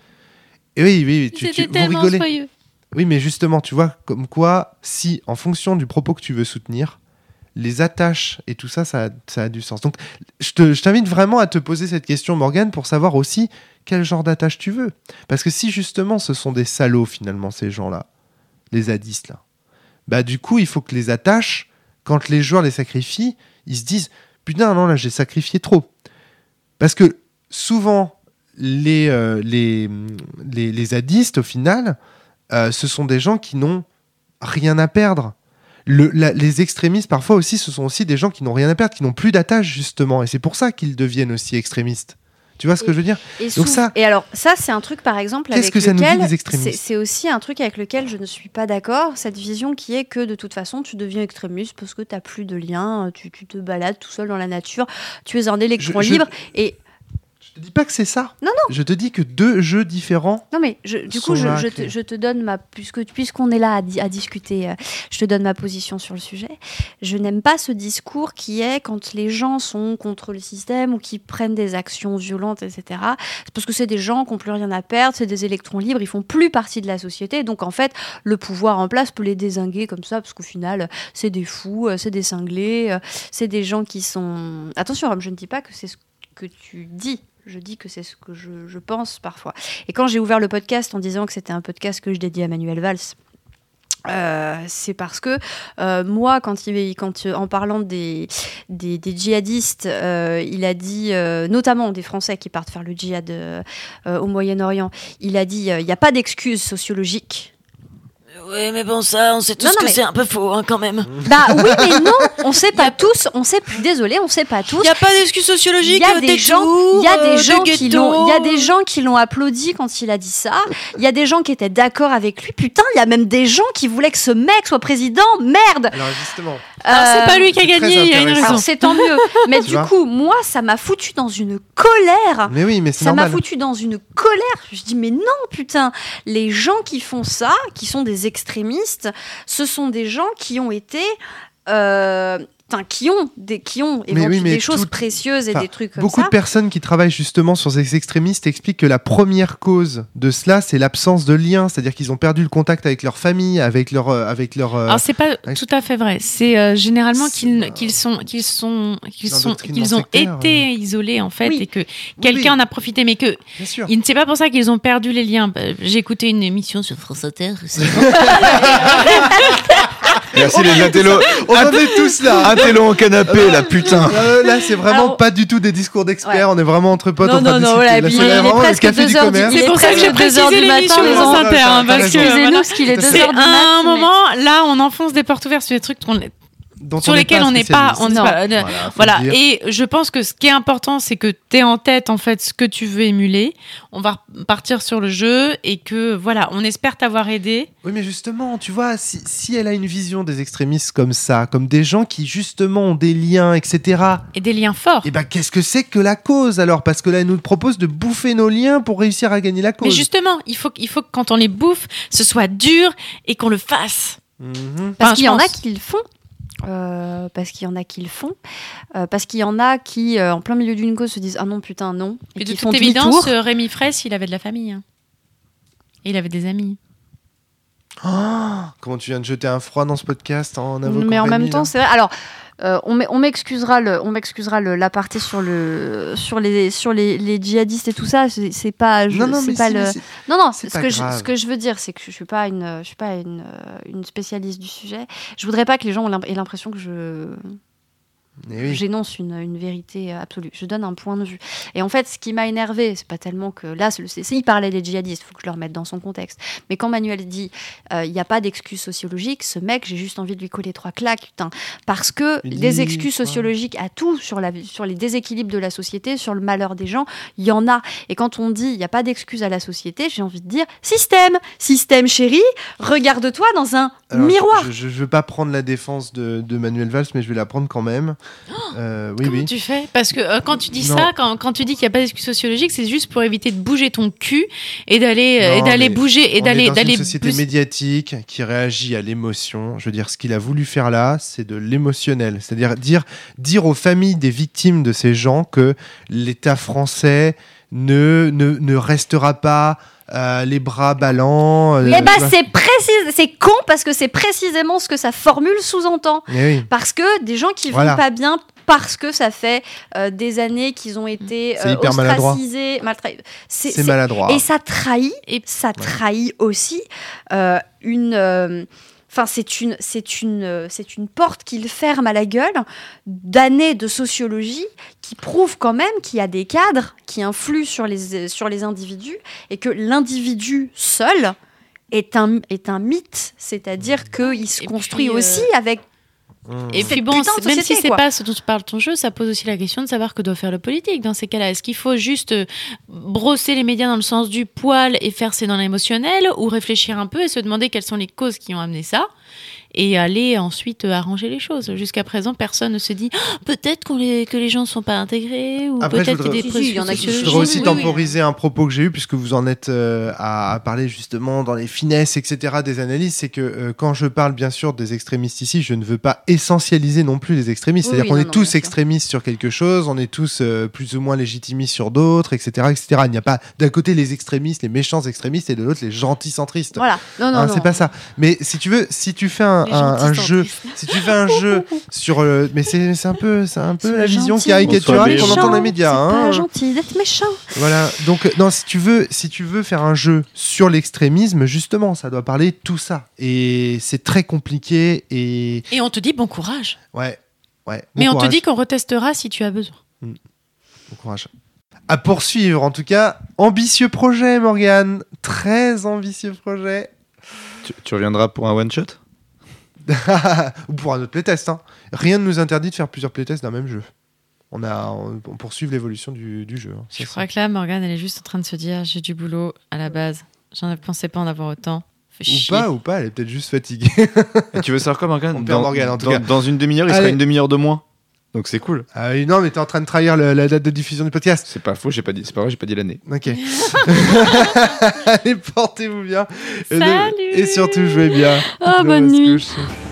Et oui, oui, tu, tu, C'était vous tellement rigolez. soyeux. Oui, mais justement, tu vois, comme quoi, si, en fonction du propos que tu veux soutenir, les attaches et tout ça, ça a, ça a du sens. Donc, je, te, je t'invite vraiment à te poser cette question, Morgane, pour savoir aussi quel genre d'attache tu veux. Parce que si, justement, ce sont des salauds, finalement, ces gens-là, les zadistes, là, bah, du coup, il faut que les attaches, quand les joueurs les sacrifient, ils se disent « Putain, non, là, j'ai sacrifié trop. » Parce que, souvent, les, euh, les, les, les zadistes, au final... Euh, ce sont des gens qui n'ont rien à perdre. Le, la, les extrémistes, parfois aussi, ce sont aussi des gens qui n'ont rien à perdre, qui n'ont plus d'attache, justement. Et c'est pour ça qu'ils deviennent aussi extrémistes. Tu vois ce que je veux dire ? Et, Donc sous- ça- et alors, ça, c'est un truc, par exemple, Qu'est-ce avec que ça nous dit, lequel... les extrémistes c'est, c'est aussi un truc avec lequel je ne suis pas d'accord, cette vision qui est que, de toute façon, tu deviens extrémiste parce que tu n'as plus de lien, tu, tu te balades tout seul dans la nature, tu es un électron Je- je- libre, et... Je te dis pas que c'est ça. Non, non. Je te dis que deux jeux différents. Non, mais je, du sont coup, je, là, je, créés. te, je te donne ma... Puisque, puisqu'on est là à, di- à discuter, euh, je te donne ma position sur le sujet. Je n'aime pas ce discours qui est quand les gens sont contre le système ou qui prennent des actions violentes, et cetera. C'est parce que c'est des gens qui n'ont plus rien à perdre, c'est des électrons libres, ils font plus partie de la société. Donc, en fait, le pouvoir en place peut les dézinguer comme ça, parce qu'au final, c'est des fous, euh, c'est des cinglés, euh, c'est des gens qui sont... Attention, Rome, je ne dis pas que c'est ce que tu dis. Je dis que c'est ce que je, je pense parfois. Et quand j'ai ouvert le podcast en disant que c'était un podcast que je dédiais à Manuel Valls, euh, c'est parce que euh, moi, quand il, quand, euh, en parlant des, des, des djihadistes, euh, il a dit, euh, notamment des Français qui partent faire le djihad euh, euh, au Moyen-Orient, il a dit, il n'y a pas d'excuse sociologique. Oui, mais bon, ça, on sait tous Non, non, que mais- c'est un peu faux, hein, quand même. Bah oui, mais non, on sait pas tous, on sait, désolé, on sait pas tous. Il n'y a pas d'excuse sociologique, Il y a euh, des des gens, tours, il y a euh, des gens des qui l'ont, il y a des ghettos. gens qui l'ont applaudi quand il a dit ça. Il y a des gens qui étaient d'accord avec lui. Putain, il y a même des gens qui voulaient que ce mec soit président. Merde. Alors justement, Alors, c'est Euh, pas lui qui a c'est très gagné, il y a une intéressant. raison. Alors c'est tant mieux. Mais Tu du vois coup, moi, ça m'a foutu dans une colère. mais oui, mais c'est Ça m'a normal. foutu dans une colère. Je dis mais non putain, les gens qui font ça, qui sont des extrémistes, ce sont des gens qui ont été, euh, enfin, qui ont des, qui ont Mais éventu- oui, mais des choses tout- précieuses et enfin, des trucs comme Beaucoup ça. de personnes qui travaillent justement sur ces extrémistes expliquent que la première cause de cela, c'est l'absence de lien, c'est-à-dire qu'ils ont perdu le contact avec leur famille, avec leur, euh, avec leur. euh, Alors c'est pas avec- tout à fait vrai. C'est euh, généralement C'est, qu'ils euh, qu'ils sont qu'ils sont qu'ils sont l'endoctrinement qu'ils ont sectaire, été isolés en fait Oui. et que quelqu'un oui. en a profité, mais que Bien sûr. il ne c'est pas pour ça qu'ils ont perdu les liens. Euh, J'ai écouté une émission sur France Inter. Merci les intellos. On en est tous là. Intello en canapé, la putain. Euh, là, c'est vraiment Alors- pas du tout des discours d'experts. Ouais. On est vraiment entre potes Non, en train non, de non, discuter. voilà, et Là, puis c'est il est vraiment le presque café deux du heures du- commerce. il C'est est pour ça que j'ai presque deux heures précisé du l'émission matin, de les France enfants. Inter, hein, T'as parce que raison. Excusez-nous, voilà. parce qu'il est deux C'est heures du à un mat, mais- moment là, on enfonce des portes ouvertes sur des trucs qu'on dont sur on n'est lesquels pas on n'est pas, on spécialiste. n'est pas- Voilà, faut voilà. le dire. Et je pense que ce qui est important, c'est que tu aies en tête en fait ce que tu veux émuler. On va partir sur le jeu et que voilà, on espère t'avoir aidé. Oui, mais justement, tu vois, si, si elle a une vision des extrémistes comme ça, comme des gens qui justement ont des liens, et cetera. Et des liens forts. Et ben, qu'est-ce que c'est que la cause alors? Parce que là, elle nous propose de bouffer nos liens pour réussir à gagner la cause. Mais justement, il faut, il faut que quand on les bouffe, ce soit dur et qu'on le fasse. Mhm. Parce Enfin, qu'il y je en a pense. qui le font. Euh, parce qu'il y en a qui le font. Euh, parce qu'il y en a qui, euh, en plein milieu d'une cause, se disent ah non, putain, non. Et Et de qui font toute évidence, demi-tour. euh, Rémi Fraisse, il avait de la famille. hein. Et il avait des amis. Oh, comment tu viens de jeter un froid dans ce podcast en invoquant Mais en Rémi, même temps, là. c'est vrai. Alors, euh, on m'e- on m'excusera le, on m'excusera le, la partie sur le, sur les, sur les, les djihadistes et tout ça. C'est c'est pas, je- Non, non, c'est mais pas si, le. mais c'est- Non, non. c'est Ce pas que, je, grave. ce que je veux dire, c'est que je suis pas une, je suis pas une, euh, une spécialiste du sujet. Je voudrais pas que les gens ont l'im- aient l'impression que je Mais oui. j'énonce une, une vérité absolue. Je donne un point de vue. Et en fait, ce qui m'a énervé, c'est pas tellement que là, c'est, c'est, il parlait des djihadistes, il faut que je le remette dans son contexte. Mais quand Manuel dit, il n'y a pas d'excuse sociologique, ce mec, j'ai juste envie de lui coller trois claques, putain, parce que Il des dit excuses quoi sociologiques à tout sur la, sur les déséquilibres de la société, sur le malheur des gens, il y en a. Et quand on dit, il n'y a pas d'excuse à la société, j'ai envie de dire, système, système, chéri, regarde-toi dans un Alors, miroir. Je ne veux pas prendre la défense de, de Manuel Valls, mais je vais la prendre quand même. Euh, oui, Comment oui. tu fais? Parce que euh, quand tu dis Non. ça, quand, quand tu dis qu'il n'y a pas d'excuse sociologique, c'est juste pour éviter de bouger ton cul et d'aller euh, et Non, d'aller mais bouger et On d'aller est dans d'aller une société plus- médiatique qui réagit à l'émotion. Je veux dire, ce qu'il a voulu faire là, c'est de l'émotionnel. C'est-à-dire dire, dire aux familles des victimes de ces gens que l'État français ne, ne, ne restera pas euh, les bras ballants. euh, Eh ben, tu vois. c'est précis, c'est con parce que c'est précisément ce que sa formule sous-entend. Mais oui. Parce que des gens qui vont Voilà. pas bien parce que ça fait euh, des années qu'ils ont été C'est euh, hyper maladroit. ostracisés, maltraités. C'est- C'est c'est- maladroit. Et ça trahit, Et- ça trahit aussi euh, une. euh, Enfin, c'est une, c'est une, euh, c'est une porte qu'il ferme à la gueule d'années de sociologie qui prouvent quand même qu'il y a des cadres qui influent sur les, sur les individus et que l'individu seul est un, est un mythe, c'est-à-dire qu'il se Et construit puis, euh, aussi avec. Et Cette puis bon, putain de c'est- même si société, c'est quoi. pas ce dont tu parles ton jeu, ça pose aussi la question de savoir que doit faire le politique dans ces cas-là. Est-ce qu'il faut juste euh, brosser les médias dans le sens du poil et faire c'est dans l'émotionnel, ou réfléchir un peu et se demander quelles sont les causes qui ont amené ça et aller ensuite euh, arranger les choses. Jusqu'à présent, personne ne se dit Ah, peut-être qu'on les, que les gens ne sont pas intégrés ou Après, je peut-être qu'il y a voudrais- des Si, si, il y en a qui- Je sociologiques. voudrais aussi Oui, oui. temporiser un propos que j'ai eu, puisque vous en êtes euh, à, à parler justement dans les finesses, et cetera, des analyses. C'est que euh, quand je parle bien sûr des extrémistes ici, je ne veux pas essentialiser non plus les extrémistes. Oui, C'est-à-dire oui, qu'on non, est non, tous bien sûr. extrémistes sur quelque chose, on est tous euh, plus ou moins légitimistes sur d'autres, et cetera, et cetera. Il n'y a pas d'un côté les extrémistes, les méchants extrémistes, et de l'autre les gentils centristes. Voilà. Non, non, Hein, non. c'est pas ça. Mais si tu veux, si tu fais un, Les un- gentils un jeu, centristes. si tu fais un jeu sur, euh, mais c'est c'est un peu, c'est un peu Sois la vision gentil, caricaturale sois qu'on entend dans les méchant, médias. C'est hein. pas gentil d'être méchant. Voilà, donc euh, non, si tu veux, si tu veux faire un jeu sur l'extrémisme, justement, ça doit parler de tout ça. Et c'est très compliqué et Et on te dit bon courage. ouais, ouais. Mais bon on te courage, dit qu'on retestera si tu as besoin. bon courage. À poursuivre, en tout cas, ambitieux projet, Morgane, très ambitieux projet. Tu, tu reviendras pour un one shot? Ou pour un autre playtest. Hein. Rien ne nous interdit de faire plusieurs playtests d'un même jeu. On a, on, on poursuit l'évolution du, du jeu. hein. Je Ça, crois que là, Morgane, elle est juste en train de se dire j'ai du boulot à la base. J'en pensais pas en avoir autant. Fait c'est- Ou chier. pas, ou pas, elle est peut-être juste fatiguée. Et tu veux savoir quoi, Morgane? On perd Morgane, en tout dans, cas. dans une demi-heure, il Allez. sera une demi-heure de moins. Donc c'est cool. Ah oui, non, mais t'es en train de trahir le- la date de diffusion du podcast. C'est pas faux, j'ai pas dit, c'est pas vrai, j'ai pas dit l'année. Ok. Allez, portez-vous bien. Et de- Salut. Et surtout, jouez bien. Oh, Je bonne reste nuit. couché.